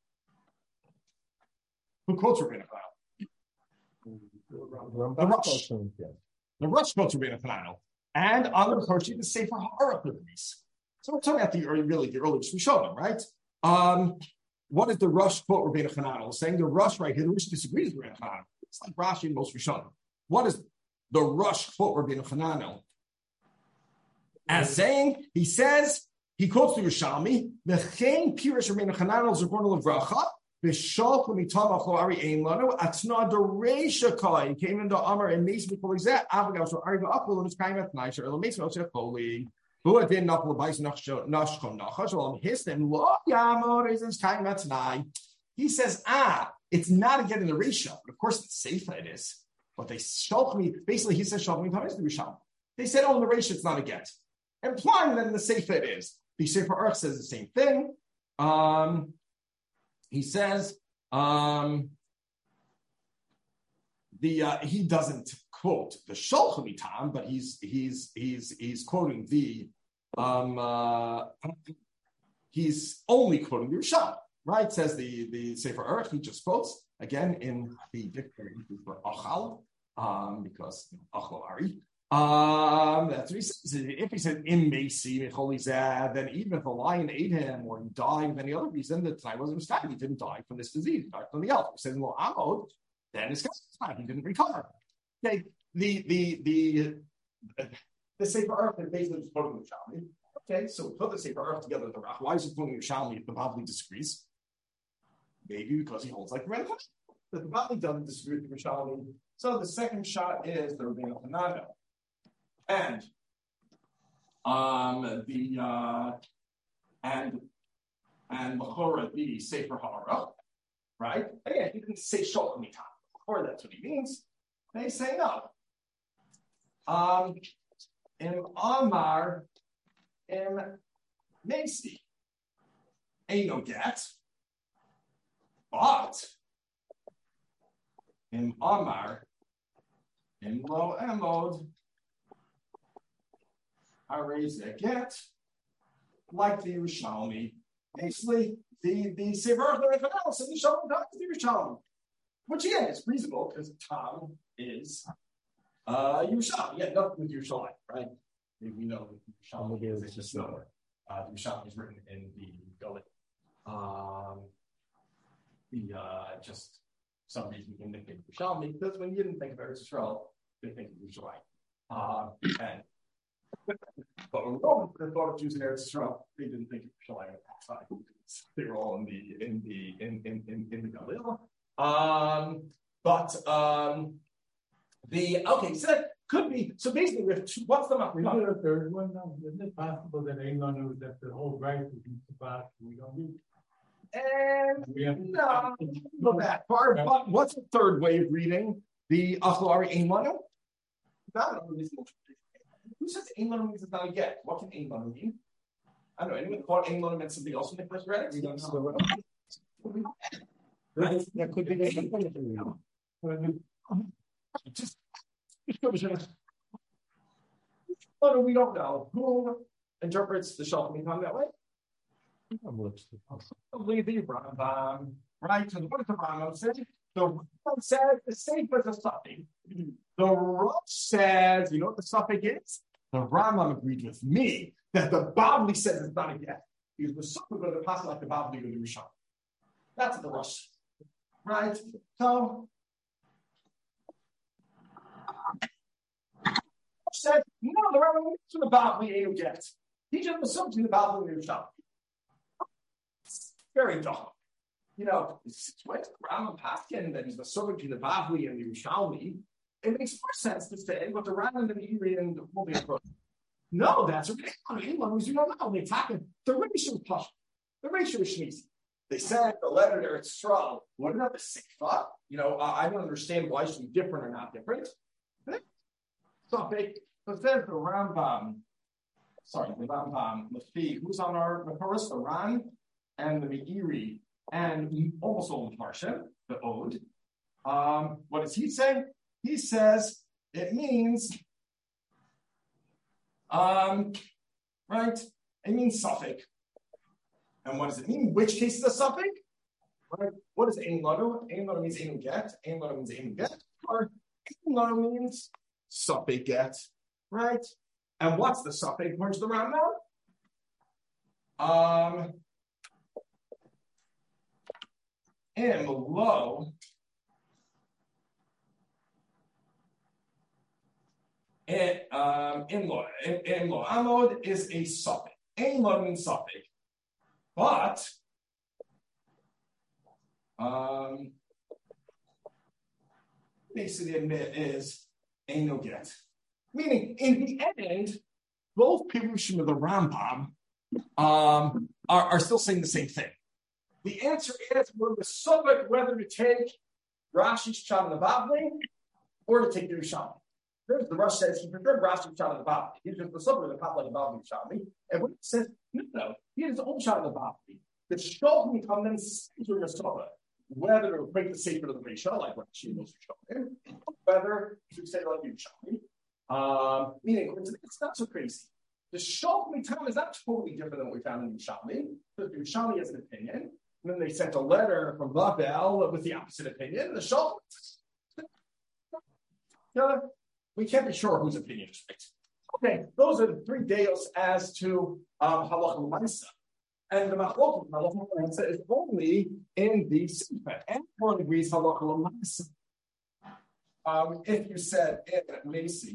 Who quotes Rabbeinu Chananel? The Rush. The Rush quotes Rabbeinu Chananel. And on the Makor sheet, the Sefer HaAruch agrees. So we're talking about the early, really the earliest Rishonim, right? Um, what is the Rush quote Rabbeinu Chananel? Saying the Rush right here, the Rush disagrees with Rabbeinu Chananel. It's like Rashi and most Rishonim. What is the Rush quote Rabbeinu Chananel as saying? He says, he quotes the Yerushalmi, "V'chein pirish Rabbeinu Chananel zechrono levracha v'shalch l'mitamach lo ari ein lanu atna dereisha kai came into Amar and Meis before that avagav so ari v'akol and it's kind of nice or Meis v'oseh choli who had been not l'bayis nachshon nachshon nachshon histem lo yamor is it's kind of tonight." He says, ah, it's not again in the Risha, but of course it's Seifa it is. But they shalch me, basically he says shalch me is the Risham. They said, oh, in the Risha it's not a get. Implying that in the Seifa it is. The Sefer Aruch says the same thing. Um, he says, um, the uh, he doesn't quote the shalch mitam, but he's he's he's he's quoting the um uh, he's only quoting the Risham. Right, says the, the Sefer Aruch, he just quotes, again, in the dictionary for Achal, um, because Achal Ari. Um, that's what he says. If he said, Im Mesi, then even if a lion ate him or he died of any other reason, the time wasn't a He didn't die from this disease, he died from the else. He said, well, Amod, then it's time, he didn't recover. Okay, the, the, the, the Sefer Aruch is basically just quoting the Shalmi. Okay, so we put the Sefer Aruch together with the Rach. Why is he quoting the Shalmi if the Bavli disagrees? Maybe because he holds like the Rebbe. But the Bavli doesn't disagree with the Rishonim. So the second shot is the Rabbeinu Chananel. And um the uh and and Machora the Sefer HaAruch, right? Again, he didn't say Shalch Mitam. Or that's what he means. They say no. Um in Amar in Mesi ain't no get. But in Amar, in Lo Emod, I raise a get like the Yerushalmi. Basically, the the Sefer Aruch said the Shalom Tam is the Yerushalmi, which again is reasonable because Tam is uh, Yerushalmi. Yeah, nothing with Yerushalmi, right? We know that Yerushalmi is just no. Uh, the Yerushalmi is written in the Galit. Um, The uh, just some reason you didn't think of Yerushalmi because when you didn't think of Eretz Yisrael, they think of Yerushalayim. Uh, and but when Romans thought of Jews in Eretz Yisrael, they didn't think of Yerushalayim at that time. they're all in the in the in in in, in the Galil. Um, but um, the okay, so that could be so basically we have two. What's the We do a third one now. Isn't it possible that anyone knows that the whole right is in Shabbat and we don't do? And We have no, go that far. But what's the third way of reading the Achlari Ein Manu? Who says Ein Manu means it's not a get? What can Ein Manu mean? I don't know. Anyone thought Ein Manu meant something else when they first read it? We don't know. That could be the Just, oh, no, we don't know. Who interprets the Shalom that way? Probably the Rambam, right? So what does the Rambam say? The Rambam says the Sefer is a suffix. The Rosh says, you know what the suffix is? The Rambam agreed with me that the Bavli says it's not a get. Because the suffix going to pass like the Bavli or the Rishon. That's the Rosh, right? So said, no, the Rambam means the Bavli ain't a get. He just assumes the Bavli or the Rishon. Very dumb. You know, it's went to the Rambam Paskin that he's the servant to the Bavli and the Yerushalmi. It makes more sense to say what the Rambam and the Iri and the Holy approach. No, that's a you don't know. They talking the ratio push. The ratio is shmizi. They said the letter there it's strong. What about the Seifa? You know, uh, I don't understand why it should be different or not different. So they so says the Rambam. Sorry, the Rambam Lefi. Who's on our Makoros? The Ran and the Meiri, and almost all the Parsha, the Ode. Um, what does he say? He says it means, um, right? It means suffix. And what does it mean? Which case is a suffix? Right? What is Ein Lanu? Ein Lanu means Ein Get. Ein Lanu means Ein Get. Or Ein Lanu means suffix get. Right? And what's the suffix according to the Rambam? Um, Im lo it um im lo im lo amod is a suffix. Ein lo means suffix, but um basically admit is ain't no get. Meaning in the end, both Pirushim of the Rambam um are, are still saying the same thing. The answer is we're the subject whether to take Rashi's Pshat in the Bavli or to take the Yerushalmi. There's the Rosh says he preferred Rashi's Pshat in the Bavli. He's just the subject of the Pshat like the Bavli Yerushalmi. And when he says, no, no, he has his own Pshat in the Bavli. The Shalom come then says to your subject whether to break the Sefer of the Reisha, like Rashi knows Yerushalmi, or whether to say like Yerushalmi. Um, meaning, it's not so crazy. The Shalom Tam is not totally different than what we found in Yerushalmi, because Yerushalmi has an opinion. And then they sent a letter from Babel with the opposite opinion. The Shalom, yeah, we can't be sure whose opinion is right. Okay, those are the three deals as to um, Halach L'Maisa. And the Machlok Halach L'Maisa is only in the Sefer. Everyone agrees Halach L'Maisa. Um, if you said it at Macy,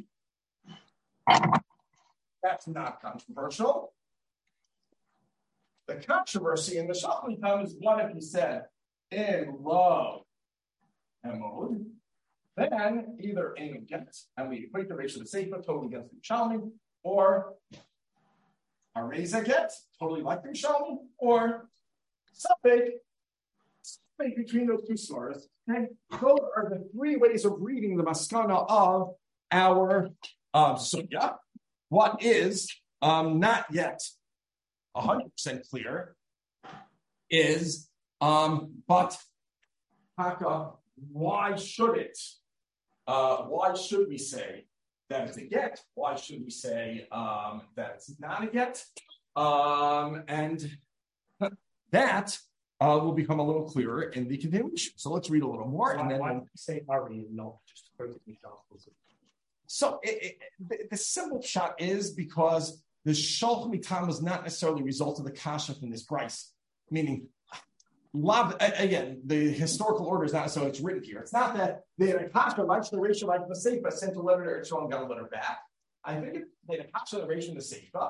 that's not controversial. The controversy in the Shalom time is what if you said in lo emod, then either in against, and we equate the ratio of the Sefer totally against the Yerushalmi, or a Reza get totally like the Yerushalmi, or something between those two sources. Okay, those are the three ways of reading the maskana of our uh, sugya. What is um, not yet one hundred percent clear is, um, but Haka, why should it? Uh, why should we say that it's a get? Why should we say um, that it's not a get? Um, and that uh, will become a little clearer in the continuation. So let's read a little more. Why, and then why we'll do you say Ari and not just quoting the Gospels? So it, it, the, the simple shot is because the Shalch Mitam was not necessarily a result of the kasha from this price. Meaning, love, again, the historical order is not so it's written here. It's not that they had a kasha, like the ratio, like the Seifa, sent a letter to Israel and got a letter back. I think it, they had a kasha, the ratio, the Seifa.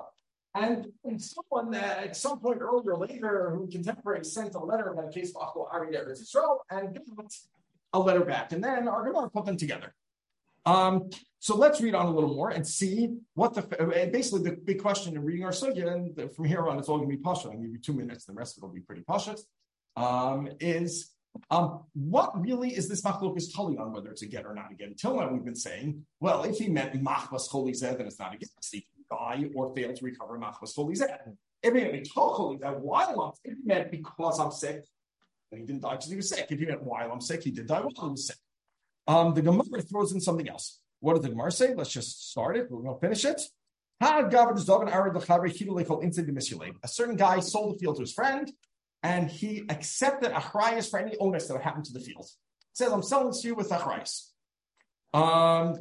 And, and someone that at some point earlier or later, who contemporary sent a letter about a case of Achol Ari to Eretz Yisrael and got a letter back. And then our Gemara put them together. Um, so let's read on a little more and see what the, basically the big question in reading our sugya, and from here on it's all going to be Pasha. I'll give you two minutes, the rest of it will be pretty Pasha, um, is um, what really is this machlokes tali on, whether it's a get or not a get? Until now we've been saying, well, if he meant machbas choli zeh, then it's not a get. If he die or fail to recover machbas choli zeh. If he meant choli zeh, while I'm if he meant because I'm sick, then he didn't die because he was sick. If he meant while I'm sick, he did die while he was sick. Um, the Gemara throws in something else. What did the Gemara say? Let's just start it. We're going to finish it. A certain guy sold the field to his friend, and he accepted achrayas for any onus that would happen to the field. It says, I'm selling this to you with achrayas. Um,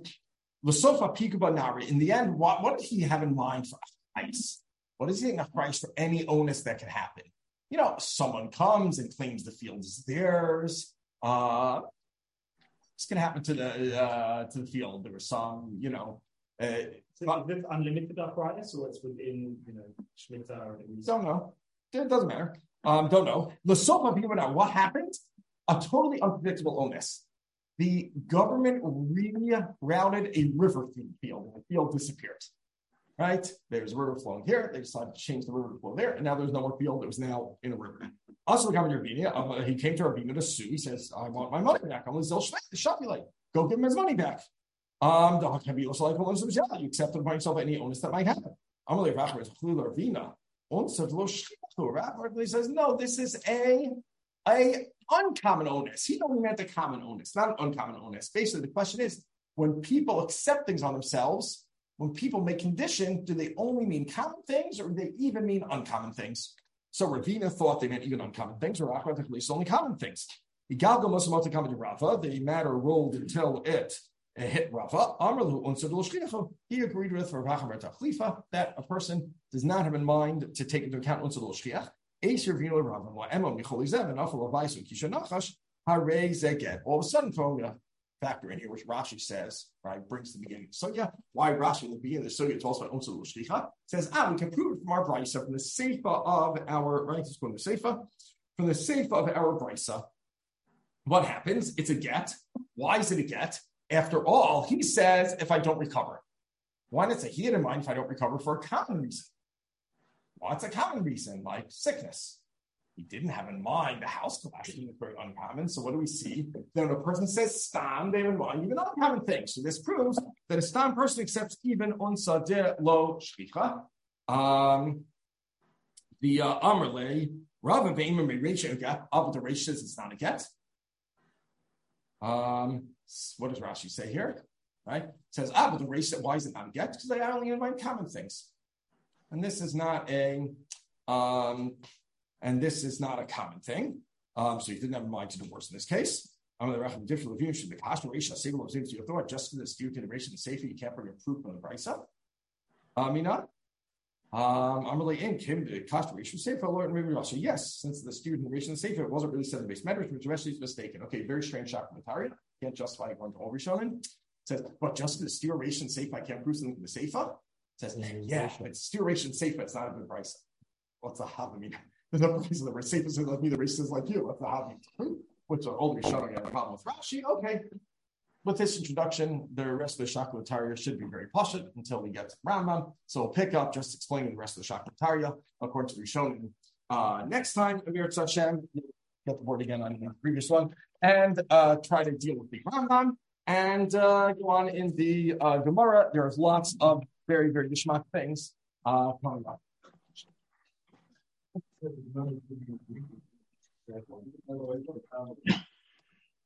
in the end, what, what did he have in mind for achrayas? What is he in achrayas for any onus that can happen? You know, someone comes and claims the field is theirs. Uh, What's going to happen to the uh, to the field? There was some, you know. Uh, so is it unlimited achrayas, or it's within, you know, shmita? Or don't know. It doesn't matter. Um, don't know. The sofa people now. What happened? A totally unpredictable onus. The government rerouted a river through the field, and the field disappeared. Right? There's a river flowing here. They decided to change the river to flow there, and now there's no more field. It was now in a river. Also, uh, he came to Rabbeinu to sue. He says, I want my money back. I'm going to shop you like, go give him his money back. Um, you accept by yourself any onus that might happen. He says, no, this is a, a uncommon onus. He only meant a common onus, not an uncommon onus. Basically, the question is, when people accept things on themselves, when people make condition, do they only mean common things or do they even mean uncommon things? So Ravina thought they meant even uncommon things, or at least only common things. The matter rolled until it hit Rava. He agreed with Rav that a person does not have in mind to take into account Unsadul Shchiach. All of a sudden, throwing a factor in here, which Rashi says, right, brings to the beginning. So yeah, why Rashi in the beginning of the Sugya talks about Unsadul Shchicha, says, ah, we can prove it from our Brisa, from the Seifa of our, right, it's going to Seifa, from the Seifa of our Brisa. What happens? It's a get. Why is it a get? After all, he says, if I don't recover. Why not say he had in mind if I don't recover for a common reason? What's a common reason? Like sickness. He didn't have in mind the house collapsing is very uncommon. So what do we see? Then when a person says stam, they have in mind even uncommon things. So this proves that a stam person accepts even unsa de lo shchicha. Um, the Amarle, Rav of Eimer may reach a get, up the Reish says it's not a get. Um, what does Rashi say here? Right? It says, ah, but the Reish, why is it not a get? Because they only invite common things. And this is not a um And this is not a common thing. Um, so you didn't have in mind to divorce in this case. I'm going to recommend different review. Should be Kashrasha, Sigil of Zim to your thought, just to the dispute integration and safety. You can't bring a proof from the Brisa. Amina. Um, I'm really in Kim, the Kashrasha, Sefer, Lord, and Rabbi So yes, since the dispute integration and safety, it wasn't really said in the base matters, which actually is mistaken. Okay, very strange shot from the Tari. Can't justify going to all Rishonim. It says, but just the steeration safe, I can't prove something from the Sefer. It says, yeah, but steeration safe, it's not a good Brisa. What's a Havamina? There's no reason that we're safe as like me, the racists like you. That's the hobby, which are only showing a problem with Rashi. Okay. With this introduction, the rest of the Shakulataria should be very pashut until we get to Rambam. So we'll pick up just explaining the rest of the Shakulataria according to the Rishonim. Uh, next time, Amir Tzashem, get the board again on the previous one, and uh, try to deal with the Rambam and uh, go on in the uh, Gemara. There's lots of very, very Gishmak things uh, coming up. Thank you.